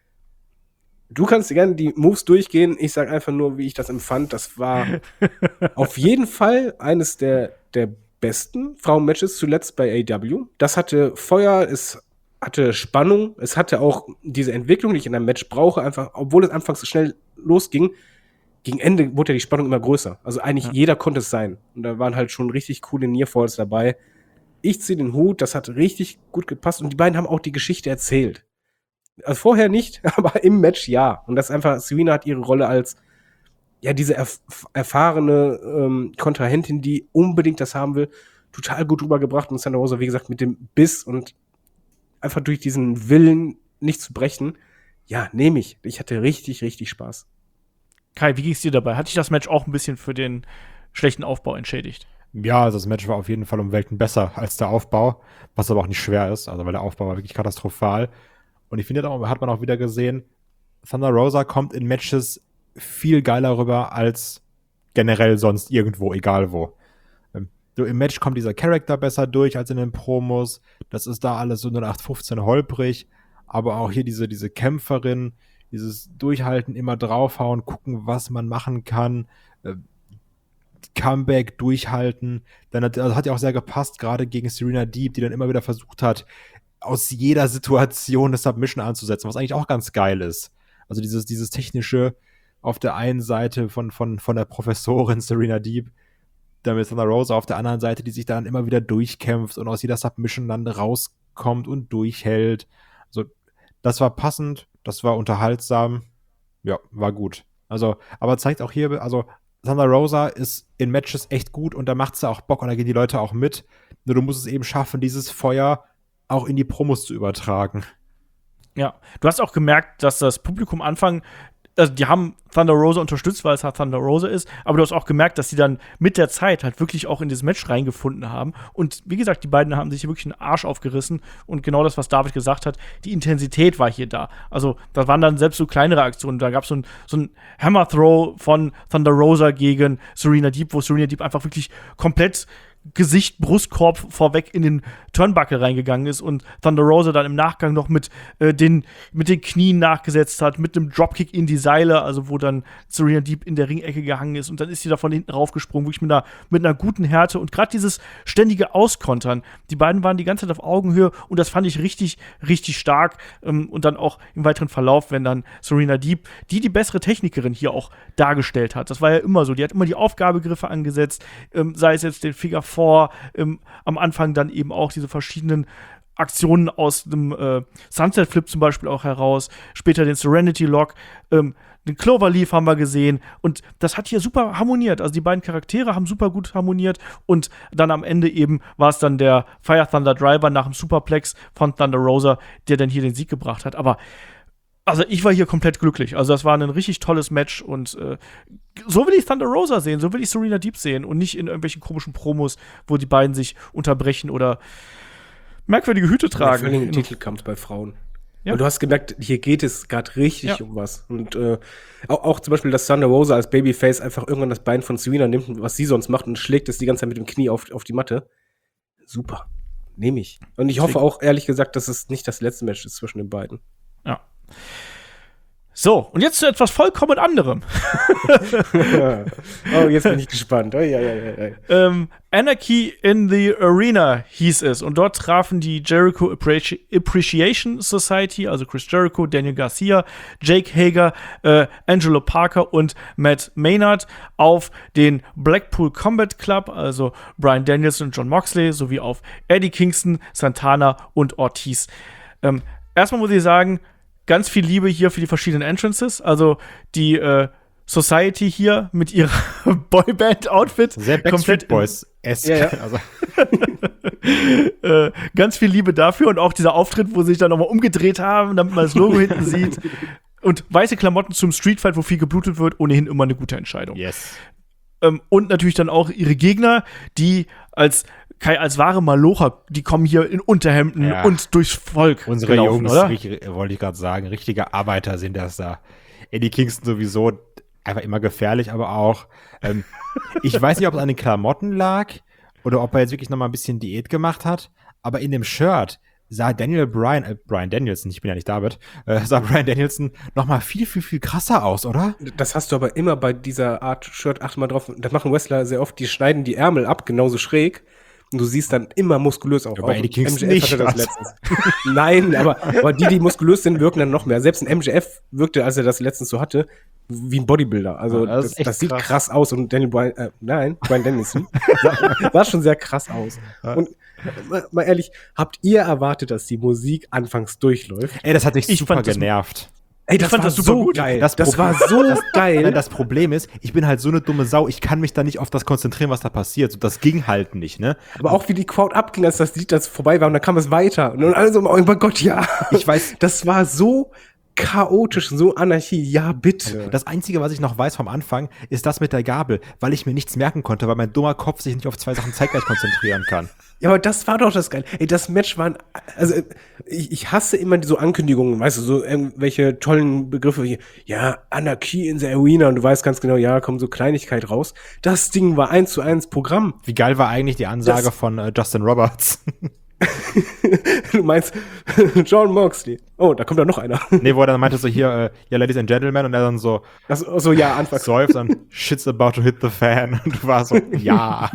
Du kannst dir gerne die Moves durchgehen. Ich sag einfach nur, wie ich das empfand. Das war auf jeden Fall eines der, der besten Frauenmatches zuletzt bei A E W. Das hatte Feuer, es hatte Spannung, es hatte auch diese Entwicklung, die ich in einem Match brauche. Einfach, obwohl es anfangs so schnell losging, gegen Ende wurde ja die Spannung immer größer. Also eigentlich ja. Jeder konnte es sein. Und da waren halt schon richtig coole Nearfalls dabei. Ich ziehe den Hut, das hat richtig gut gepasst. Und die beiden haben auch die Geschichte erzählt. Also vorher nicht, aber im Match ja. Und das ist einfach, Serena hat ihre Rolle als ja diese erf- erfahrene ähm, Kontrahentin, die unbedingt das haben will, total gut rübergebracht. Und Thunder Rosa, wie gesagt, mit dem Biss und einfach durch diesen Willen, nicht zu brechen. Ja, nehme ich. Ich hatte richtig, richtig Spaß. Kai, wie ging's dir dabei? Hat dich das Match auch ein bisschen für den schlechten Aufbau entschädigt? Ja, also das Match war auf jeden Fall um Welten besser als der Aufbau, was aber auch nicht schwer ist, also weil der Aufbau war wirklich katastrophal. Und ich finde, da hat man auch wieder gesehen, Thunder Rosa kommt in Matches viel geiler rüber als generell sonst irgendwo, egal wo. So im Match kommt dieser Charakter besser durch als in den Promos. Das ist da alles so null acht fünfzehn holprig. Aber auch hier diese, diese Kämpferin, dieses Durchhalten, immer draufhauen, gucken, was man machen kann. Comeback, durchhalten. Dann hat, also hat ja auch sehr gepasst, gerade gegen Serena Deeb, die dann immer wieder versucht hat, aus jeder Situation eine Submission anzusetzen, was eigentlich auch ganz geil ist. Also dieses, dieses technische auf der einen Seite von, von, von der Professorin Serena Deeb, damit Thunder Rosa auf der anderen Seite, die sich dann immer wieder durchkämpft und aus jeder Submission dann rauskommt und durchhält. Also das war passend, das war unterhaltsam, ja, war gut. Also, aber zeigt auch hier, also Thunder Rosa ist in Matches echt gut und da macht sie auch Bock und da gehen die Leute auch mit. Nur du musst es eben schaffen, dieses Feuer auch in die Promos zu übertragen. Ja, du hast auch gemerkt, dass das Publikum Anfang, also die haben Thunder Rosa unterstützt, weil es halt Thunder Rosa ist, aber du hast auch gemerkt, dass sie dann mit der Zeit halt wirklich auch in dieses Match reingefunden haben. Und wie gesagt, die beiden haben sich hier wirklich einen Arsch aufgerissen und genau das, was David gesagt hat, die Intensität war hier da. Also da waren dann selbst so kleinere Aktionen, da gab so es so ein Hammer-Throw von Thunder Rosa gegen Serena Deeb, wo Serena Deeb einfach wirklich komplett Gesicht, Brustkorb vorweg in den Turnbuckle reingegangen ist und Thunder Rosa dann im Nachgang noch mit, äh, den, mit den Knien nachgesetzt hat, mit einem Dropkick in die Seile, also wo dann Serena Deeb in der Ringecke gehangen ist und dann ist sie da von hinten raufgesprungen, wirklich mit einer, mit einer guten Härte und gerade dieses ständige Auskontern, die beiden waren die ganze Zeit auf Augenhöhe und das fand ich richtig, richtig stark ähm, und dann auch im weiteren Verlauf, wenn dann Serena Deeb, die die bessere Technikerin hier auch dargestellt hat, das war ja immer so, die hat immer die Aufgabegriffe angesetzt, ähm, sei es jetzt den Figure vor, ähm, am Anfang dann eben auch diese verschiedenen Aktionen aus dem äh, Sunset Flip zum Beispiel auch heraus, später den Serenity Lock, ähm, den Cloverleaf haben wir gesehen und das hat hier super harmoniert, also die beiden Charaktere haben super gut harmoniert und dann am Ende eben war es dann der Fire Thunder Driver nach dem Superplex von Thunder Rosa, der dann hier den Sieg gebracht hat, aber also ich war hier komplett glücklich. Also das war ein richtig tolles Match und äh, so will ich Thunder Rosa sehen, so will ich Serena Deeb sehen und nicht in irgendwelchen komischen Promos, wo die beiden sich unterbrechen oder merkwürdige Hüte tragen. Vor allem im Titelkampf bei Frauen. Ja. Und du hast gemerkt, hier geht es gerade richtig ja. um was. Und äh, auch, auch zum Beispiel, dass Thunder Rosa als Babyface einfach irgendwann das Bein von Serena nimmt, was sie sonst macht, und schlägt es die ganze Zeit mit dem Knie auf, auf die Matte. Super. Nehme ich. Und ich hoffe auch, ehrlich gesagt, dass es nicht das letzte Match ist zwischen den beiden. Ja. So, und jetzt zu etwas vollkommen anderem. Oh, jetzt bin ich gespannt. Oh, ja, ja, ja, ja. Ähm, Anarchy in the Arena hieß es. Und dort trafen die Jericho Appreci- Appreciation Society, also Chris Jericho, Daniel Garcia, Jake Hager, äh, Angelo Parker und Matt Maynard auf den Blackpool Combat Club, also Bryan Danielson und John Moxley, sowie auf Eddie Kingston, Santana und Ortiz. Ähm, erstmal muss ich sagen, ganz viel Liebe hier für die verschiedenen Entrances. Also die äh, Society hier mit ihrer Boyband-Outfit. Sehr Backstreet Boys-esque. Ja, ja. Also. äh, ganz viel Liebe dafür und auch dieser Auftritt, wo sie sich dann nochmal umgedreht haben, damit man das Logo hinten sieht. Und weiße Klamotten zum Streetfight, wo viel geblutet wird, ohnehin immer eine gute Entscheidung. Yes. Ähm, und natürlich dann auch ihre Gegner, die als Kai, als wahre Malocher, die kommen hier in Unterhemden Ja. und durchs Volk Unsere gelaufen, Jungs, oder? richtig- wollte ich gerade sagen, richtige Arbeiter sind das da. Eddie Kingston sowieso einfach immer gefährlich, aber auch, ähm, ich weiß nicht, ob es an den Klamotten lag oder ob er jetzt wirklich noch mal ein bisschen Diät gemacht hat, aber in dem Shirt sah Daniel Bryan, äh, Bryan Danielson, ich bin ja nicht David, äh, sah Bryan Danielson noch mal viel, viel, viel krasser aus, oder? Das hast du aber immer bei dieser Art Shirt, achte mal drauf, das machen Wrestler sehr oft, die schneiden die Ärmel ab, genauso schräg. Und du siehst dann immer muskulös auf. Ja, bei Auch Eddie Kingston M J F nicht, hatte das also. letztens. Nein, aber, aber die, die muskulös sind, wirken dann noch mehr. Selbst ein M J F wirkte, als er das letztens so hatte, wie ein Bodybuilder. Also Ja, das das, ist echt das sieht krass. krass aus. Und Daniel Bryan, äh, nein, Bryan Danielson, sah, sah schon sehr krass aus. Ja. Und mal, mal ehrlich, habt ihr erwartet, dass die Musik anfangs durchläuft? Ey, das hat dich Ich super fand das- genervt. Ey, das fand war das super so gut. geil. Das Das, Pro- war so geil. Nein, das Problem ist, ich bin halt so eine dumme Sau, ich kann mich da nicht auf das konzentrieren, was da passiert. So, das ging halt nicht, ne? Aber auch wie die Crowd abging, als das Lied das vorbei war und dann kam es weiter. Und dann alle so, oh mein Gott, ja. Ich weiß- Das war so chaotisch, so Anarchie. Ja, bitte. Das Einzige, was ich noch weiß vom Anfang, ist das mit der Gabel, weil ich mir nichts merken konnte, weil mein dummer Kopf sich nicht auf zwei Sachen zeitgleich konzentrieren kann. Ja, aber das war doch das Geile. Ey, das Match war, also ich, ich hasse immer so Ankündigungen, weißt du, so irgendwelche tollen Begriffe wie, ja, Anarchie in the Arena und du weißt ganz genau, ja, kommt so Kleinigkeit raus. Das Ding war eins zu eins Programm. Wie geil war eigentlich die Ansage Das- von äh, Justin Roberts? Du meinst John Moxley. Oh, da kommt da noch einer. Nee, wo er dann meinte so hier, äh, ja, Ladies and Gentlemen, und er dann so Das, so, ja, Anfangs. seufzt dann, shit's about to hit the fan. Und du warst so, ja.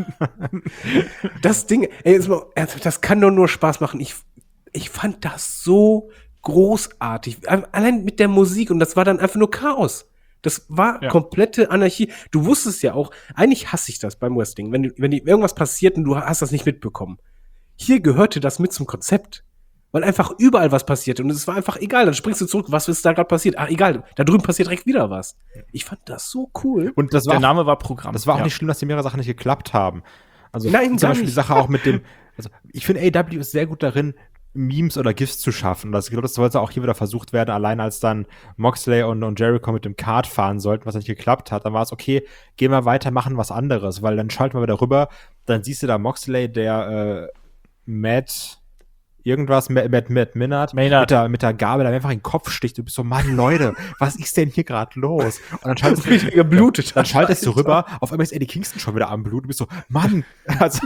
Das Ding, ey, jetzt mal, ernsthaft, das kann doch nur Spaß machen. Ich, ich fand das so großartig. Allein mit der Musik und das war dann einfach nur Chaos. Das war Ja. komplette Anarchie. Du wusstest ja auch, eigentlich hasse ich das beim Wrestling, wenn, du- wenn die, irgendwas passiert und du hast das nicht mitbekommen. Hier gehörte das mit zum Konzept. Weil einfach überall was passiert und es war einfach egal. Dann springst du zurück, was ist da gerade passiert? Ach, egal, da drüben passiert direkt wieder was. Ich fand das so cool. Und das war, Der auch, Name war Programm. das war auch Ja. nicht schlimm, dass die mehrere Sachen nicht geklappt haben. Also Nein, zum gar Beispiel die nicht. Sache auch mit dem, also ich finde, A E W ist sehr gut darin, Memes oder GIFs zu schaffen. Das, ich glaube, das sollte auch hier wieder versucht werden, allein als dann Moxley und, und Jericho mit dem Kart fahren sollten, was nicht geklappt hat. Dann war es okay, gehen wir weiter, machen was anderes, weil dann schalten wir wieder rüber, dann siehst du da Moxley, der äh, Matt irgendwas, Matt, Matt, Matt Minard, Maynard. mit der, mit der Gabel, der einfach in den Kopf sticht. Du bist so, Mann, Leute, was ist denn hier gerade los? Und dann schaltest du, geblutet dann schaltest du rüber, auf einmal ist Eddie Kingston schon wieder am Blut. Du bist so, Mann, also,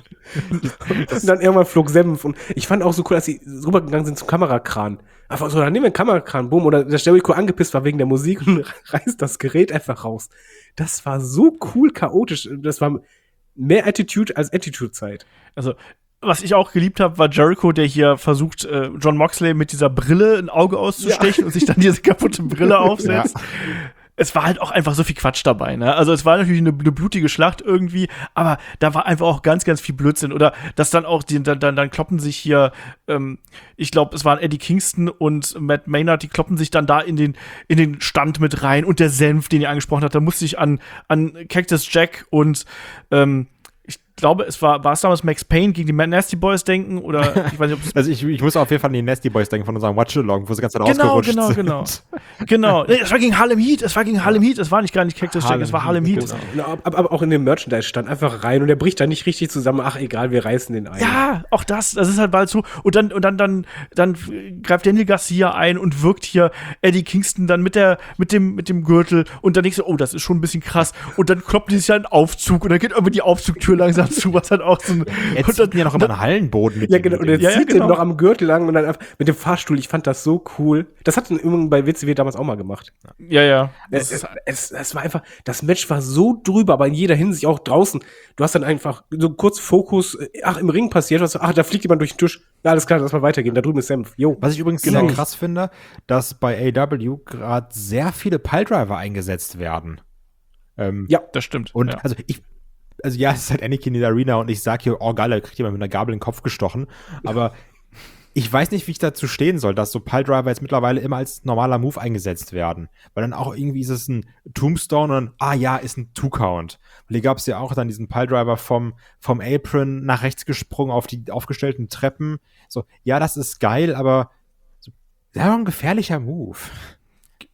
Und dann irgendwann flog Senf. Und ich fand auch so cool, dass sie rübergegangen sind zum Kamerakran. Einfach so, dann nehmen wir einen Kamerakran, boom. Oder der Jericho angepisst war wegen der Musik und reißt das Gerät einfach raus. Das war so cool chaotisch. Das war mehr Attitude als Attitude-Zeit. Also, was ich auch geliebt habe, war Jericho, der hier versucht, äh, John Moxley mit dieser Brille ein Auge auszustechen und sich dann diese kaputte Brille aufsetzt. Es war halt auch einfach so viel Quatsch dabei, ne? Also es war natürlich eine, eine blutige Schlacht irgendwie, aber da war einfach auch ganz, ganz viel Blödsinn. Oder dass dann auch, die, dann, dann, dann kloppen sich hier, ähm, ich glaube, es waren Eddie Kingston und Matt Maynard, die kloppen sich dann da in den, in den Stand mit rein und der Senf, den ihr angesprochen habt, da musste ich an, an Cactus Jack und ähm, ich glaube, es war, war es damals Max Payne gegen die Nasty Boys denken oder ich weiß nicht, ob es also ich, ich muss auf jeden Fall an die Nasty Boys denken von unserem Watch-Along, wo sie ganz Zeit Genau, ausgerutscht genau, sind. genau. Genau. Nee, es war gegen Harlem Heat, es war gegen Harlem Heat, es war nicht gar nicht Cactus Jack, es war Harlem Heat. Genau. Aber, aber auch in dem Merchandise stand einfach rein und der bricht da nicht richtig zusammen. Ach, egal, wir reißen den ein. Ja, auch das, das ist halt bald so. Und dann, und dann, dann, dann greift Daniel Garcia ein und wirkt hier Eddie Kingston dann mit der, mit dem, mit dem Gürtel und dann denkst du, oh, das ist schon ein bisschen krass. Und dann kloppt die sich ja einen Aufzug und dann geht irgendwie die Aufzugtür langsam zu, was halt auch so ein, Er und zieht ihn ja noch immer den Hallenboden mit Ja, ihm- genau. mit Und er ihm. Ja, ja, zieht genau. den noch am Gürtel lang und dann einfach mit dem Fahrstuhl. Ich fand das so cool. Das hat übrigens bei W C W damals auch mal gemacht. ja, ja. Es, es, es, es war einfach, das Match war so drüber, aber in jeder Hinsicht auch draußen. Du hast dann einfach so kurz Fokus, ach, im Ring passiert was, ach, da fliegt jemand durch den Tisch. Ja, alles klar, lass mal weitergehen. Da drüben ist Senf. Jo. Was ich übrigens Genau. sehr krass finde, dass bei A E W gerade sehr viele Piledriver eingesetzt werden. Ähm, Ja. Das stimmt. Und ja. also ich, also ja, es ist halt Anakin in der Arena und ich sag hier, oh geil, da kriegt jemand mit einer Gabel in den Kopf gestochen. Aber ich weiß nicht, wie ich dazu stehen soll, dass so Piledriver jetzt mittlerweile immer als normaler Move eingesetzt werden. Weil dann auch irgendwie ist es ein Tombstone und dann, ah ja, ist ein Two-Count. Weil hier gab es ja auch dann diesen Piledriver vom, vom Apron nach rechts gesprungen auf die aufgestellten Treppen. So, ja, das ist geil, aber so, das ist ja ein gefährlicher Move.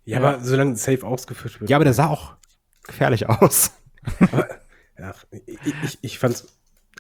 Ja, aber solange safe ausgeführt wird. Ja, aber der sah auch gefährlich aus. Aber, ja, ich, ich, ich fand's.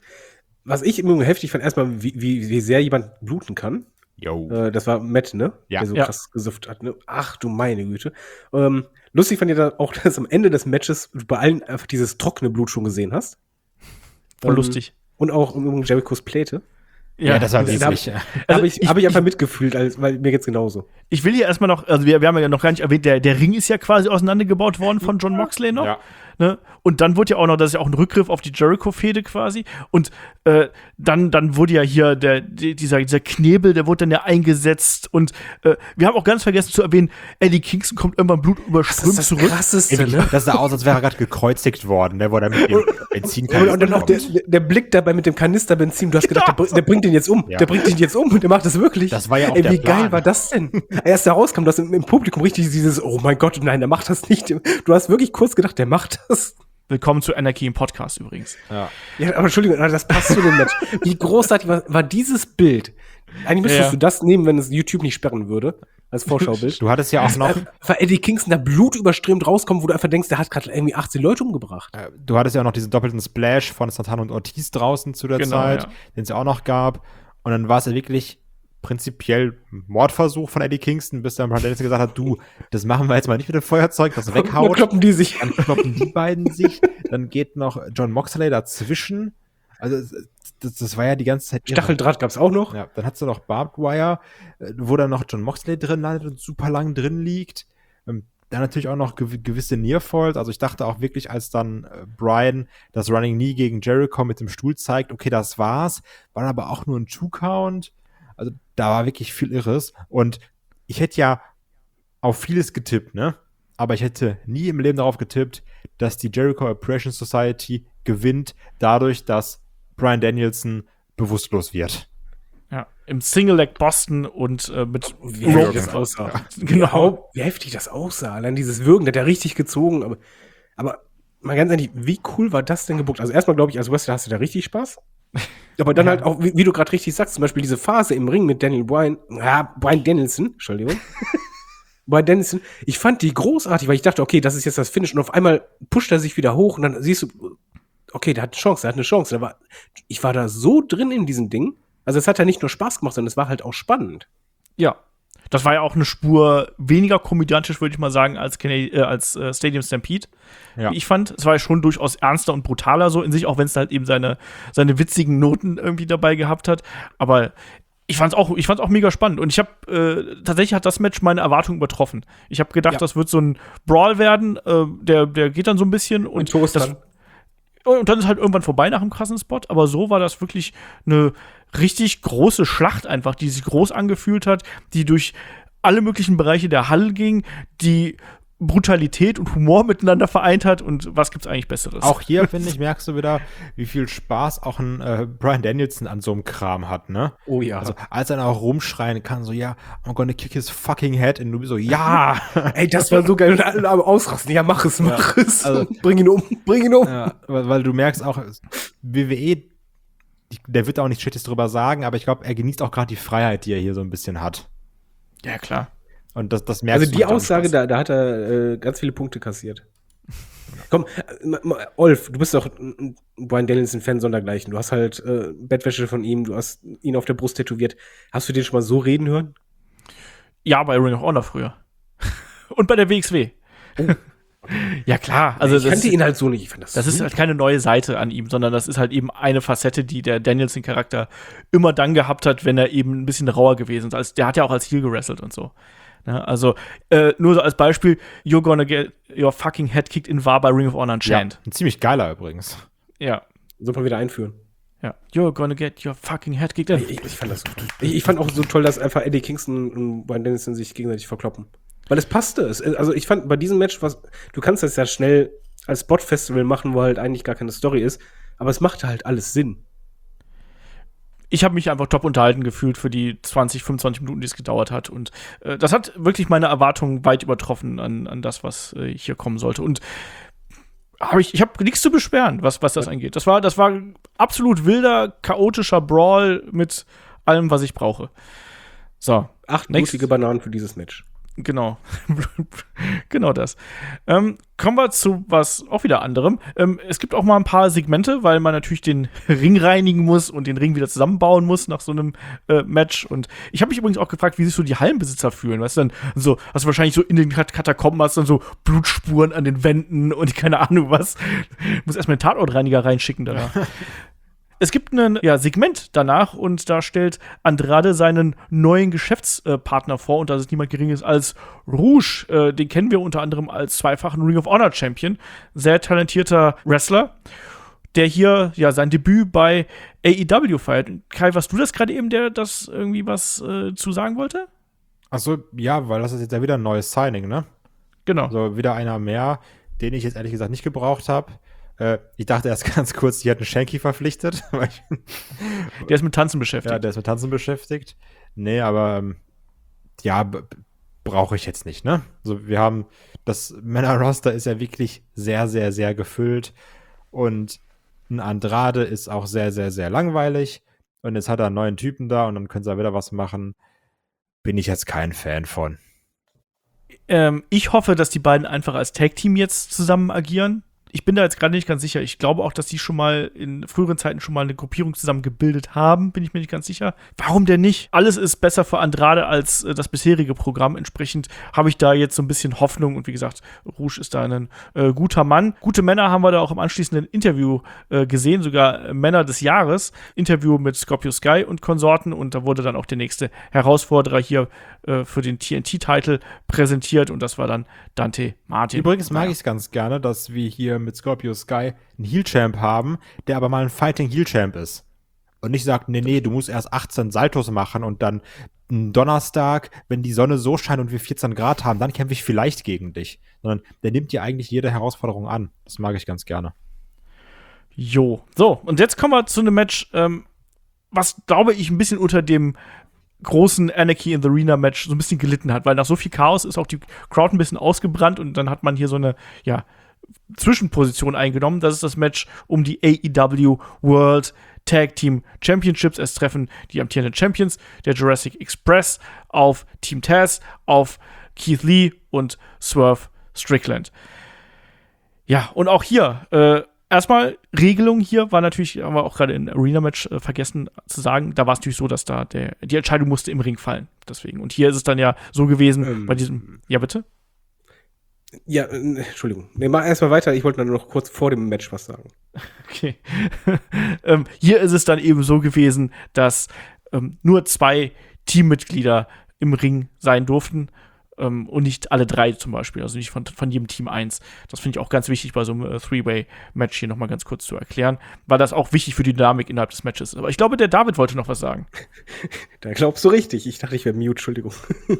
Was ich immer heftig fand, erstmal, wie, wie, wie sehr jemand bluten kann. Jo. Äh, das war Matt, ne? Ja. Der so Ja. krass gesufft hat, ne? Ach du meine Güte. Ähm, lustig fand ich da auch, dass am Ende des Matches du bei allen einfach dieses trockene Blut schon gesehen hast. Voll Ähm, lustig. Und auch um Jerichos Pläte. Ja, das war das wirklich. Da Also habe ich, ich- hab ich einfach ich- mitgefühlt, als, weil mir geht's genauso. Ich will hier erstmal noch, also wir, wir haben ja noch gar nicht erwähnt, der, der Ring ist ja quasi auseinandergebaut worden von John Moxley noch. Ja. Ne? Und dann wurde ja auch noch, das ist ja auch ein Rückgriff auf die Jericho-Fehde quasi. Und äh, dann, dann wurde ja hier der, die, dieser, dieser Knebel, der wurde dann ja eingesetzt. Und äh, wir haben auch ganz vergessen zu erwähnen, Eddie Kingston kommt irgendwann blutüberströmt zurück. Krasseste, ne? Das sah aus, als wäre er gerade gekreuzigt worden, der wurde mit dem Und, Benzinkanister und dann auch der, kommt. der- der Blick dabei mit dem Kanister Benzin. Du hast gedacht, der, br- der bringt den jetzt um. Ja. Der bringt den jetzt um und der macht das wirklich. Das war ja auch Ey, der wie Plan. geil war das denn? Erst da rauskam, dass im, im Publikum richtig dieses, oh mein Gott, nein, der macht das nicht. Du hast wirklich kurz gedacht, der macht das. Willkommen zu Anarchy im Podcast übrigens. Ja. Ja, aber Entschuldigung, aber das passt zu dem Match. Wie großartig war, war dieses Bild? Eigentlich müsstest Ja. du das nehmen, wenn es YouTube nicht sperren würde, als Vorschaubild. Du hattest ja auch noch, Weil Eddie Kingston da blutüberströmt rauskommt, wo du einfach denkst, der hat gerade irgendwie achtzehn Leute umgebracht. äh, du hattest ja auch noch diesen doppelten Splash von Santana und Ortiz draußen zu der Genau, Zeit, ja. den es ja auch noch gab. Und dann war es ja wirklich prinzipiell ein Mordversuch von Eddie Kingston, bis dann Bryan Danielson gesagt hat, du, das machen wir jetzt mal nicht mit dem Feuerzeug, das Dann weghaut. kloppen die sich. Dann kloppen die beiden sich, dann geht noch John Moxley dazwischen. Also das, das war ja die ganze Zeit irre. Stacheldraht gab's auch noch. Ja, dann hast du noch Barbed Wire, äh, wo dann noch John Moxley drin landet und super lang drin liegt. Ähm, dann natürlich auch noch gew gewisse Nearfalls. Also ich dachte auch wirklich, als dann äh, Bryan das Running Knee gegen Jericho mit dem Stuhl zeigt, okay, das war's. War aber auch nur ein Two-Count. Also da war wirklich viel Irres. Und ich hätte ja auf vieles getippt, ne? Aber ich hätte nie im Leben darauf getippt, dass die Jericho Appreciation Society gewinnt, dadurch, dass Bryan Danielson bewusstlos wird. Ja, im Single-Leg Boston und äh, mit Wie Ja, heftig genau. das aussah. Genau. Wie heftig das aussah. Allein dieses Würgen, der hat ja richtig gezogen. Aber, aber mal ganz ehrlich, wie cool war das denn gebuckt? Also erstmal glaube ich, als Wrestler hast du da richtig Spaß. Aber dann Ja. halt auch, wie, wie du gerade richtig sagst, zum Beispiel diese Phase im Ring mit Daniel Bryan, ja, Bryan Danielson, Entschuldigung. Bryan Danielson, ich fand die großartig, weil ich dachte, okay, das ist jetzt das Finish und auf einmal pusht er sich wieder hoch und dann siehst du, okay, der hat eine Chance, der hat eine Chance. Der war, ich war da so drin in diesem Ding. Also es hat ja nicht nur Spaß gemacht, sondern es war halt auch spannend. Ja. Das war ja auch eine Spur weniger komödiantisch, würde ich mal sagen, als, Canadi äh, als äh, Stadium Stampede, Ja. wie ich fand. Es war ja schon durchaus ernster und brutaler so in sich, auch wenn es halt eben seine, seine witzigen Noten irgendwie dabei gehabt hat. Aber ich fand's auch, ich fand's auch mega spannend. Und ich habe äh, tatsächlich hat das Match meine Erwartungen übertroffen. Ich habe gedacht, Ja. das wird so ein Brawl werden. Äh, der, der geht dann so ein bisschen und Toast das, dann. und dann ist halt irgendwann vorbei nach dem krassen Spot. Aber so war das wirklich eine richtig große Schlacht einfach, die sich groß angefühlt hat, die durch alle möglichen Bereiche der Halle ging, die Brutalität und Humor miteinander vereint hat. Und was gibt's eigentlich Besseres? Auch hier, finde ich, merkst du wieder, wie viel Spaß auch ein äh, Bryan Danielson an so einem Kram hat, ne? Oh ja. Also, als er dann auch rumschreien kann, so, ja, I'm gonna kick his fucking head. Und du bist so, ja. Ey, das war so geil. Und alle aber ausrasten. Ja, mach es, mach es. also- bring ihn um, bring ihn um. Ja, weil, weil du merkst auch, W W E, die, der wird auch nichts Schlechtes drüber sagen, aber ich glaube, er genießt auch gerade die Freiheit, die er hier so ein bisschen hat. ja, klar. Und das, das merkst Also du. die halt auch Aussage, Spaß. da, da hat er äh, ganz viele Punkte kassiert. Komm, äh, ma- ma- Olf, du bist doch ein ein Bryan Danielson-Fan sondergleichen. Du hast halt äh, Bettwäsche von ihm, du hast ihn auf der Brust tätowiert. Hast du den schon mal so reden hören? Ja, bei Ring of Honor früher. Und bei der W X W. Ja, klar. Also ich das, kannte ihn halt so nicht. Ich fand das, das ist super. halt keine neue Seite an ihm, sondern das ist halt eben eine Facette, die der Danielson-Charakter immer dann gehabt hat, wenn er eben ein bisschen rauer gewesen ist. Also, der hat ja auch als Heel gewrestelt und so. Ja, also, äh, nur so als Beispiel, You're gonna get your fucking head kicked in war bei Ring of Honor ein Ja, Chant. ein ziemlich geiler übrigens. Ja. Sollte man wieder einführen. Ja. You're gonna get your fucking head kicked in. Ich, ich fand das so toll. Ich, ich fand auch so toll, dass einfach Eddie Kingston und Bryan Danielson sich gegenseitig verkloppen. Weil es passte. Es, also ich fand bei diesem Match, was du kannst das ja schnell als Spot-Festival machen, wo halt eigentlich gar keine Story ist, aber es machte halt alles Sinn. Ich habe mich einfach top unterhalten gefühlt für die zwanzig, fünfundzwanzig Minuten, die es gedauert hat. Und äh, das hat wirklich meine Erwartungen weit übertroffen an, an das, was äh, hier kommen sollte. Und hab ich, ich habe nichts zu beschweren, was, was das angeht. Das war, das war absolut wilder, chaotischer Brawl mit allem, was ich brauche. So, Acht Next. blutige Bananen für dieses Match. Genau. Genau das. Ähm, kommen wir zu was auch wieder anderem. Ähm, es gibt auch mal ein paar Segmente, weil man natürlich den Ring reinigen muss und den Ring wieder zusammenbauen muss nach so einem äh, Match. Und ich habe mich übrigens auch gefragt, wie sich so die Hallenbesitzer fühlen. Weißt du, dann so, hast du wahrscheinlich so in den Kat- Katakomben hast dann so Blutspuren an den Wänden und keine Ahnung was. Muss erstmal den Tatortreiniger reinschicken danach. Es gibt ein ja, Segment danach und da stellt Andrade seinen neuen Geschäftspartner vor und das ist niemand Geringeres als Rouge. Äh, den kennen wir unter anderem als zweifachen Ring of Honor Champion. Sehr talentierter Wrestler, der hier ja sein Debüt bei A E W feiert. Kai, warst du das gerade eben, der das irgendwie was äh, zu sagen wollte? Achso, ja, weil das ist jetzt ja wieder ein neues Signing, ne? Genau. Also wieder einer mehr, den ich jetzt ehrlich gesagt nicht gebraucht habe. Äh, ich dachte erst ganz kurz, die hatten Shanky verpflichtet. Der ist mit Tanzen beschäftigt. Ja, der ist mit Tanzen beschäftigt. Nee, aber ähm, ja, b- b- brauche ich jetzt nicht, ne? Also wir haben, das Männer-Roster ist ja wirklich sehr, sehr, sehr gefüllt und ein Andrade ist auch sehr, sehr, sehr langweilig und jetzt hat er einen neuen Typen da und dann können sie da wieder was machen. Bin ich jetzt kein Fan von. Ähm, ich hoffe, dass die beiden einfach als Tag-Team jetzt zusammen agieren. Ich bin da jetzt gerade nicht ganz sicher. Ich glaube auch, dass die schon mal in früheren Zeiten schon mal eine Gruppierung zusammen gebildet haben. Bin ich mir nicht ganz sicher. Warum denn nicht? Alles ist besser für Andrade als äh, das bisherige Programm. Entsprechend habe ich da jetzt so ein bisschen Hoffnung. Und wie gesagt, Rouge ist da ein äh, guter Mann. Gute Männer haben wir da auch im anschließenden Interview äh, gesehen. Sogar äh, Männer des Jahres. Interview mit Scorpio Sky und Konsorten. Und da wurde dann auch der nächste Herausforderer hier äh, für den T N T-Titel präsentiert. Und das war dann Dante Martin. Übrigens mag Ja. ich es ganz gerne, dass wir hier mit Scorpio Sky einen Heel-Champ haben, der aber mal ein Fighting Heel-Champ ist. Und nicht sagt, nee, nee, du musst erst achtzehn Saltos machen und dann einen Donnerstag, wenn die Sonne so scheint und wir vierzehn Grad haben, dann kämpfe ich vielleicht gegen dich. Sondern der nimmt dir eigentlich jede Herausforderung an. Das mag ich ganz gerne. Jo. So, und jetzt kommen wir zu einem Match, ähm, was, glaube ich, ein bisschen unter dem großen Anarchy in the Arena Match so ein bisschen gelitten hat, weil nach so viel Chaos ist auch die Crowd ein bisschen ausgebrannt und dann hat man hier so eine, ja, Zwischenposition eingenommen. Das ist das Match um die A E W World Tag Team Championships. Es treffen die amtierenden Champions der Jurassic Express auf Team Taz, auf Keith Lee und Swerve Strickland. Ja, und auch hier, äh, erstmal, Regelung hier war natürlich, haben wir auch gerade im Arena-Match äh, vergessen zu sagen, da war es natürlich so, dass da der, die Entscheidung musste im Ring fallen. Deswegen. Und hier ist es dann ja so gewesen, Ähm. bei diesem, ja bitte? Ja, äh, Entschuldigung. Nee, mach erstmal weiter. Ich wollte dann noch kurz vor dem Match was sagen. Okay. ähm, hier ist es dann eben so gewesen, dass ähm, nur zwei Teammitglieder im Ring sein durften. Ähm, und nicht alle drei zum Beispiel, also nicht von, von jedem Team eins. Das finde ich auch ganz wichtig bei so einem äh, Three-Way-Match hier nochmal ganz kurz zu erklären, weil das auch wichtig für die Dynamik innerhalb des Matches ist. Aber ich glaube, der David wollte noch was sagen. Da glaubst du richtig. Ich dachte, ich wäre mute, Entschuldigung.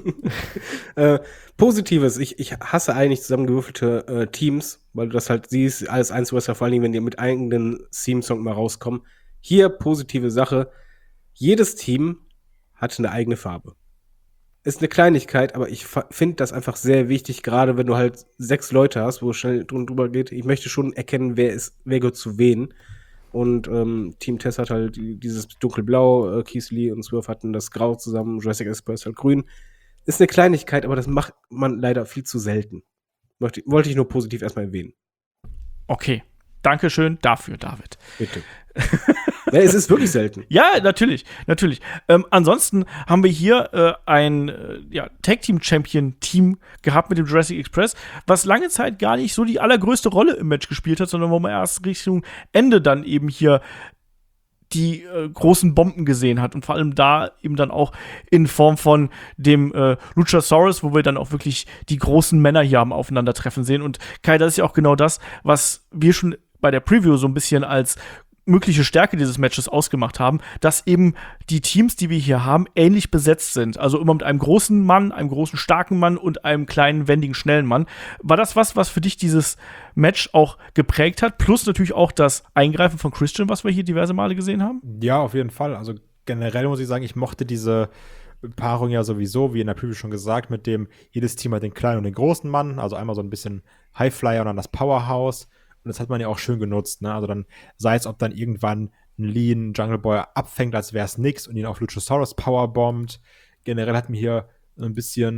äh, Positives, ich, ich hasse eigentlich zusammengewürfelte äh, Teams, weil du das halt siehst, alles Einzelwrestler, vor allen Dingen, wenn die mit eigenen Theme-Song mal rauskommen. Hier positive Sache, jedes Team hat eine eigene Farbe. Ist eine Kleinigkeit, aber ich finde das einfach sehr wichtig, gerade wenn du halt sechs Leute hast, wo es schnell drüber geht. Ich möchte schon erkennen, wer ist, wer gehört zu wen. Und ähm, Team Tess hat halt dieses dunkelblau, äh, Keith Lee und Swerve hatten das grau zusammen, Jurassic Express halt grün. Ist eine Kleinigkeit, aber das macht man leider viel zu selten. Wollte, wollte ich nur positiv erstmal erwähnen. Okay. Dankeschön dafür, David. Bitte. Ja, es ist wirklich selten. Ja, natürlich, natürlich. Ähm, ansonsten haben wir hier äh, ein äh, ja, Tag-Team-Champion-Team gehabt mit dem Jurassic Express, was lange Zeit gar nicht so die allergrößte Rolle im Match gespielt hat, sondern wo man erst Richtung Ende dann eben hier die äh, großen Bomben gesehen hat und vor allem da eben dann auch in Form von dem äh, Luchasaurus, wo wir dann auch wirklich die großen Männer hier haben aufeinandertreffen sehen. Und Kai, das ist ja auch genau das, was wir schon bei der Preview so ein bisschen als mögliche Stärke dieses Matches ausgemacht haben, dass eben die Teams, die wir hier haben, ähnlich besetzt sind. Also immer mit einem großen Mann, einem großen, starken Mann und einem kleinen, wendigen, schnellen Mann. War das was, was für dich dieses Match auch geprägt hat? Plus natürlich auch das Eingreifen von Christian, was wir hier diverse Male gesehen haben? Ja, auf jeden Fall. Also generell muss ich sagen, ich mochte diese Paarung ja sowieso, wie in der Preview schon gesagt, mit dem jedes Team hat den kleinen und den großen Mann. Also einmal so ein bisschen Highflyer und dann das Powerhouse. Und das hat man ja auch schön genutzt, ne? Also dann sei es, ob dann irgendwann ein Lean Jungle Boy abfängt, als wäre es nix und ihn auf Luchasaurus powerbombt. Generell hat mir hier ein bisschen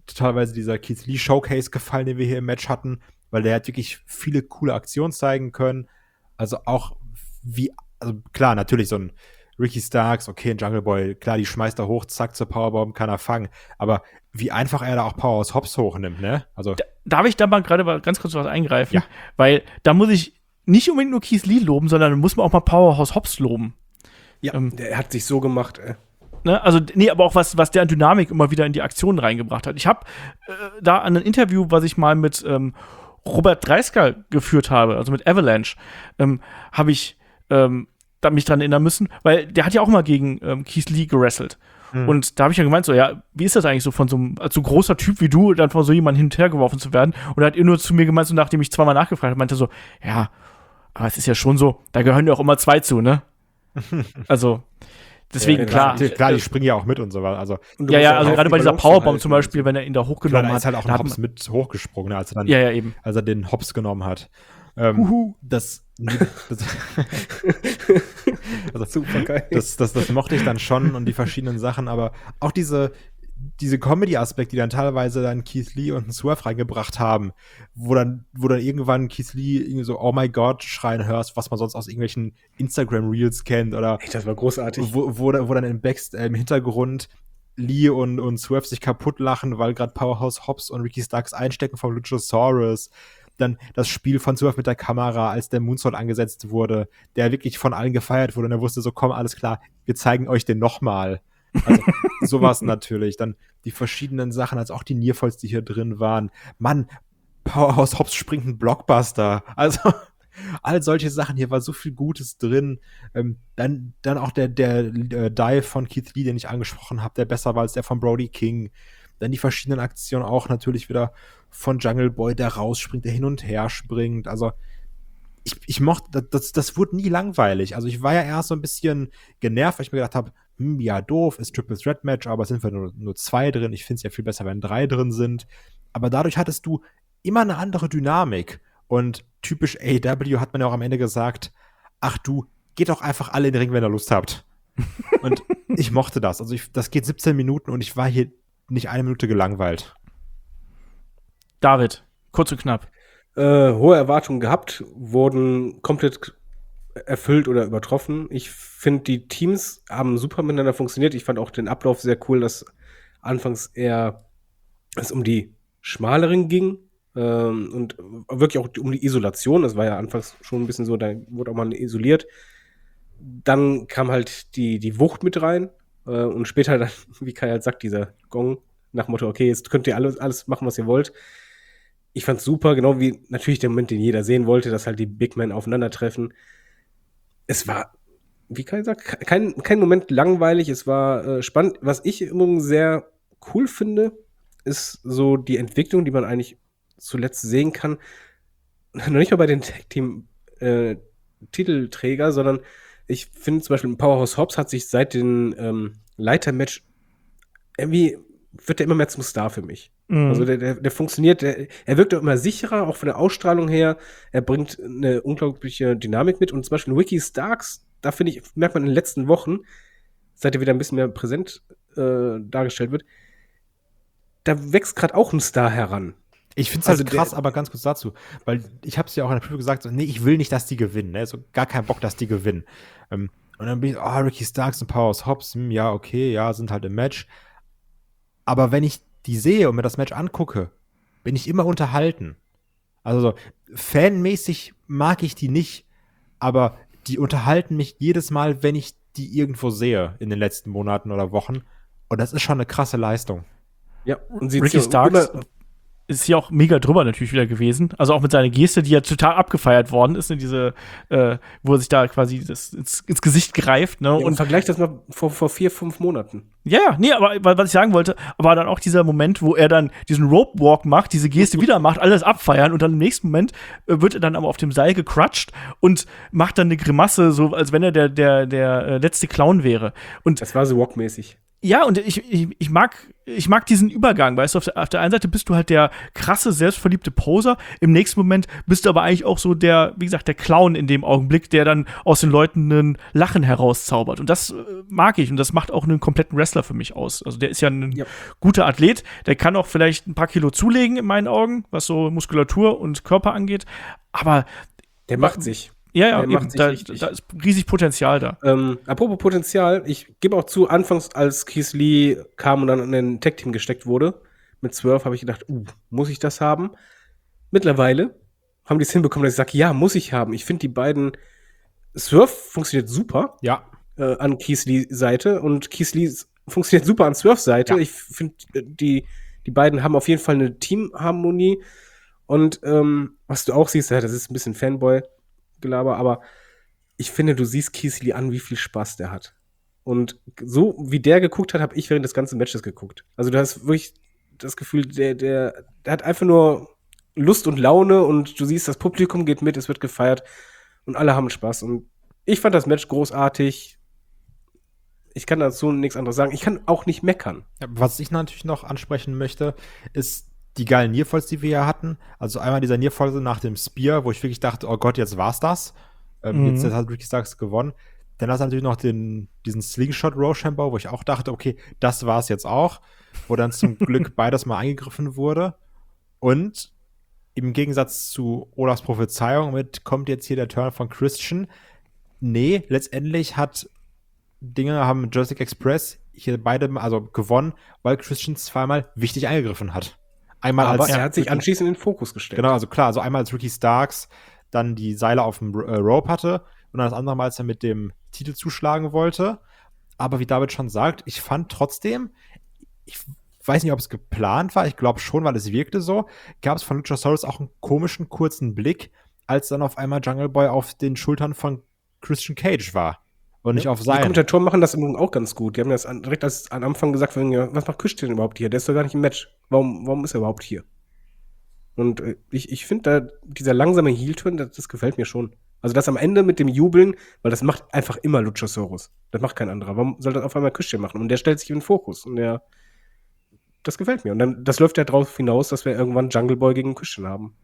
teilweise dieser Keith Lee Showcase gefallen, den wir hier im Match hatten, weil der hat wirklich viele coole Aktionen zeigen können. Also auch wie, also klar, natürlich so ein Ricky Starks, okay, ein Jungle Boy, klar, die schmeißt er hoch, zack, zur Powerbomb, kann er fangen. Aber wie einfach er da auch Powerhouse Hobbs hochnimmt, ne? Also Da, darf ich da mal gerade mal ganz kurz was eingreifen? Ja. Weil da muss ich nicht unbedingt nur Keith Lee loben, sondern da muss man auch mal Powerhouse Hobbs loben. Ja, Ähm, der hat sich so gemacht, ey. Ne? Also, nee, aber auch was, was der an Dynamik immer wieder in die Aktionen reingebracht hat. Ich habe äh, da an ein Interview, was ich mal mit ähm, Robert Dreiskal geführt habe, also mit Avalanche, ähm, habe ich ähm, da mich dran erinnern müssen, weil der hat ja auch mal gegen ähm, Keith Lee gewrestelt. Mhm. Und da habe ich ja gemeint, so, ja, wie ist das eigentlich so, von so einem als so großer Typ wie du, dann von so jemandem hin und her geworfen zu werden? Und da hat er nur zu mir gemeint, so nachdem ich zweimal nachgefragt habe, meinte so, ja, aber es ist ja schon so, da gehören ja auch immer zwei zu, ne? Also, deswegen, Ja, klar. klar, klar, die springen ja auch mit und so weiter. Also Und du Ja, musst ja, auch also auf gerade die bei dieser Balance Powerbomb halten zum und Beispiel, so. wenn er ihn da klar, hochgenommen da hat. ist halt auch da ein hat Hobbs man- mit hochgesprungen, ne, als er dann, Ja, ja, eben. als er den Hobbs genommen hat. Ähm, Huhu. das, das, also, Super geil. das, das, das mochte ich dann schon und die verschiedenen Sachen, aber auch diese, diese Comedy-Aspekte, die dann teilweise dann Keith Lee und einen Swerve reingebracht haben, wo dann, wo dann irgendwann Keith Lee irgendwie so, oh my God, schreien hörst, was man sonst aus irgendwelchen Instagram-Reels kennt, oder Ey, das war großartig. wo, wo, da- wo dann im, Backst äh, im Hintergrund Lee und, und Swerve sich kaputt lachen, weil gerade Powerhouse Hobbs und Ricky Starks einstecken vom Luchasaurus. Dann das Spiel von Swerve mit der Kamera, als der Moonsault angesetzt wurde, der wirklich von allen gefeiert wurde und er wusste so, komm, alles klar, wir zeigen euch den nochmal. Also sowas natürlich. Dann die verschiedenen Sachen, als auch die Nearfalls, die hier drin waren. Mann, Powerhouse Hobbs springt ein Blockbuster. Also all solche Sachen, hier war so viel Gutes drin. Ähm, dann, dann auch der, der äh, Dive von Keith Lee, den ich angesprochen habe, der besser war als der von Brody King. Dann die verschiedenen Aktionen auch natürlich wieder von Jungle Boy, der rausspringt, der hin und her springt. Also ich, ich mochte, das, das wurde nie langweilig. Also ich war ja erst so ein bisschen genervt, weil ich mir gedacht habe, hm, ja doof, ist Triple Threat Match, aber es sind wir nur, nur zwei drin. Ich finde es ja viel besser, wenn drei drin sind. Aber dadurch hattest du immer eine andere Dynamik. Und typisch A E W hat man ja auch am Ende gesagt, ach du, geht doch einfach alle in den Ring, wenn ihr Lust habt. Und ich mochte das. Also ich, das geht siebzehn Minuten und ich war hier nicht eine Minute gelangweilt. David, kurz und knapp. Äh, hohe Erwartungen gehabt, wurden komplett erfüllt oder übertroffen. Ich finde, die Teams haben super miteinander funktioniert. Ich fand auch den Ablauf sehr cool, dass anfangs eher es um die schmaleren ging ähm, und wirklich auch um die Isolation. Das war ja anfangs schon ein bisschen so, da wurde auch mal isoliert. Dann kam halt die, die Wucht mit rein äh, und später dann, wie Kai halt sagt, dieser Gong nach dem Motto, okay, jetzt könnt ihr alles, alles machen, was ihr wollt. Ich fand's super, genau wie natürlich der Moment, den jeder sehen wollte, dass halt die Big Men aufeinandertreffen. Es war, wie Kai sagt, kein, kein Moment langweilig, es war äh, spannend. Was ich übrigens sehr cool finde, ist so die Entwicklung, die man eigentlich zuletzt sehen kann. Noch nicht mal bei den Tag-Team-Titelträger, sondern ich finde zum Beispiel Powerhouse Hobbs hat sich seit dem ähm, Leiter-Match irgendwie wird der immer mehr zum Star für mich. Mhm. Also der, der, der funktioniert, der, er wirkt auch immer sicherer, auch von der Ausstrahlung her. Er bringt eine unglaubliche Dynamik mit. Und zum Beispiel Ricky Starks, da finde ich, merkt man in den letzten Wochen, seit er wieder ein bisschen mehr präsent äh, dargestellt wird, da wächst gerade auch ein Star heran. Ich finde es Also halt krass, der- aber ganz kurz dazu, weil ich habe es ja auch in der Preview gesagt, so, nee, ich will nicht, dass die gewinnen, ne? So gar keinen Bock, dass die gewinnen. Ähm, und dann bin ich, oh, Ricky Starks und Powerhouse Hobbs, hm, ja, okay, ja, sind halt im Match. Aber wenn ich die sehe und mir das Match angucke, bin ich immer unterhalten. Also so, fanmäßig mag ich die nicht, aber die unterhalten mich jedes Mal, wenn ich die irgendwo sehe in den letzten Monaten oder Wochen. Und das ist schon eine krasse Leistung. Ja, und sie Ricky ziehen Starks immer- ist hier auch mega drüber natürlich wieder gewesen. Also auch mit seiner Geste, die ja total abgefeiert worden ist, ne? Diese, äh, wo er sich da quasi das ins, ins Gesicht greift, ne? Ja, und und vergleich das mal vor, vor vier, fünf Monaten. ja, ja, nee, aber wa- was ich sagen wollte, war dann auch dieser Moment, wo er dann diesen Rope Walk macht, diese Geste wieder macht, alles abfeiern und dann im nächsten Moment äh, wird er dann aber auf dem Seil gecrutscht und macht dann eine Grimasse, so als wenn er der, der, der äh, letzte Clown wäre. Und Das war so walkmäßig. Ja, und ich, ich, ich, mag, ich mag diesen Übergang, weißt du, auf der, auf der einen Seite bist du halt der krasse, selbstverliebte Poser, im nächsten Moment bist du aber eigentlich auch so der, wie gesagt, der Clown in dem Augenblick, der dann aus den Leuten ein Lachen herauszaubert. Und das äh, mag ich und das macht auch einen kompletten Wrestler für mich aus. Also der ist ja ein ja. guter Athlet, der kann auch vielleicht ein paar Kilo zulegen in meinen Augen, was so Muskulatur und Körper angeht, aber der macht sich. Ja, ja, eben, da, da ist riesig Potenzial da. Ähm, apropos Potenzial, ich gebe auch zu, anfangs, als Keith Lee kam und dann in ein Tag-Team gesteckt wurde, mit Swerve, habe ich gedacht, uh, muss ich das haben? Mittlerweile haben die es hinbekommen, dass ich sage, ja, muss ich haben. Ich finde die beiden, Swerve funktioniert super ja. äh, an Keith Lee Seite und Keith Lee funktioniert super an Swerve Seite. Ja. Ich finde, die, die beiden haben auf jeden Fall eine Teamharmonie und ähm, was du auch siehst, das ist ein bisschen Fanboy, Gelaber, aber ich finde, du siehst Keith Lee an, wie viel Spaß der hat. Und so wie der geguckt hat, habe ich während des ganzen Matches geguckt. Also du hast wirklich das Gefühl, der, der, der hat einfach nur Lust und Laune und du siehst, das Publikum geht mit, es wird gefeiert und alle haben Spaß. Und ich fand das Match großartig. Ich kann dazu nichts anderes sagen. Ich kann auch nicht meckern. Was ich natürlich noch ansprechen möchte, ist die geilen Nearfalls, die wir ja hatten. Also einmal dieser Nearfall nach dem Spear, wo ich wirklich dachte, oh Gott, jetzt war's das. Ähm, mhm. Jetzt, jetzt hat Ricky Starks gewonnen. Dann hast du natürlich noch den, diesen Slingshot Rochambeau, wo ich auch dachte, okay, das war's jetzt auch. Wo dann zum Glück beides mal eingegriffen wurde. Und im Gegensatz zu Olafs Prophezeiung mit, kommt jetzt hier der Turn von Christian. Nee, letztendlich hat Dinge, haben Jurassic Express hier beide also gewonnen, weil Christian zweimal wichtig eingegriffen hat. Einmal aber als er hat sich anschließend in den Fokus gestellt. Genau, also klar, also einmal als Ricky Starks dann die Seile auf dem äh, Rope hatte und dann das andere Mal, als er mit dem Titel zuschlagen wollte. Aber wie David schon sagt, ich fand trotzdem, ich weiß nicht, ob es geplant war, ich glaube schon, weil es wirkte so, gab es von Luchasaurus auch einen komischen, kurzen Blick, als dann auf einmal Jungle Boy auf den Schultern von Christian Cage war. Und nicht ja, auf seinen. Die Kommentatoren machen das im Übrigen auch ganz gut. Die haben das an, direkt als, am Anfang gesagt, was macht Christian überhaupt hier? Der ist doch gar nicht im Match. Warum, warum ist er überhaupt hier? Und äh, ich, ich finde, da dieser langsame Heel-Turn, das, das gefällt mir schon. Also das am Ende mit dem Jubeln, weil das macht einfach immer Luchasaurus. Das macht kein anderer. Warum soll das auf einmal Christian machen? Und der stellt sich in den Fokus. Und der, das gefällt mir. Und dann, das läuft ja drauf hinaus, dass wir irgendwann Jungle Boy gegen Christian haben.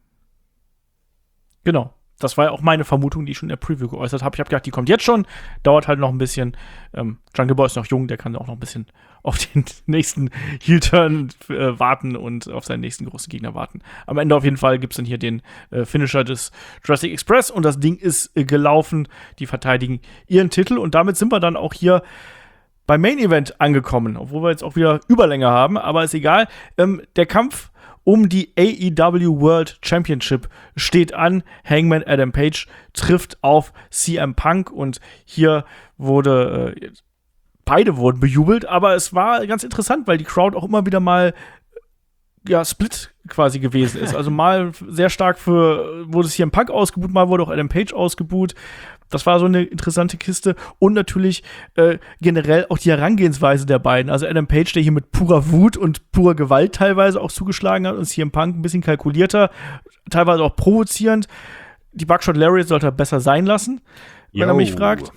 Genau. Das war ja auch meine Vermutung, die ich schon in der Preview geäußert habe. Ich habe gedacht, die kommt jetzt schon, dauert halt noch ein bisschen. Ähm, Jungle Boy ist noch jung, der kann auch noch ein bisschen auf den nächsten Heel-Turn äh, warten und auf seinen nächsten großen Gegner warten. Am Ende auf jeden Fall gibt es dann hier den äh, Finisher des Jurassic Express und das Ding ist äh, gelaufen. Die verteidigen ihren Titel und damit sind wir dann auch hier beim Main Event angekommen, obwohl wir jetzt auch wieder Überlänge haben, aber ist egal. Ähm, der Kampf um die A E W World Championship steht an. Hangman Adam Page trifft auf C M Punk und hier wurde äh, beide wurden bejubelt, aber es war ganz interessant, weil die Crowd auch immer wieder mal ja, Split quasi gewesen ist. Also mal sehr stark für, wurde C M Punk ausgebuht, mal wurde auch Adam Page ausgebuht. Das war so eine interessante Kiste. Und natürlich äh, generell auch die Herangehensweise der beiden. Also Adam Page, der hier mit purer Wut und purer Gewalt teilweise auch zugeschlagen hat und C M Punk ein bisschen kalkulierter, teilweise auch provozierend. Die Buckshot Lariat sollte er besser sein lassen, wenn Yo. er mich fragt.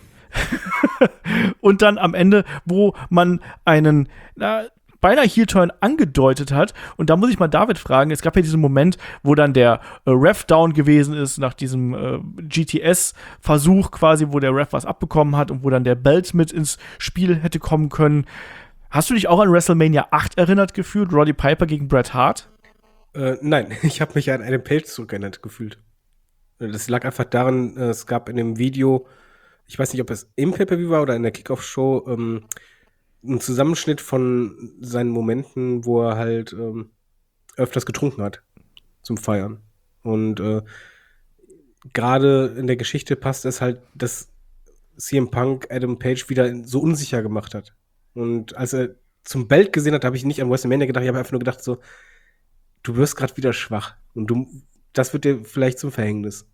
Und dann am Ende, wo man einen na, beinahe Heel-Turn angedeutet hat. Und da muss ich mal David fragen, es gab ja diesen Moment, wo dann der äh, Ref down gewesen ist, nach diesem äh, G T S-Versuch quasi, wo der Ref was abbekommen hat und wo dann der Belt mit ins Spiel hätte kommen können. Hast du dich auch an WrestleMania acht erinnert gefühlt? Roddy Piper gegen Bret Hart? Äh, nein, ich habe mich an Adam Page zurückerinnert gefühlt. Das lag einfach daran, es gab in dem Video, ich weiß nicht, ob es im Pay-Per-View war oder in der Kickoff-Show, ähm, ein Zusammenschnitt von seinen Momenten, wo er halt ähm, öfters getrunken hat zum Feiern. Und äh, gerade in der Geschichte passt es halt, dass C M Punk Adam Page wieder so unsicher gemacht hat. Und als er zum Belt gesehen hat, habe ich nicht an WrestleMania gedacht, ich habe einfach nur gedacht so, du wirst gerade wieder schwach. Und du, das wird dir vielleicht zum Verhängnis.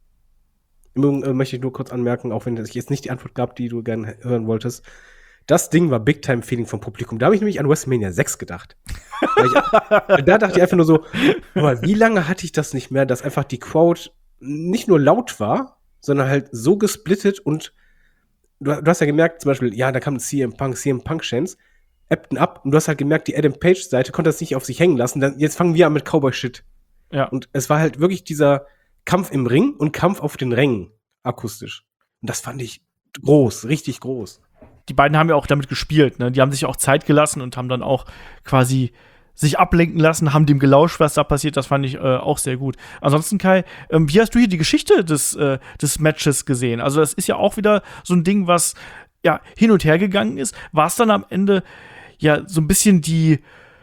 Im Übrigen äh, möchte ich nur kurz anmerken, auch wenn ich jetzt nicht die Antwort gab, die du gerne hören wolltest. Das Ding war Big-Time-Feeling vom Publikum. Da habe ich nämlich an WrestleMania sechs gedacht. ich, da dachte ich einfach nur so, aber wie lange hatte ich das nicht mehr, dass einfach die Crowd nicht nur laut war, sondern halt so gesplittet und du, du hast ja gemerkt, zum Beispiel, ja, da kam C M Punk, C M Punk-Chants ebbten ab und du hast halt gemerkt, die Adam Page-Seite konnte das nicht auf sich hängen lassen. Dann, jetzt fangen wir an mit Cowboy-Shit. Ja. Und es war halt wirklich dieser Kampf im Ring und Kampf auf den Rängen, akustisch. Und das fand ich groß, richtig groß. Die beiden haben ja auch damit gespielt, ne? Die haben sich auch Zeit gelassen und haben dann auch quasi sich ablenken lassen, haben dem gelauscht, was da passiert. Das fand ich äh, auch sehr gut. Ansonsten, Kai, ähm, wie hast du hier die Geschichte des, äh, des Matches gesehen? Also das ist ja auch wieder so ein Ding, was ja hin und her gegangen ist. War es dann am Ende ja so ein bisschen die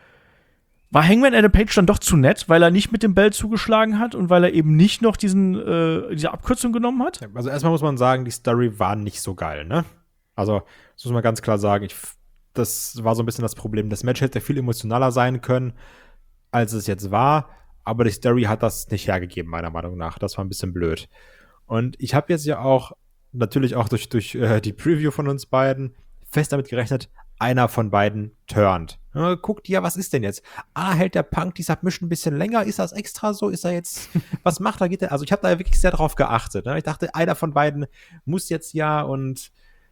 War Hangman Adam Page dann doch zu nett, weil er nicht mit dem Bell zugeschlagen hat und weil er eben nicht noch diesen, äh, diese Abkürzung genommen hat? Also erstmal muss man sagen, die Story war nicht so geil, ne? Also, das muss man ganz klar sagen. Ich, das war so ein bisschen das Problem. Das Match hätte viel emotionaler sein können, als es jetzt war. Aber die Story hat das nicht hergegeben, meiner Meinung nach. Das war ein bisschen blöd. Und ich habe jetzt ja auch, natürlich auch durch, durch äh, die Preview von uns beiden, fest damit gerechnet, einer von beiden turnt. Ja, guckt ja, was ist denn jetzt? Ah, hält der Punk die Submission ein bisschen länger? Ist das extra so? Ist er jetzt, was macht er? Geht der? Also ich habe da wirklich sehr drauf geachtet. Ne? Ich dachte, einer von beiden muss jetzt ja und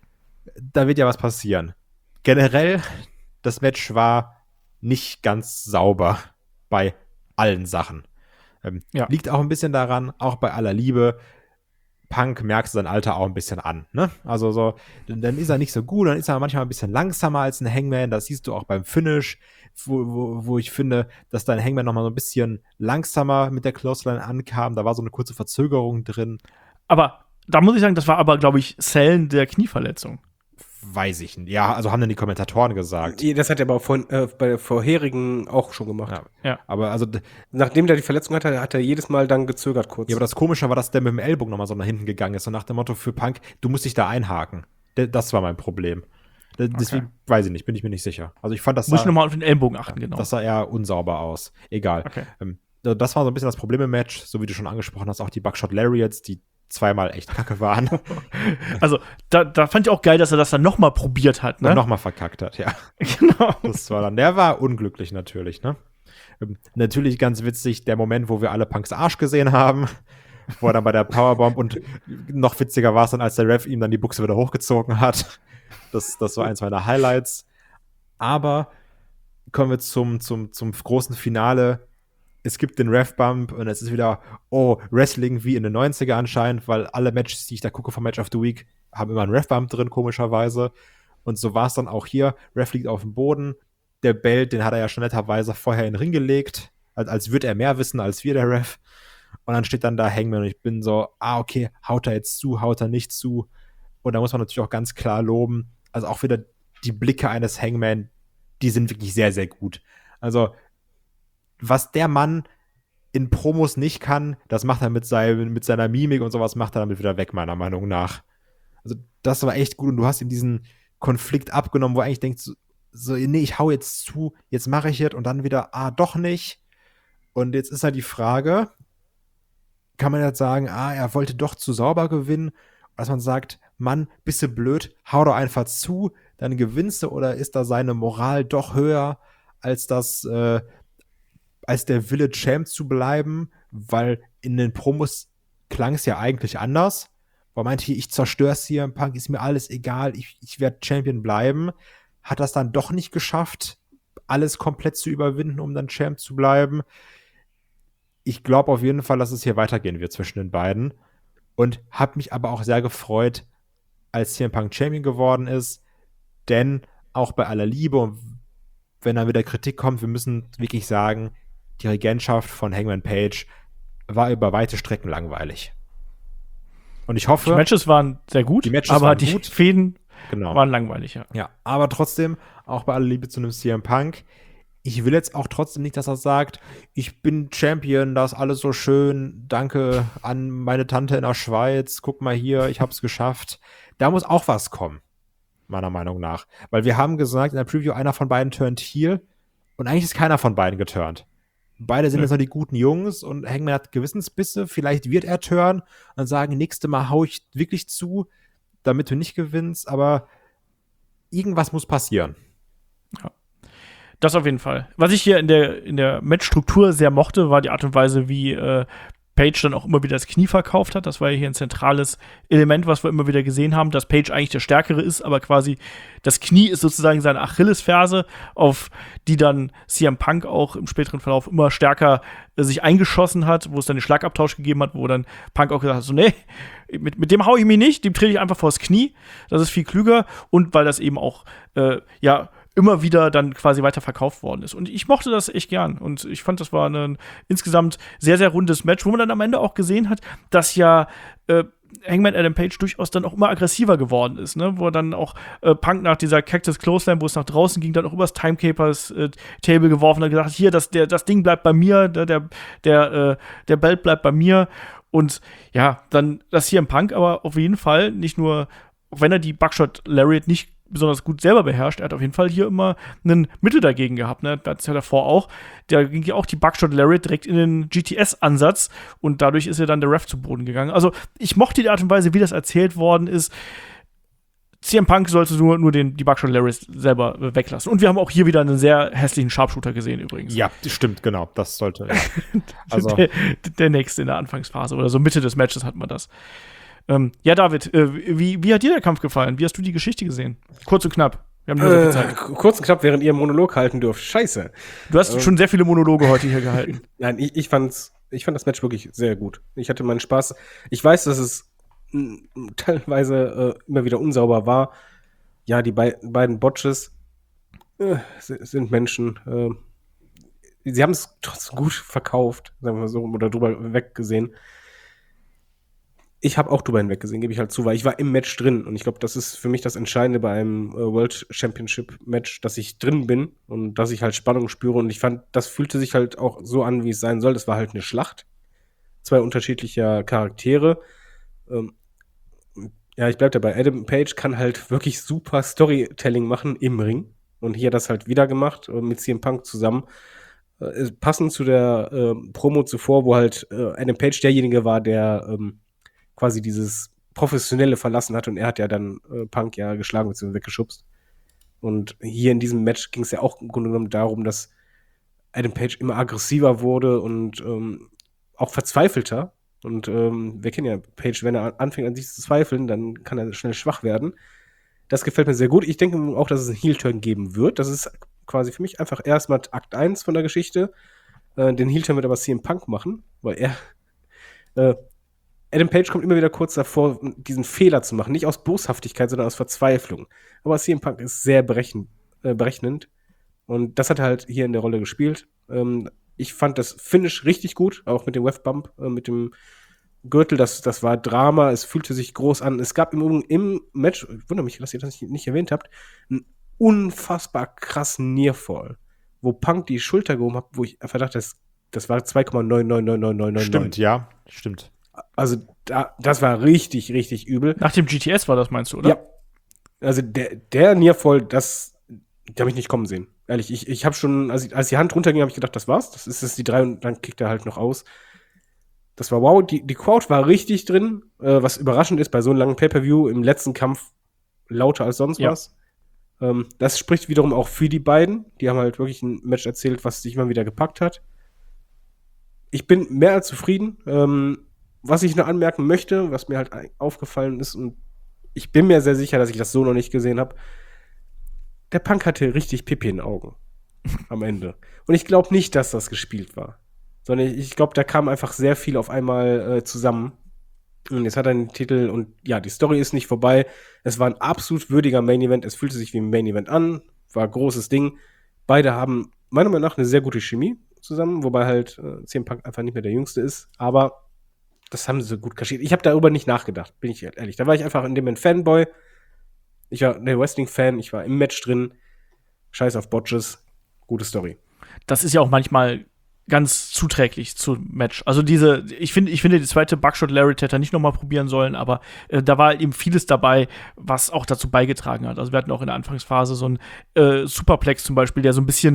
da wird ja was passieren. Generell, das Match war nicht ganz sauber bei allen Sachen. Ähm, Ja. Liegt auch ein bisschen daran, auch bei aller Liebe, Punk merkst du sein Alter auch ein bisschen an, ne? Also so, dann, dann ist er nicht so gut, dann ist er manchmal ein bisschen langsamer als ein Hangman, das siehst du auch beim Finish, wo, wo, wo ich finde, dass dein Hangman nochmal so ein bisschen langsamer mit der Clothesline ankam, da war so eine kurze Verzögerung drin. Aber da muss ich sagen, das war aber, glaube ich, Sellen der Knieverletzung. Weiß ich nicht. Ja, also haben dann die Kommentatoren gesagt. Das hat er aber vor, äh, bei der vorherigen auch schon gemacht. Ja. Ja. Aber also, d- Nachdem der die Verletzung hatte, hat er jedes Mal dann gezögert kurz. ja, aber das Komische war, dass der mit dem Ellbogen nochmal so nach hinten gegangen ist und nach dem Motto für Punk, du musst dich da einhaken. D- Das war mein Problem. D- Deswegen, weiß ich nicht, bin ich mir nicht sicher. Also ich fand, das Muss ich sah, nochmal auf den Ellenbogen achten, genau. das sah eher unsauber aus. Egal. Okay. Ähm, das war so ein bisschen das Problem im Match, so wie du schon angesprochen hast, auch die Buckshot Lariats, die zweimal echt kacke waren Also, da, da fand ich auch geil, dass er das dann nochmal probiert hat, und ne? nochmal verkackt hat, ja. Genau. Das war dann, der war unglücklich natürlich, ne? Ähm, natürlich ganz witzig, der Moment, wo wir alle Punks Arsch gesehen haben, wo er dann bei der Powerbomb und noch witziger war es dann, als der Ref ihm dann die Buchse wieder hochgezogen hat. Das, das war eins meiner Highlights. Aber kommen wir zum, zum, zum großen Finale. Es gibt den Ref-Bump und es ist wieder, oh, Wrestling wie in den neunziger anscheinend, weil alle Matches, die ich da gucke vom Match of the Week, haben immer einen Ref-Bump drin, komischerweise. Und so war es dann auch hier. Ref liegt auf dem Boden. Der Belt, den hat er ja schon netterweise vorher in den Ring gelegt, als, als würde er mehr wissen als wir, der Ref. Und dann steht dann da Hangman und ich bin so, ah, okay, haut er jetzt zu, haut er nicht zu. Und da muss man natürlich auch ganz klar loben, also auch wieder die Blicke eines Hangman, die sind wirklich sehr, sehr gut. Also was der Mann in Promos nicht kann, das macht er mit, sein, mit seiner Mimik und sowas, macht er damit wieder weg, meiner Meinung nach. Also das war echt gut und du hast ihm diesen Konflikt abgenommen, wo er eigentlich denkt, so, so nee, ich hau jetzt zu, jetzt mache ich es und dann wieder, ah, doch nicht. Und jetzt ist halt die Frage, kann man jetzt sagen, ah, er wollte doch zu sauber gewinnen, dass man sagt, Mann, bist du blöd, hau doch einfach zu, dann gewinnst du, oder ist da seine Moral doch höher, als das, äh, als der Wille, Champ zu bleiben, weil in den Promos klang es ja eigentlich anders, weil meinte, ich zerstör's hier, Punk ist mir alles egal, ich, ich werde Champion bleiben, hat das dann doch nicht geschafft, alles komplett zu überwinden, um dann Champ zu bleiben. Ich glaube auf jeden Fall, dass es hier weitergehen wird zwischen den beiden und habe mich aber auch sehr gefreut, als C M Punk Champion geworden ist, denn auch bei aller Liebe und wenn dann wieder Kritik kommt, wir müssen wirklich sagen, die Regentschaft von Hangman Page war über weite Strecken langweilig. Und ich hoffe, Die Matches waren sehr gut, Die Matches aber waren die gut. Fäden genau. waren langweilig, ja. Ja, aber trotzdem, auch bei aller Liebe zu einem C M Punk, ich will jetzt auch trotzdem nicht, dass er sagt, ich bin Champion, das ist alles so schön, danke an meine Tante in der Schweiz, guck mal hier, ich hab's geschafft. Da muss auch was kommen, meiner Meinung nach. Weil wir haben gesagt in der Preview, einer von beiden turnt heel und eigentlich ist keiner von beiden geturnt. Beide sind Ja. jetzt noch die guten Jungs und Hangman hat Gewissensbisse, vielleicht wird er turnen und sagen, nächste Mal hau ich wirklich zu, damit du nicht gewinnst, aber irgendwas muss passieren. Das auf jeden Fall. Was ich hier in der, in der Matchstruktur sehr mochte, war die Art und Weise, wie äh, Page dann auch immer wieder das Knie verkauft hat. Das war ja hier ein zentrales Element, was wir immer wieder gesehen haben, dass Page eigentlich der Stärkere ist, aber quasi das Knie ist sozusagen seine Achillesferse, auf die dann C M Punk auch im späteren Verlauf immer stärker äh, sich eingeschossen hat, wo es dann den Schlagabtausch gegeben hat, wo dann Punk auch gesagt hat, so nee, mit, mit dem hau ich mich nicht, dem trete ich einfach vors Knie, das ist viel klüger und weil das eben auch, äh, ja, immer wieder dann quasi weiter verkauft worden ist. Und ich mochte das echt gern. Und ich fand, das war ein insgesamt sehr, sehr rundes Match, wo man dann am Ende auch gesehen hat, dass ja äh, Hangman Adam Page durchaus dann auch immer aggressiver geworden ist, ne? Wo er dann auch äh, Punk nach dieser Cactus Clothesline, wo es nach draußen ging, dann auch übers Timecapers äh, Table geworfen und hat gesagt, hier, das, der, das Ding bleibt bei mir, der, der, der, äh, der Belt bleibt bei mir. Und ja, dann das hier im Punk aber auf jeden Fall nicht nur, auch wenn er die Buckshot Lariat nicht besonders gut selber beherrscht. Er hat auf jeden Fall hier immer ein Mittel dagegen gehabt. Ne? Das ist ja davor auch. Da ging ja auch die Buckshot Lariat direkt in den G T S-Ansatz und dadurch ist ja dann der Ref zu Boden gegangen. Also ich mochte die Art und Weise, wie das erzählt worden ist. C M Punk sollte nur, nur den, die Buckshot Lariat selber äh, weglassen. Und wir haben auch hier wieder einen sehr hässlichen Sharpshooter gesehen übrigens. Ja, stimmt, genau. Das sollte. Ja. Also der, der nächste in der Anfangsphase oder so Mitte des Matches hat man das. Ähm, ja, David, äh, wie, wie hat dir der Kampf gefallen? Wie hast du die Geschichte gesehen? Kurz und knapp. Wir haben nur so viel Zeit. Äh, kurz und knapp, während ihr einen Monolog halten dürft. Scheiße. Du hast ähm, schon sehr viele Monologe heute hier gehalten. Nein, ich, ich, fand's, ich fand das Match wirklich sehr gut. Ich hatte meinen Spaß. Ich weiß, dass es m, teilweise äh, immer wieder unsauber war. Ja, die be- beiden Botches äh, sind Menschen. Äh, sie haben es trotzdem gut verkauft, sagen wir mal so, oder drüber weggesehen. Ich habe auch drüber hinweggesehen, gebe ich halt zu, weil ich war im Match drin und ich glaube, das ist für mich das Entscheidende bei einem äh, World Championship Match, dass ich drin bin und dass ich halt Spannung spüre und ich fand, das fühlte sich halt auch so an, wie es sein soll. Das war halt eine Schlacht, zwei unterschiedlicher Charaktere. Ähm, ja, ich bleib dabei. Adam Page kann halt wirklich super Storytelling machen im Ring und hier das halt wieder gemacht äh, mit C M Punk zusammen. Äh, passend zu der äh, Promo zuvor, wo halt äh, Adam Page derjenige war, der ähm, quasi dieses Professionelle verlassen hat und er hat ja dann äh, Punk ja geschlagen bzw. weggeschubst. Und hier in diesem Match ging es ja auch im Grunde genommen darum, dass Adam Page immer aggressiver wurde und ähm, auch verzweifelter. Und ähm, wir kennen ja Page, wenn er anfängt an sich zu zweifeln, dann kann er schnell schwach werden. Das gefällt mir sehr gut. Ich denke auch, dass es einen Heel-Turn geben wird. Das ist quasi für mich einfach erstmal Akt eins von der Geschichte. Äh, den Heel-Turn wird aber C M Punk machen, weil er äh, Adam Page kommt immer wieder kurz davor, diesen Fehler zu machen. Nicht aus Boshaftigkeit, sondern aus Verzweiflung. Aber C M Punk ist sehr berechen, äh, berechnend. Und das hat er halt hier in der Rolle gespielt. Ähm, ich fand das Finish richtig gut, auch mit dem Web-Bump, äh, mit dem Gürtel. Das, das war Drama, es fühlte sich groß an. Es gab im, im Match, ich wundere mich, dass ihr das nicht, nicht erwähnt habt, einen unfassbar krassen Nearfall, wo Punk die Schulter gehoben hat, wo ich einfach dachte, das, das war zwei Komma neun neun neun neun neun neun. Stimmt, ja, stimmt. Also, da, das war richtig, richtig übel. Nach dem G T S war das, meinst du, oder? Ja. Also, der, der Nearfall, das, den habe ich nicht kommen sehen. Ehrlich, ich, ich habe schon, als, ich, als die Hand runterging, habe ich gedacht, das war's. Das ist jetzt die drei und dann kickt er halt noch aus. Das war wow. Die, die Crowd war richtig drin, äh, was überraschend ist bei so einem langen Pay-Per-View. Im letzten Kampf lauter als sonst ja. was. Ähm, das spricht wiederum auch für die beiden. Die haben halt wirklich ein Match erzählt, was sich immer wieder gepackt hat. Ich bin mehr als zufrieden. Ähm, Was ich noch anmerken möchte, was mir halt aufgefallen ist, und ich bin mir sehr sicher, dass ich das so noch nicht gesehen habe, der Punk hatte richtig Pipi in den Augen am Ende. Und ich glaube nicht, dass das gespielt war. Sondern ich glaube, da kam einfach sehr viel auf einmal äh, zusammen. Und jetzt hat er den Titel und ja, die Story ist nicht vorbei. Es war ein absolut würdiger Main-Event. Es fühlte sich wie ein Main-Event an. War ein großes Ding. Beide haben meiner Meinung nach eine sehr gute Chemie zusammen, wobei halt äh, C M Punk einfach nicht mehr der Jüngste ist. Aber das haben sie so gut kaschiert. Ich habe darüber nicht nachgedacht, bin ich ehrlich. Da war ich einfach in dem Moment Fanboy. Ich war der Wrestling-Fan, ich war im Match drin. Scheiß auf Botches. Gute Story. Das ist ja auch manchmal ganz zuträglich zum Match. Also diese, ich finde, ich finde, die zweite Buckshot Lariat hätte er nicht nochmal probieren sollen, aber äh, da war eben vieles dabei, was auch dazu beigetragen hat. Also wir hatten auch in der Anfangsphase so einen äh, Superplex zum Beispiel, der so ein bisschen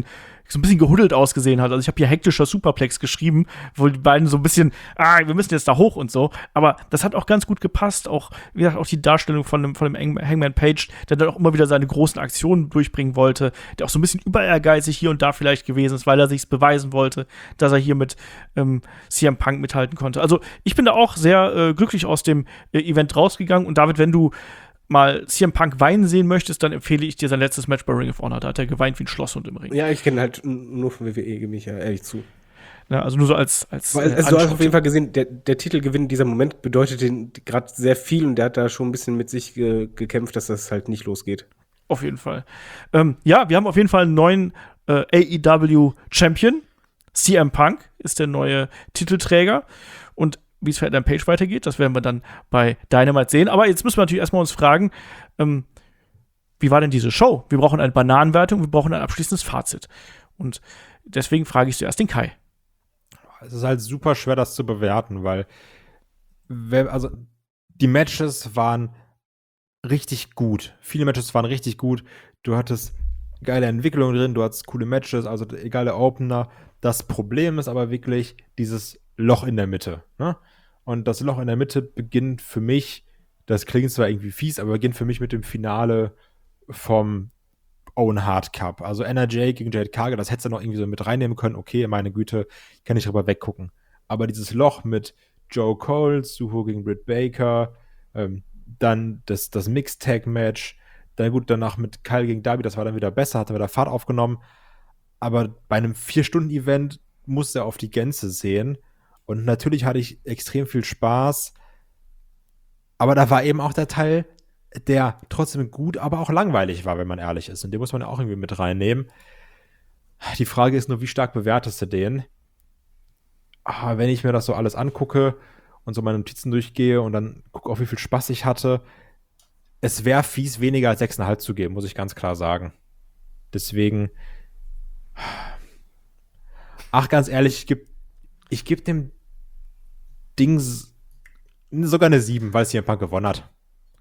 so ein bisschen gehuddelt ausgesehen hat. Also ich habe hier hektischer Superplex geschrieben, wo die beiden so ein bisschen, ah, wir müssen jetzt da hoch und so. Aber das hat auch ganz gut gepasst. Auch, wie gesagt, auch die Darstellung von dem, von dem Hangman Page, der dann auch immer wieder seine großen Aktionen durchbringen wollte, der auch so ein bisschen über ehrgeizig hier und da vielleicht gewesen ist, weil er sich's beweisen wollte, dass er hier mit ähm, C M Punk mithalten konnte. Also ich bin da auch sehr äh, glücklich aus dem äh, Event rausgegangen. Und David, wenn du mal C M Punk weinen sehen möchtest, dann empfehle ich dir sein letztes Match bei Ring of Honor. Da hat er geweint wie ein Schlosshund im Ring. Ja, ich kenne halt nur von W W E, gebe ich ja ehrlich zu. Ja, also nur so als als Weil, also du hast auf jeden Fall gesehen, der, der Titelgewinn dieser Moment bedeutet den gerade sehr viel und der hat da schon ein bisschen mit sich ge- gekämpft, dass das halt nicht losgeht. Auf jeden Fall. Ähm, ja, wir haben auf jeden Fall einen neuen äh, A E W-Champion. C M Punk ist der neue Titelträger. Und wie es für Adam Page weitergeht, das werden wir dann bei Dynamite sehen. Aber jetzt müssen wir natürlich erstmal uns fragen, ähm, wie war denn diese Show? Wir brauchen eine Bananenwertung, wir brauchen ein abschließendes Fazit. Und deswegen frage ich zuerst den Kai. Es ist halt super schwer, das zu bewerten, weil also die Matches waren richtig gut. Viele Matches waren richtig gut. Du hattest geile Entwicklungen drin, du hattest coole Matches, also egal der Opener. Das Problem ist aber wirklich dieses Loch in der Mitte. Ne? Und das Loch in der Mitte beginnt für mich, das klingt zwar irgendwie fies, aber beginnt für mich mit dem Finale vom Owen Hart Cup. Also N R J gegen Jade Cargill, das hättest du noch irgendwie so mit reinnehmen können. Okay, meine Güte, kann ich drüber weggucken. Aber dieses Loch mit Joe Cole, Suho gegen Britt Baker, ähm, dann das, das Mixed-Tag-Match, dann gut, danach mit Kyle gegen Darby, das war dann wieder besser, hat er wieder Fahrt aufgenommen. Aber bei einem vier-Stunden-Event musste er auf die Gänze sehen. Und natürlich hatte ich extrem viel Spaß. Aber da war eben auch der Teil, der trotzdem gut, aber auch langweilig war, wenn man ehrlich ist. Und den muss man ja auch irgendwie mit reinnehmen. Die Frage ist nur, wie stark bewertest du den? Aber wenn ich mir das so alles angucke und so meine Notizen durchgehe und dann gucke, auf wie viel Spaß ich hatte, es wäre fies, weniger als sechs Komma fünf zu geben, muss ich ganz klar sagen. Deswegen, ach, ganz ehrlich, ich gebe ich geb dem Ding sogar eine sieben, weil es hier ein paar gewonnen hat.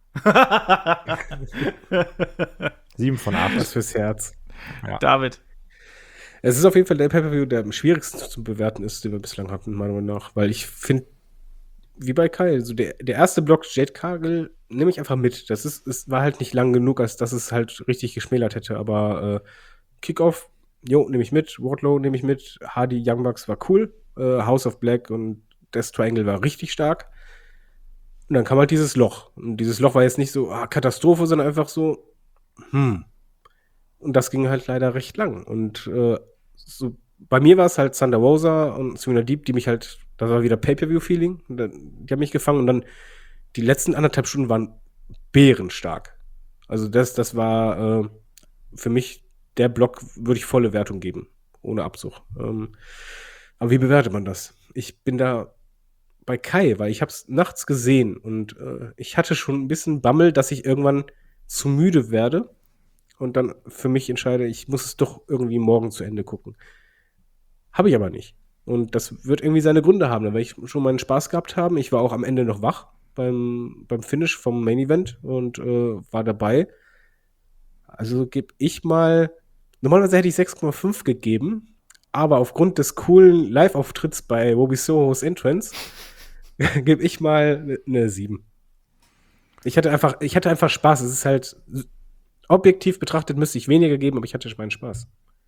sieben von acht. Das fürs Herz. Ja. David. Es ist auf jeden Fall der Pay-Per-View, der am schwierigsten zu bewerten ist, den wir bislang hatten, meiner Meinung nach. Weil ich finde, wie bei Kyle, so der, der erste Block Jade Cargill nehme ich einfach mit. Das ist, es war halt nicht lang genug, als dass es halt richtig geschmälert hätte. Aber äh, Kickoff, jo, nehme ich mit. Wardlow nehme ich mit. Hardy Young Bucks war cool. Äh, House of Black und Death Triangle war richtig stark. Und dann kam halt dieses Loch. Und dieses Loch war jetzt nicht so ah, Katastrophe, sondern einfach so, hm. Und das ging halt leider recht lang. Und äh, so, bei mir war es halt Thunder Rosa und Serena Deep, die mich halt, das war wieder Pay-Per-View-Feeling. Die haben mich gefangen. Und dann die letzten anderthalb Stunden waren bärenstark. Also das, das war äh, für mich der Block, würde ich volle Wertung geben. Ohne Abzug. Ähm, aber wie bewertet man das? Ich bin da bei Kai, weil ich habe es nachts gesehen und äh, ich hatte schon ein bisschen Bammel, dass ich irgendwann zu müde werde und dann für mich entscheide, ich muss es doch irgendwie morgen zu Ende gucken. Habe ich aber nicht. Und das wird irgendwie seine Gründe haben, weil ich schon meinen Spaß gehabt habe. Ich war auch am Ende noch wach beim, beim Finish vom Main Event und äh, war dabei. Also gebe ich mal, normalerweise hätte ich sechs Komma fünf gegeben, aber aufgrund des coolen Live-Auftritts bei Robbie Soho's Entrance gebe ich mal eine sieben. Ich hatte einfach, ich hatte einfach Spaß. Es ist halt objektiv betrachtet müsste ich weniger geben, aber ich hatte meinen Spaß.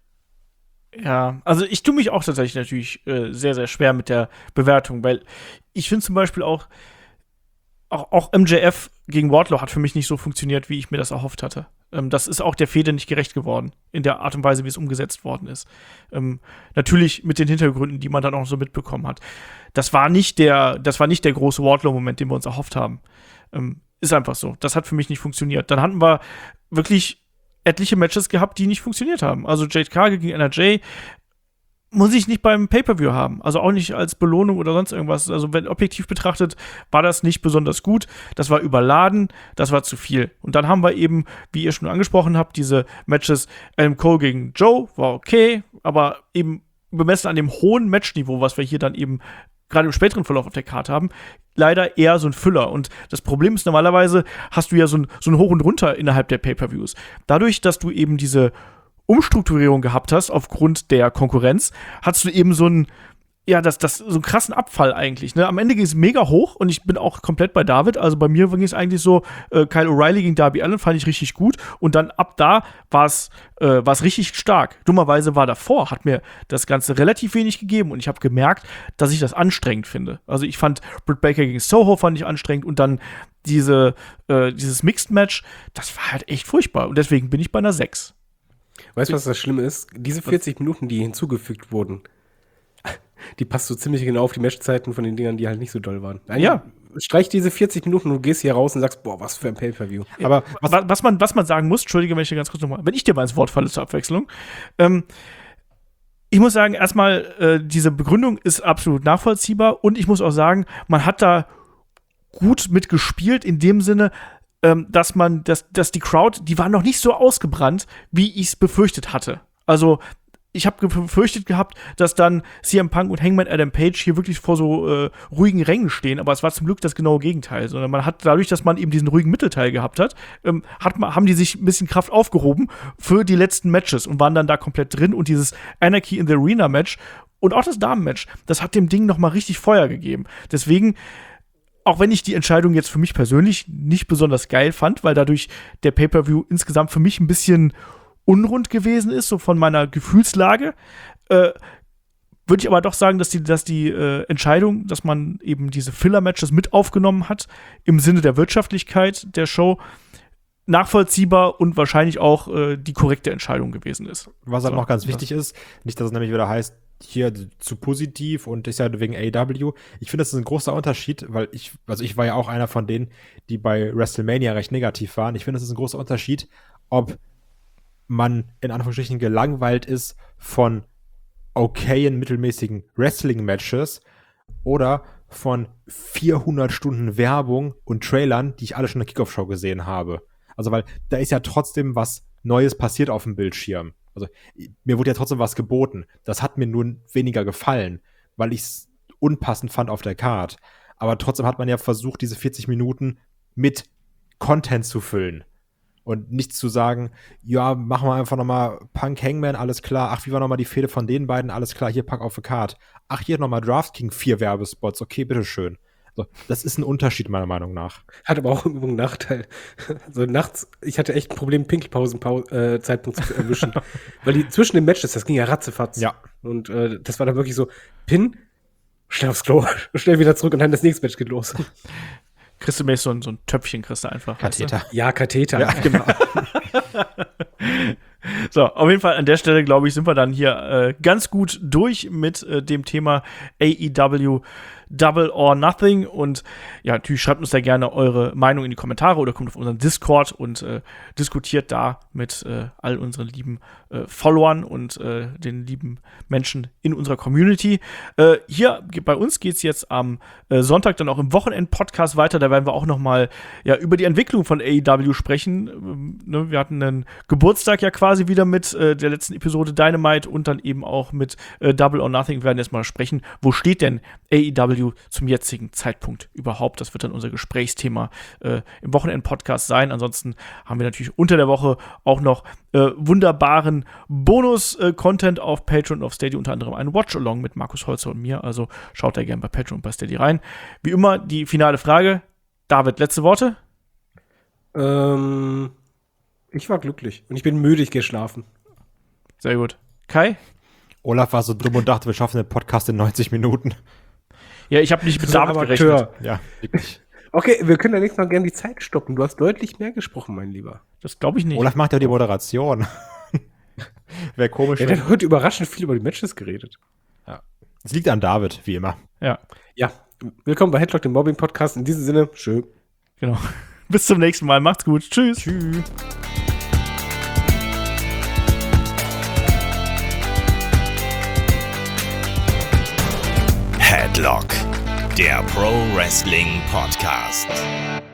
Ja, also ich tue mich auch tatsächlich natürlich äh, sehr, sehr schwer mit der Bewertung, weil ich finde zum Beispiel auch, auch, auch M J F gegen Wardlow hat für mich nicht so funktioniert, wie ich mir das erhofft hatte. Ähm, das ist auch der Fehde nicht gerecht geworden, in der Art und Weise, wie es umgesetzt worden ist. Ähm, natürlich mit den Hintergründen, die man dann auch so mitbekommen hat. Das war nicht der, das war nicht der große Wardlow-Moment, den wir uns erhofft haben. Ähm, ist einfach so. Das hat für mich nicht funktioniert. Dann hatten wir wirklich etliche Matches gehabt, die nicht funktioniert haben. Also Jade Cargill gegen N R J muss ich nicht beim Pay-Per-View haben. Also auch nicht als Belohnung oder sonst irgendwas. Also wenn objektiv betrachtet, war das nicht besonders gut. Das war überladen, das war zu viel. Und dann haben wir eben, wie ihr schon angesprochen habt, diese Matches Adam Cole gegen Joe, war okay, aber eben bemessen an dem hohen Matchniveau, was wir hier dann eben gerade im späteren Verlauf auf der Karte haben, leider eher so ein Füller. Und das Problem ist, normalerweise hast du ja so ein, so ein Hoch und Runter innerhalb der Pay-Per-Views. Dadurch, dass du eben diese Umstrukturierung gehabt hast aufgrund der Konkurrenz, hattest du eben so ein Ja, das, das, so einen krassen Abfall eigentlich. Ne? Am Ende ging es mega hoch und ich bin auch komplett bei David. Also bei mir ging es eigentlich so, äh, Kyle O'Reilly gegen Darby Allin fand ich richtig gut und dann ab da war es äh, war's richtig stark. Dummerweise war davor, hat mir das Ganze relativ wenig gegeben und ich habe gemerkt, dass ich das anstrengend finde. Also ich fand Britt Baker gegen Soho fand ich anstrengend und dann diese, äh, dieses Mixed-Match, das war halt echt furchtbar und deswegen bin ich bei einer sechs. Weißt du, was das Schlimme ist? Diese vierzig Minuten, die hinzugefügt wurden, die passt so ziemlich genau auf die Matchzeiten von den Dingern, die halt nicht so doll waren. Eigentlich Ja. Streich diese vierzig Minuten und du gehst hier raus und sagst, boah, was für ein Pay-Per-View. Aber was, was, man, was man sagen muss, Entschuldige, wenn ich dir ganz kurz nochmal, wenn ich dir mal ins Wort falle zur Abwechslung, ähm, ich muss sagen, erstmal, äh, diese Begründung ist absolut nachvollziehbar und ich muss auch sagen, man hat da gut mitgespielt in dem Sinne, ähm, dass man, dass, dass die Crowd, die war noch nicht so ausgebrannt, wie ich es befürchtet hatte. Also, ich habe befürchtet gehabt, dass dann C M Punk und Hangman Adam Page hier wirklich vor so äh, ruhigen Rängen stehen, aber es war zum Glück das genaue Gegenteil. Sondern man hat dadurch, dass man eben diesen ruhigen Mittelteil gehabt hat, ähm, hat man, haben die sich ein bisschen Kraft aufgehoben für die letzten Matches und waren dann da komplett drin und dieses Anarchy in the Arena Match und auch das Damen-Match, das hat dem Ding noch mal richtig Feuer gegeben. Deswegen, auch wenn ich die Entscheidung jetzt für mich persönlich nicht besonders geil fand, weil dadurch der Pay-Per-View insgesamt für mich ein bisschen unrund gewesen ist, so von meiner Gefühlslage, äh, würde ich aber doch sagen, dass die, dass die äh, Entscheidung, dass man eben diese Filler-Matches mit aufgenommen hat, im Sinne der Wirtschaftlichkeit der Show, nachvollziehbar und wahrscheinlich auch äh, die korrekte Entscheidung gewesen ist. Was halt So, noch ganz wichtig ist, nicht, dass es nämlich wieder heißt, hier zu positiv und ist ja wegen A E W. Ich finde, das ist ein großer Unterschied, weil ich, also ich war ja auch einer von denen, die bei WrestleMania recht negativ waren. Ich finde, das ist ein großer Unterschied, ob man in Anführungsstrichen gelangweilt ist von okayen, mittelmäßigen Wrestling-Matches oder von vierhundert Stunden Werbung und Trailern, die ich alle schon in der Kickoff-Show gesehen habe. Also, weil da ist ja trotzdem was Neues passiert auf dem Bildschirm. Also, mir wurde ja trotzdem was geboten. Das hat mir nur weniger gefallen, weil ich es unpassend fand auf der Card. Aber trotzdem hat man ja versucht, diese vierzig Minuten mit Content zu füllen. Und nicht zu sagen, ja, machen wir einfach nochmal Punk Hangman, alles klar. Ach, wie war nochmal die Fehde von den beiden? Alles klar, hier Pack auf the Card. Ach, hier nochmal DraftKings, vier Werbespots. Okay, bitteschön. Also, das ist ein Unterschied, meiner Meinung nach. Hat aber auch einen Nachteil. So nachts, ich hatte echt ein Problem, Pinkelpausen-Zeitpunkt äh, zu erwischen. Weil die zwischen den Matches, das ging ja ratzefatz. Ja. Und äh, das war dann wirklich so, Pin, schnell aufs Klo, schnell wieder zurück und dann das nächste Match geht los. Kriegst du mir so ein, so ein Töpfchen, kriegst du einfach. Katheter. Weißt Ja, Katheter, Ja. genau. du? So, auf jeden Fall an der Stelle, glaube ich, sind wir dann hier äh, ganz gut durch mit äh, dem Thema A E W Double or Nothing. Und ja, natürlich schreibt uns da gerne eure Meinung in die Kommentare oder kommt auf unseren Discord und äh, diskutiert da mit äh, all unseren lieben äh, Followern und äh, den lieben Menschen in unserer Community. Äh, hier bei uns geht es jetzt am äh, Sonntag dann auch im Wochenend-Podcast weiter. Da werden wir auch noch mal ja, über die Entwicklung von A E W sprechen. Ähm, ne, wir hatten einen Geburtstag ja quasi wieder mit äh, der letzten Episode Dynamite und dann eben auch mit äh, Double or Nothing. Wir werden jetzt mal sprechen, wo steht denn A E W zum jetzigen Zeitpunkt überhaupt? Das wird dann unser Gesprächsthema äh, im Wochenend-Podcast sein. Ansonsten haben wir natürlich unter der Woche auch noch äh, wunderbaren Bonus-Content äh, auf Patreon und auf Steady, unter anderem einen Watch-Along mit Markus Holzer und mir. Also schaut da gerne bei Patreon und bei Steady rein. Wie immer die finale Frage. David, letzte Worte? ähm, ich war glücklich und ich bin müde, ich gehe schlafen. Sehr gut. Kai? Olaf war so dumm und dachte, wir schaffen den Podcast in neunzig Minuten. Ja, ich habe nicht mit So ein David Amateur. gerechnet. Ja, wirklich. Okay, wir können ja nächstes Mal gerne die Zeit stoppen. Du hast deutlich mehr gesprochen, mein Lieber. Das glaube ich nicht. Olaf macht ja die Moderation. Wäre komisch. Ja, der hat heute überraschend viel über die Matches geredet. Es liegt an David, wie immer. Ja, Ja, willkommen bei Headlock, dem Mobbing-Podcast. In diesem Sinne, schön. genau. Bis zum nächsten Mal. Macht's gut. Tschüss. Tschüss. Headlock, der Pro Wrestling Podcast.